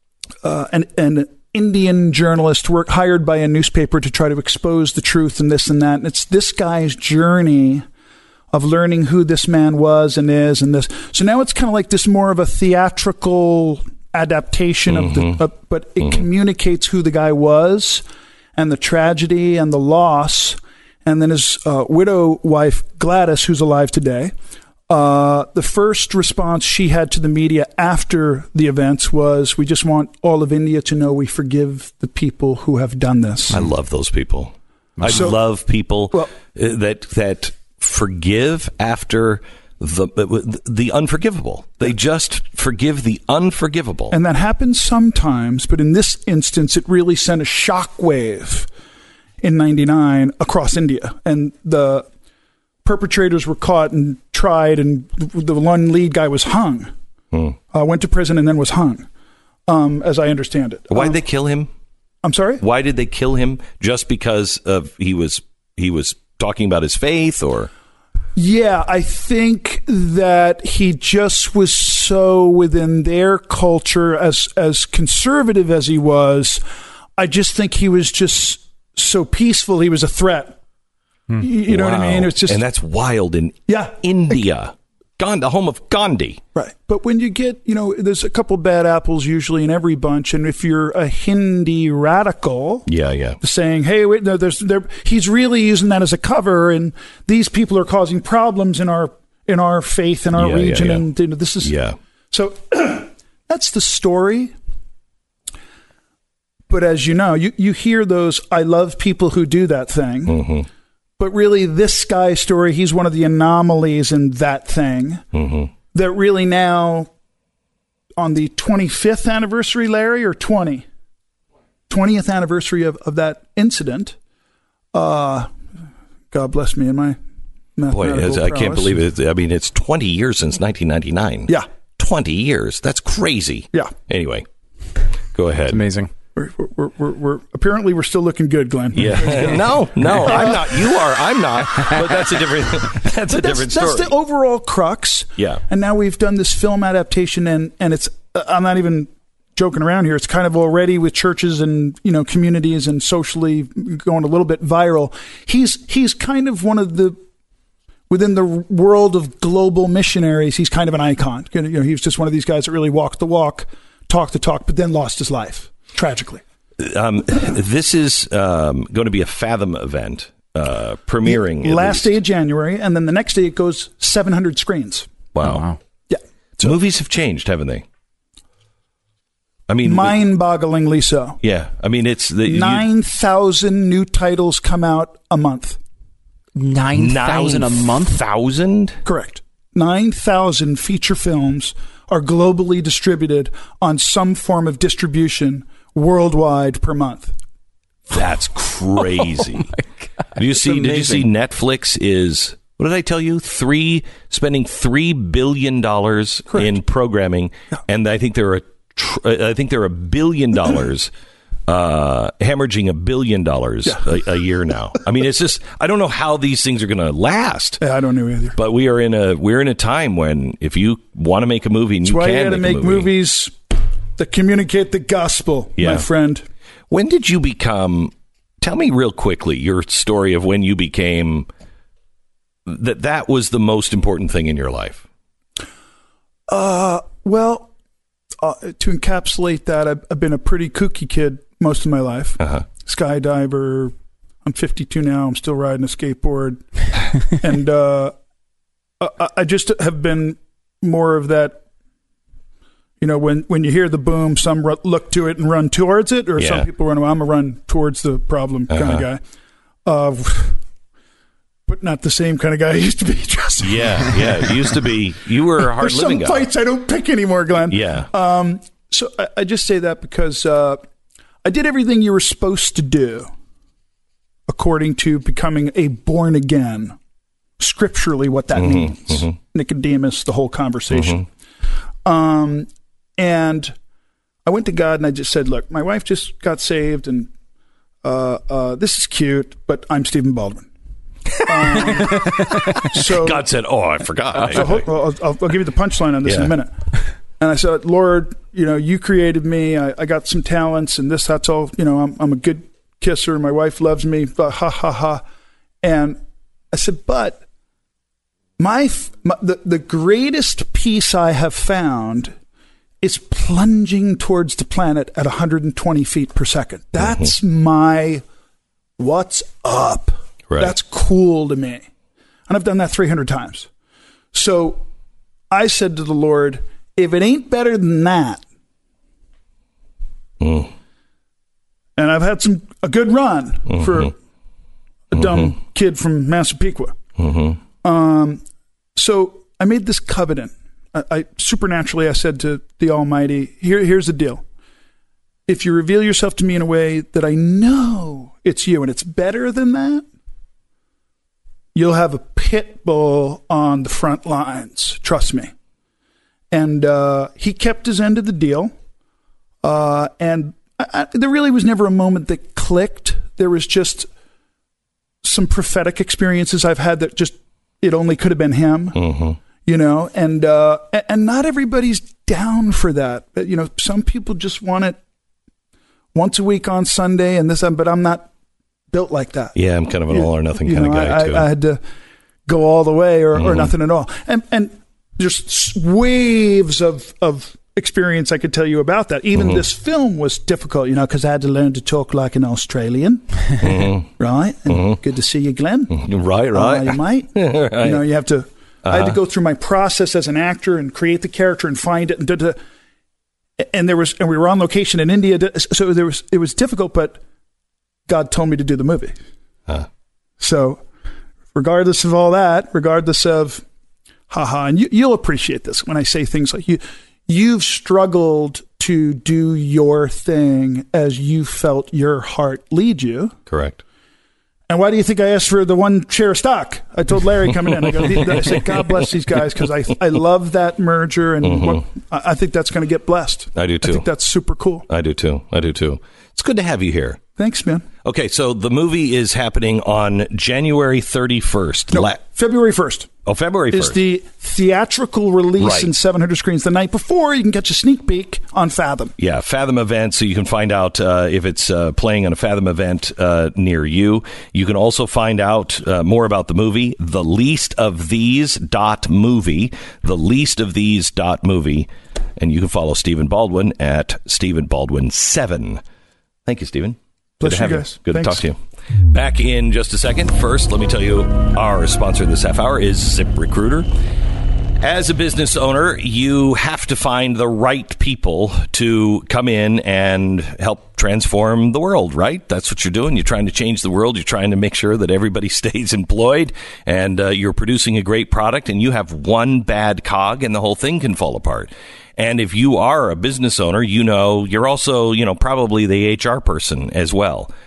uh, an, an Indian journalist work hired by a newspaper to try to expose the truth and this and that. And it's this guy's journey of learning who this man was and is and this. So now it's kind of like this more of a theatrical adaptation Mm-hmm. of the, uh, but it mm-hmm. communicates who the guy was and the tragedy and the loss. And then his uh, widow wife, Gladys, who's alive today, uh, the first response she had to the media after the events was, we just want all of India to know we forgive the people who have done this. I love those people. I So- love people Well- uh, that that forgive after the the unforgivable. They just forgive the unforgivable. And that happens sometimes, but in this instance, it really sent a shockwave in ninety-nine across India. And the perpetrators were caught and tried, and the one lead guy was hung, Hmm. uh, went to prison, and then was hung, um, as I understand it. Why Um, did they kill him? I'm sorry? Why did they kill him? Just because of he was he was talking about his faith, or Yeah, I think that he just was so within their culture, as as conservative as he was. I just think he was just so peaceful. He was a threat. You, you know what I Wow. mean? It's just and that's wild in yeah, India, Gandhi, the home of Gandhi. right. But when you get, you know, there's a couple bad apples usually in every bunch, and if you're a Hindi radical, Yeah, yeah. saying, "Hey, wait, no, there's there," he's really using that as a cover, and these people are causing problems in our in our faith in our Yeah, yeah, region, yeah. and you know, this is Yeah. so. That's the story. But as you know, you you hear those "I love people who do that" thing, Mm-hmm. but really, this guy's story, he's one of the anomalies in that thing. Mm-hmm. That really now, on the twenty-fifth anniversary, Larry, or twenty? twentieth anniversary of, of that incident, uh, God bless me and my Boy, mathematical it's- I can't prowess. believe it. I mean, it's twenty years since nineteen ninety-nine. Yeah. twenty years. That's crazy. Yeah. Anyway, go ahead. Amazing. We're, we're, we're, we're, apparently, we're still looking good, Glenn. Yeah. no, no, I'm not. You are. I'm not. But that's a different. That's a But different that's, story. that's the overall crux. Yeah. And now we've done this film adaptation, and, and it's, uh, I'm not even joking around here. It's kind of already with churches and, you know, communities and socially going a little bit viral. He's, he's kind of one of the, within the world of global missionaries, he's kind of an icon. You know, he was just one of these guys that really walked the walk, talked the talk, but then lost his life, tragically. Um, this is um, going to be a Fathom event, uh, premiering at Last least. day of January, and then the next day it goes seven hundred screens. Wow. Oh, wow. Yeah. Movies have changed, haven't they? I mean, Mind-bogglingly so. yeah. I mean, it's the you- nine thousand new titles come out a month. Nine thousand a month? Thousand? Correct. nine thousand feature films are globally distributed on some form of distribution worldwide per month. That's crazy. Oh Do you see? Did you see? Netflix is what did I tell you? Three spending three billion dollars in programming, yeah. and I think there are tr- I think there are a billion dollars. Uh, hemorrhaging a billion dollars yeah. a, a year now. I mean, it's just I don't know how these things are going to last. Yeah, I don't know either. But we are in a we're in a time when if you want to make a movie, and That's you why can you got to make, make movies that communicate the gospel, yeah. my friend. When did you become? Tell me real quickly your story of when you became that that was the most important thing in your life. Uh, well, uh, to encapsulate that, I've, I've been a pretty kooky kid most of my life. Uh-huh. Skydiver. I'm fifty-two now. I'm still riding a skateboard. and uh, I, I just have been more of that, you know, when, when you hear the boom, some r- look to it and run towards it, or yeah. some people run away. I'm a run towards the problem uh-huh. kind of guy. Uh, but not the same kind of guy I used to be. Trust me. Yeah, yeah. You used to be. You were a hard There's living some guy. fights I don't pick anymore, Glenn. Yeah. Um. So I, I just say that because uh, I did everything you were supposed to do according to becoming a born again. Scripturally, what that mm-hmm, means. Mm-hmm. Nicodemus, the whole conversation. Mm-hmm. Um, and I went to God and I just said, "Look, my wife just got saved, and uh, uh, this is cute, but I'm Stephen Baldwin." Um, so God said, "Oh, I forgot." So, I'll, I'll, I'll give you the punchline on this yeah. in a minute. And I said, "Lord, you know, you created me. I, I got some talents, and this, that's all. You know, I'm, I'm a good kisser. My wife loves me. But ha ha ha." And I said, "But my, my the the greatest peace I have found is plunging towards the planet at one hundred twenty feet per second. That's mm-hmm. my what's up." Right. That's cool to me. And I've done that three hundred times. So I said to the Lord, if it ain't better than that, mm. and I've had some a good run mm-hmm. for a mm-hmm. dumb kid from Massapequa. Mm-hmm. Um, so I made this covenant. I, I supernaturally, I said to the Almighty, Here, here's the deal. If you reveal yourself to me in a way that I know it's you and it's better than that, you'll have a pit bull on the front lines. Trust me. And uh, he kept his end of the deal. Uh, and I, I, there really was never a moment that clicked. There was just some prophetic experiences I've had that just, it only could have been him, mm-hmm. you know, and, uh, and not everybody's down for that. But, you know, some people just want it once a week on Sunday and this, but I'm not built like that. Yeah, I'm kind of an you, all or nothing you kind know, of guy I, too. I had to go all the way or, mm-hmm. or nothing at all. And and just waves of of experience I could tell you about that. Even mm-hmm. this film was difficult, you know, because I had to learn to talk like an Australian, mm-hmm. right? And mm-hmm. good to see you, Glenn. Right, right. Uh, you might. right. You know, you have to. Uh-huh. I had to go through my process as an actor and create the character and find it and. Da, da, And there was, and we were on location in India, so there was. It was difficult, but God told me to do the movie. Huh. So, regardless of all that, regardless of, haha, and you, you'll appreciate this when I say things like you, you've struggled to do your thing as you felt your heart lead you. Correct. And why do you think I asked for the one share of stock? I told Larry coming in. I go, I said, God bless these guys because I I love that merger, and mm-hmm. what, I think that's going to get blessed. I do too. I think that's super cool. I do too. I do too. It's good to have you here. Thanks, man. Okay, so the movie is happening on January thirty-first. No, La- February first. Oh, February first. Is the theatrical release right. in seven hundred screens the night before. You can catch a sneak peek on Fathom. Yeah, Fathom event, so you can find out uh, if it's uh, playing on a Fathom event uh, near you. You can also find out uh, more about the movie, the least of these dot movie, the least of these dot movie, and you can follow Stephen Baldwin at Stephen Baldwin seven. Thank you, Stephen. Good Bless to have you you. guys. Good Thanks. to talk to you. Back in just a second. First, let me tell you, our sponsor this half hour is ZipRecruiter. As a business owner, you have to find the right people to come in and help transform the world, right? That's what you're doing. You're trying to change the world. You're trying to make sure that everybody stays employed, and uh, you're producing a great product, and you have one bad cog and the whole thing can fall apart. And if you are a business owner, you know, you're also, you know, probably the H R person as well.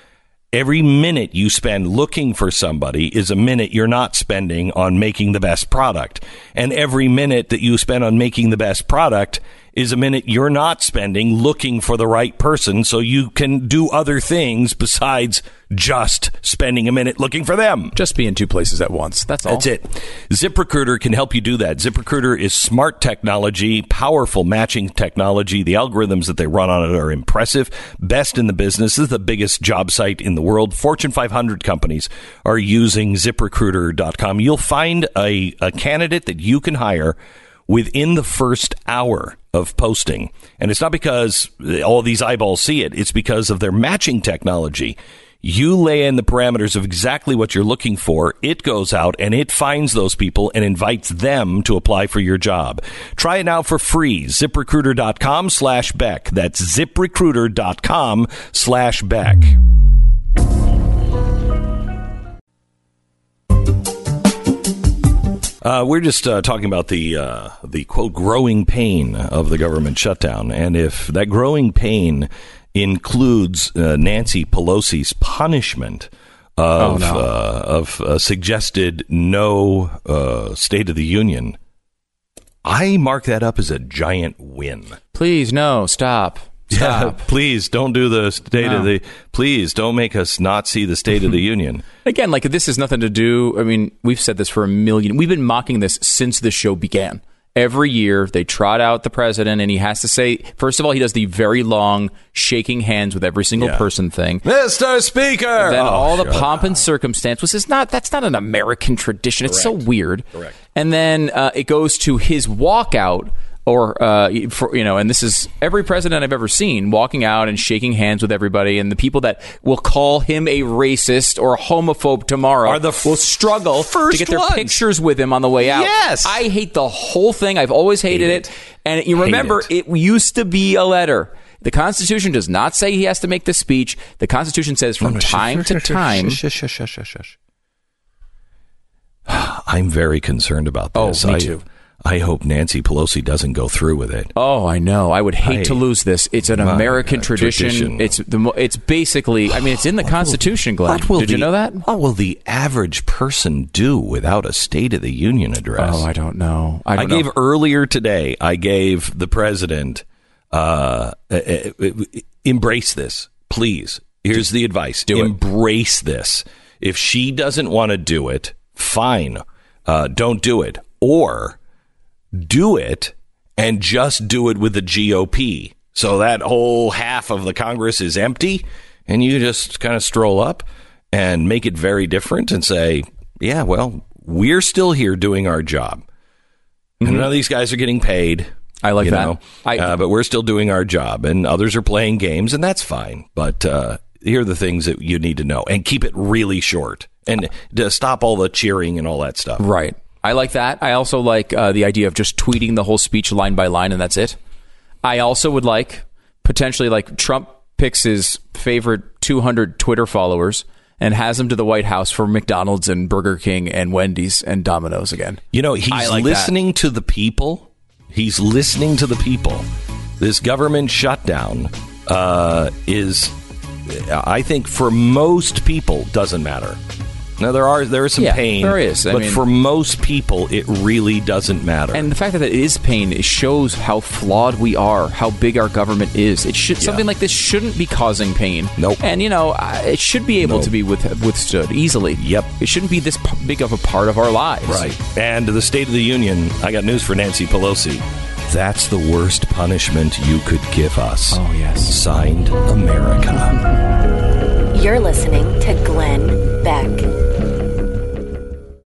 Every minute you spend looking for somebody is a minute you're not spending on making the best product. And every minute that you spend on making the best product is a minute you're not spending looking for the right person so you can do other things besides just spending a minute looking for them. Just be in two places at once. That's all. That's it. ZipRecruiter can help you do that. ZipRecruiter is smart technology, powerful matching technology. The algorithms that they run on it are impressive. Best in the business. This is the biggest job site in the world. Fortune five hundred companies are using zip recruiter dot com. You'll find a, a candidate that you can hire within the first hour of posting. And it's not because all these eyeballs see it. It's because of their matching technology. You lay in the parameters of exactly what you're looking for. It goes out and it finds those people and invites them to apply for your job. Try it now for free. zip recruiter dot com slash Beck. That's zip recruiter dot com slash Beck. Uh, we're just uh, talking about the, uh, the, quote, growing pain of the government shutdown. And if that growing pain includes uh, Nancy Pelosi's punishment of, oh, no. uh, of uh, suggested no uh, State of the Union, I mark that up as a giant win. Please, no, stop. Yeah, please don't do the State no. of the... Please don't make us not see the State of the Union. Again, like this has nothing to do... I mean, we've said this for a million... We've been mocking this since the show began. Every year, they trot out the president, and he has to say... First of all, he does the very long shaking hands with every single yeah. person thing. Mister Speaker! And then oh, all the sure. pomp and circumstance, which is not... That's not an American tradition. It's Correct. so weird. Correct. And then uh, it goes to his walkout... Or, uh, for, you know, and this is every president I've ever seen walking out and shaking hands with everybody. And the people that will call him a racist or a homophobe tomorrow Are the f- will struggle first to get their ones. pictures with him on the way out. Yes. I hate the whole thing. I've always hated Hate it. it. And you Hate remember, it. it used to be a letter. The Constitution does not say he has to make the speech. The Constitution says from No, no, time shush, to shush, time. Shush, shush, shush, shush, shush. I'm very concerned about this. Oh, me I, too. I hope Nancy Pelosi doesn't go through with it. Oh, I know. I would hate I, to lose this. It's an my, American uh, tradition. tradition. It's the. Mo- It's basically. I mean, it's in the What Constitution, will, Glenn. what will Did the, you know that? What will the average person do without a State of the Union address? Oh, I don't know. I, don't I know. gave earlier today. I gave the president. Uh, uh, uh, embrace this, please. Here's the advice: do embrace it. this. If she doesn't want to do it, fine. Uh, don't do it, or do it and just do it with the G O P. So that whole half of the Congress is empty, and you just kind of stroll up and make it very different and say, yeah, well, we're still here doing our job. Mm-hmm. And none of these guys are getting paid. I like you that. Know, I, uh, but we're still doing our job, and others are playing games, and that's fine. But uh, here are the things that you need to know, and keep it really short, and to stop all the cheering and all that stuff. Right. I like that. I also like uh, the idea of just tweeting the whole speech line by line, and that's it. I also would like, potentially, like Trump picks his favorite two hundred Twitter followers and has them to the White House for McDonald's and Burger King and Wendy's and Domino's again. You know, he's like listening that. to the people. He's listening to the people. This government shutdown uh, is, I think, for most people, doesn't matter. Now, there are there is some yeah, pain, there is. I but mean, for most people, it really doesn't matter. And the fact that it is pain, it shows how flawed we are, how big our government is. It should yeah. Something like this shouldn't be causing pain. Nope. And, you know, it should be able nope. to be with, withstood easily. Yep. It shouldn't be this p- big of a part of our lives. Right. And the State of the Union, I got news for Nancy Pelosi. That's the worst punishment you could give us. Oh, yes. Signed, America. You're listening to Glenn Beck.